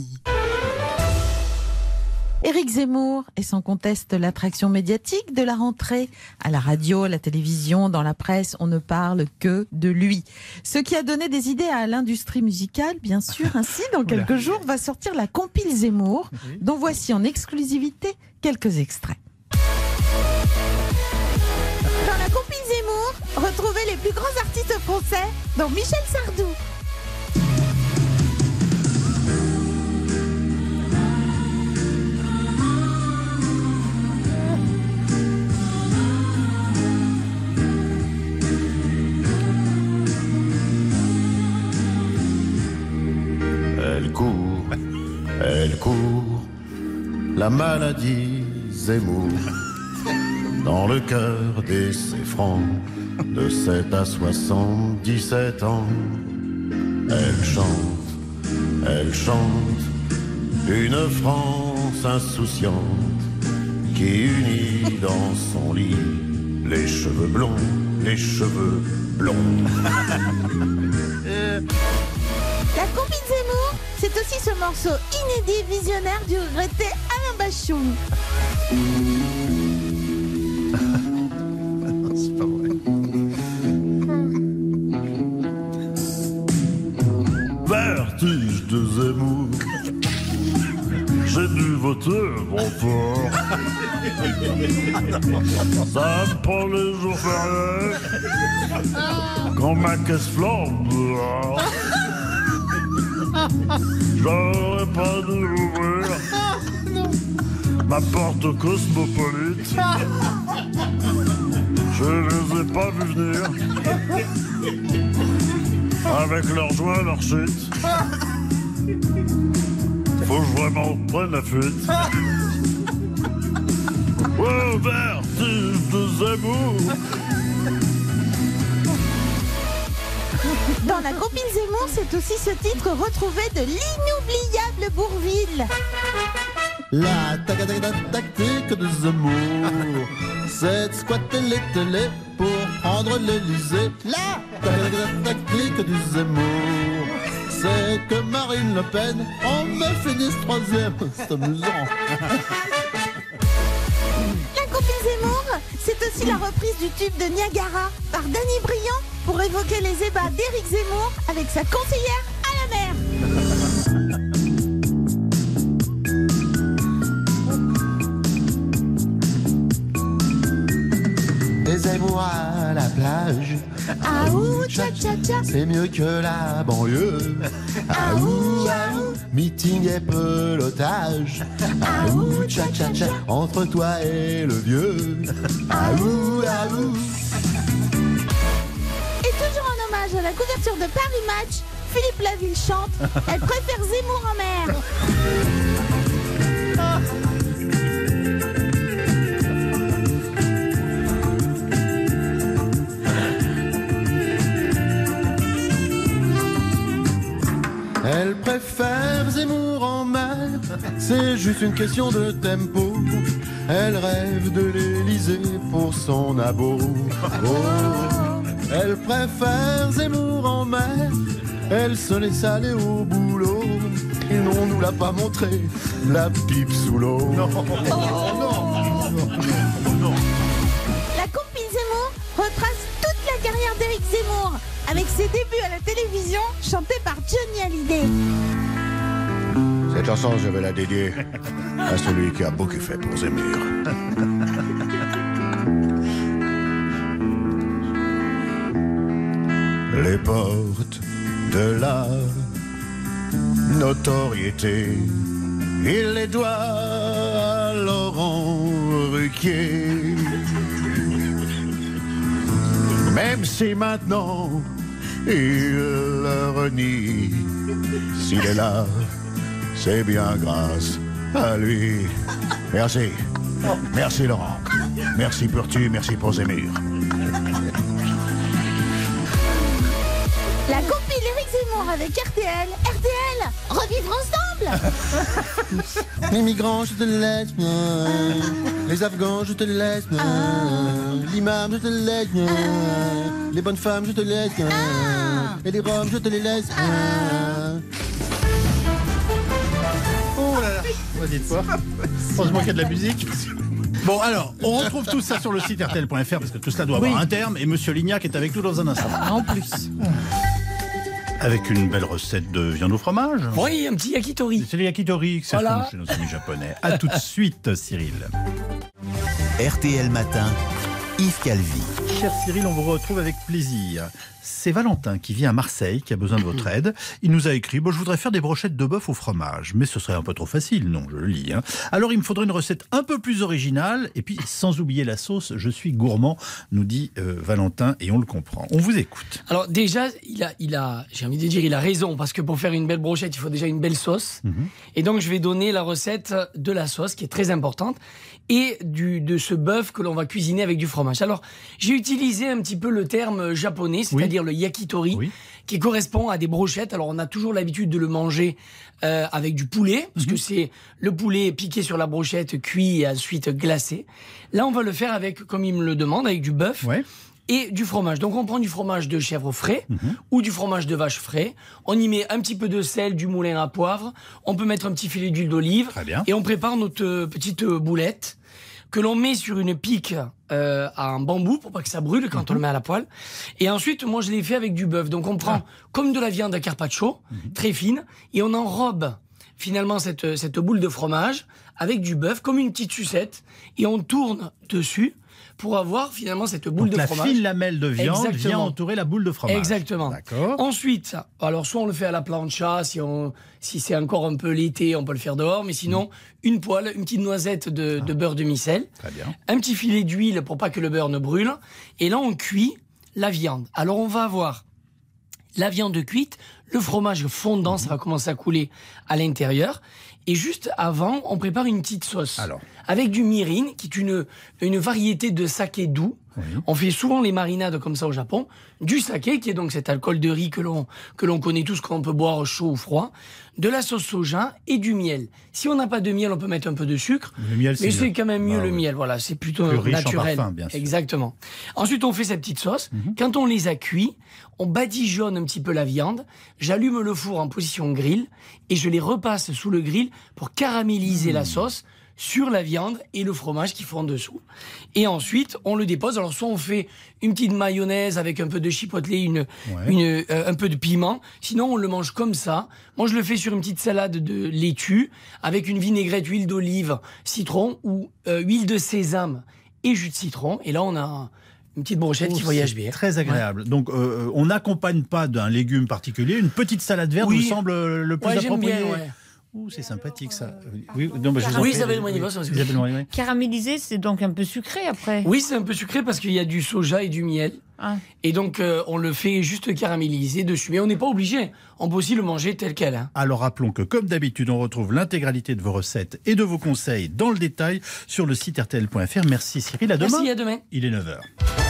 Éric Zemmour est sans conteste l'attraction médiatique de la rentrée. À la radio, à la télévision, dans la presse, on ne parle que de lui. Ce qui a donné des idées à l'industrie musicale, bien sûr. Ainsi, dans quelques jours, va sortir la compile Zemmour, dont voici en exclusivité quelques extraits. compil Zemmour, retrouvez les plus grands artistes français, dont Michel Sardou. Elle court, la maladie Zemmour, dans le cœur des francs, de 7 à 77 ans. Elle chante, une France insouciante, qui unit dans son lit les cheveux blonds. La compil Zemmour, c'est aussi ce morceau inédit visionnaire du regretté Alain Bachung. C'est pas vrai. Vertige de Zemmour, j'ai dû voter mon fort. Ça me prend les jours fériés, quand ma caisse flambe dehors. J'aurais pas dû ouvrir ma porte cosmopolite. Je les ai pas vus venir, avec leurs joints, leurs chutes. Faut que je vraiment prenne la fuite. Oh, vertige de Zemmour. Dans la compil Zemmour, c'est aussi ce titre retrouvé de l'inoubliable Bourvil. La tactique de Zemmour, c'est de squatter les télés pour prendre l'Elysée. La tactique du Zemmour, c'est que Marine Le Pen en me finisse troisième. C'est amusant. La compil Zemmour, c'est aussi la reprise du tube de Niagara par Danny Briand pour évoquer les ébats d'Éric Zemmour avec sa conseillère à la mer. Des Zemmour à la plage. Aou, tcha-tcha-tcha. C'est mieux que la banlieue. Aou, aou, meeting et pelotage. Aou, tcha-tcha-tcha, entre toi et le vieux. Aou, aou. Et toujours en hommage à la couverture de Paris Match, Philippe Laville chante « Elle préfère Zemmour en mer ». Elle préfère Zemmour en mer, c'est juste une question de tempo. Elle rêve de l'Élysée pour son abo. Oh, elle préfère Zemmour en mer, elle se laisse aller au boulot. Et non, on nous l'a pas montré, la pipe sous l'eau. Non, non, non. La compil Zemmour retrace toute la carrière d'Éric Zemmour avec ses débuts à la télévision chantés par Johnny Hallyday. Cette chanson, je vais la dédier à celui qui a beaucoup fait pour Zemmour. Les portes de la notoriété, il les doit à Laurent Ruquier. Même si maintenant il le renie, s'il est là, c'est bien grâce à lui. Merci. Merci Laurent. Merci pour tu, merci pour Zemmour. La compil Éric Zemmour avec RTL. RTL, revivre ensemble. Les migrants, je te laisse bien. Les Afghans, je te laisse bien. L'imam, je te laisse bien. Les bonnes femmes, je te laisse bien. Et les Roms, je te les laisse bien. Oh là là, vas-y de quoi. Heureusement qu'il y a de la musique. Bon alors, on retrouve tout ça sur le site rtl.fr parce que tout cela doit avoir un terme et Monsieur Lignac est avec nous dans un instant. En plus. Avec une belle recette de viande au fromage. Oui, un petit yakitori. C'est le yakitori que c'est voilà. Chez nos amis japonais. A tout de suite, Cyril. RTL Matin, Yves Calvi. Cher Cyril, on vous retrouve avec plaisir. C'est Valentin qui vit à Marseille, qui a besoin de votre aide. Il nous a écrit, je voudrais faire des brochettes de bœuf au fromage, mais ce serait un peu trop facile, non, je le lis. Alors il me faudrait une recette un peu plus originale, et puis sans oublier la sauce, je suis gourmand, nous dit Valentin, et on le comprend. On vous écoute. Alors déjà, j'ai envie de dire, il a raison, parce que pour faire une belle brochette, il faut déjà une belle sauce. Et donc je vais donner la recette de la sauce, qui est très importante, et de ce bœuf que l'on va cuisiner avec du fromage. Alors, j'ai utilisé un petit peu le terme japonais, c'est-à-dire le yakitori, qui correspond à des brochettes. Alors, on a toujours l'habitude de le manger avec du poulet, parce que c'est le poulet piqué sur la brochette, cuit et ensuite glacé. Là, on va le faire avec, comme il me le demande, avec du bœuf. Et du fromage. Donc on prend du fromage de chèvre frais ou du fromage de vache frais. On y met un petit peu de sel, du moulin à poivre. On peut mettre un petit filet d'huile d'olive. Et on prépare notre petite boulette que l'on met sur une pique en bambou pour pas que ça brûle quand on le met à la poêle. Et ensuite, moi je l'ai fait avec du bœuf. Donc on prend comme de la viande à carpaccio, très fine, et on enrobe finalement cette boule de fromage avec du bœuf comme une petite sucette et on tourne dessus pour avoir finalement cette boule de fromage. La fine lamelle de viande vient entourer la boule de fromage. Exactement. Ensuite, alors soit on le fait à la plancha, si c'est encore un peu l'été, on peut le faire dehors, mais sinon, une poêle, une petite noisette de beurre demi-sel, un petit filet d'huile pour pas que le beurre ne brûle, et là on cuit la viande. Alors on va avoir la viande cuite, le fromage fondant, ça va commencer à couler à l'intérieur. Et juste avant, on prépare une petite sauce. Avec du mirin, qui est une variété de saké doux. On fait souvent les marinades comme ça au Japon. Du saké, qui est donc cet alcool de riz que l'on connaît tous, qu'on peut boire chaud ou froid. De la sauce soja et du miel. Si on n'a pas de miel, on peut mettre un peu de sucre. Le miel, mais c'est quand même mieux le miel. Voilà, c'est plutôt plus riche naturel. En parfum, bien sûr. Exactement. Ensuite, on fait cette petite sauce. Quand on les a cuits, on badigeonne un petit peu la viande. J'allume le four en position grill et je les repasse sous le grill pour caraméliser la sauce sur la viande et le fromage qui fond en dessous. Et ensuite, on le dépose. Alors, soit on fait une petite mayonnaise avec un peu de chipotle, un peu de piment. Sinon, on le mange comme ça. Moi, je le fais sur une petite salade de laitue avec une vinaigrette, huile d'olive, citron ou huile de sésame et jus de citron. Et là, on a une petite brochette qui voyage bien. Très agréable. Donc, on n'accompagne pas d'un légume particulier. Une petite salade verte vous semble le plus approprié. J'aime bien, c'est sympathique ça. Isabelle Moinivos. Caramélisé, c'est donc un peu sucré après. Oui, c'est un peu sucré parce qu'il y a du soja et du miel. Et donc, on le fait juste caraméliser dessus. Mais on n'est pas obligé. On peut aussi le manger tel quel. Alors rappelons que, comme d'habitude, on retrouve l'intégralité de vos recettes et de vos conseils dans le détail sur le site rtl.fr. Merci Cyril, à demain. Merci, à demain. Il est 9h.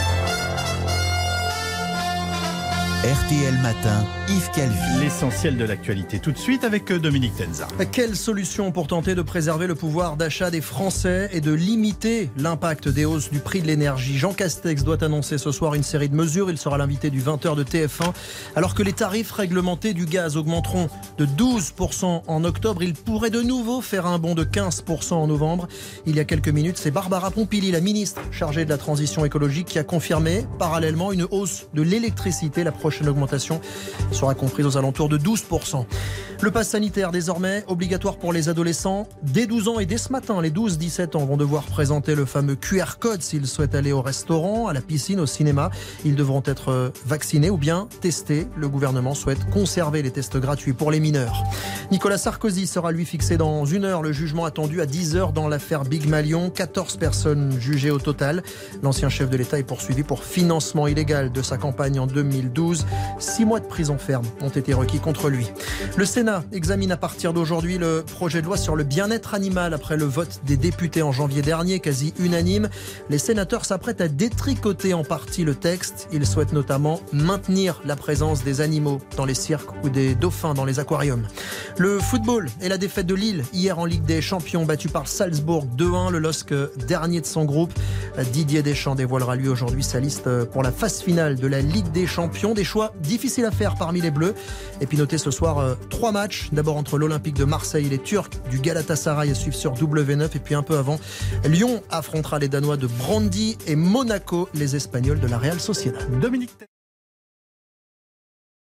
RTL Matin, Yves Calvi. L'essentiel de l'actualité tout de suite avec Dominique Tenza. Quelle solution pour tenter de préserver le pouvoir d'achat des Français et de limiter l'impact des hausses du prix de l'énergie? Jean Castex doit annoncer ce soir une série de mesures. Il sera l'invité du 20h de TF1. Alors que les tarifs réglementés du gaz augmenteront de 12% en octobre, il pourrait de nouveau faire un bond de 15% en novembre. Il y a quelques minutes, c'est Barbara Pompili, la ministre chargée de la transition écologique, qui a confirmé parallèlement une hausse de l'électricité. La prochaine augmentation sera comprise aux alentours de 12%. Le pass sanitaire désormais obligatoire pour les adolescents. Dès 12 ans et dès ce matin, les 12-17 ans vont devoir présenter le fameux QR code s'ils souhaitent aller au restaurant, à la piscine, au cinéma. Ils devront être vaccinés ou bien testés. Le gouvernement souhaite conserver les tests gratuits pour les mineurs. Nicolas Sarkozy sera lui fixé dans 1 heure. Le jugement attendu à 10h dans l'affaire Big Malion. 14 personnes jugées au total. L'ancien chef de l'État est poursuivi pour financement illégal de sa campagne en 2012. 6 mois de prison ferme ont été requis contre lui. Le Sénat examine à partir d'aujourd'hui le projet de loi sur le bien-être animal après le vote des députés en janvier dernier, quasi unanime. Les sénateurs s'apprêtent à détricoter en partie le texte. Ils souhaitent notamment maintenir la présence des animaux dans les cirques ou des dauphins dans les aquariums. Le football et la défaite de Lille hier en Ligue des Champions, battu par Salzbourg 2-1. Le LOSC dernier de son groupe. Didier Deschamps dévoilera lui aujourd'hui sa liste pour la phase finale de la Ligue des Champions. Des choix difficiles à faire parmi les Bleus. Et puis notez ce soir 3 matchs. D'abord entre l'Olympique de Marseille et les Turcs du Galatasaray à suivre sur W9. Et puis un peu avant, Lyon affrontera les Danois de Brøndby et Monaco, les Espagnols de la Real Sociedad. Dominique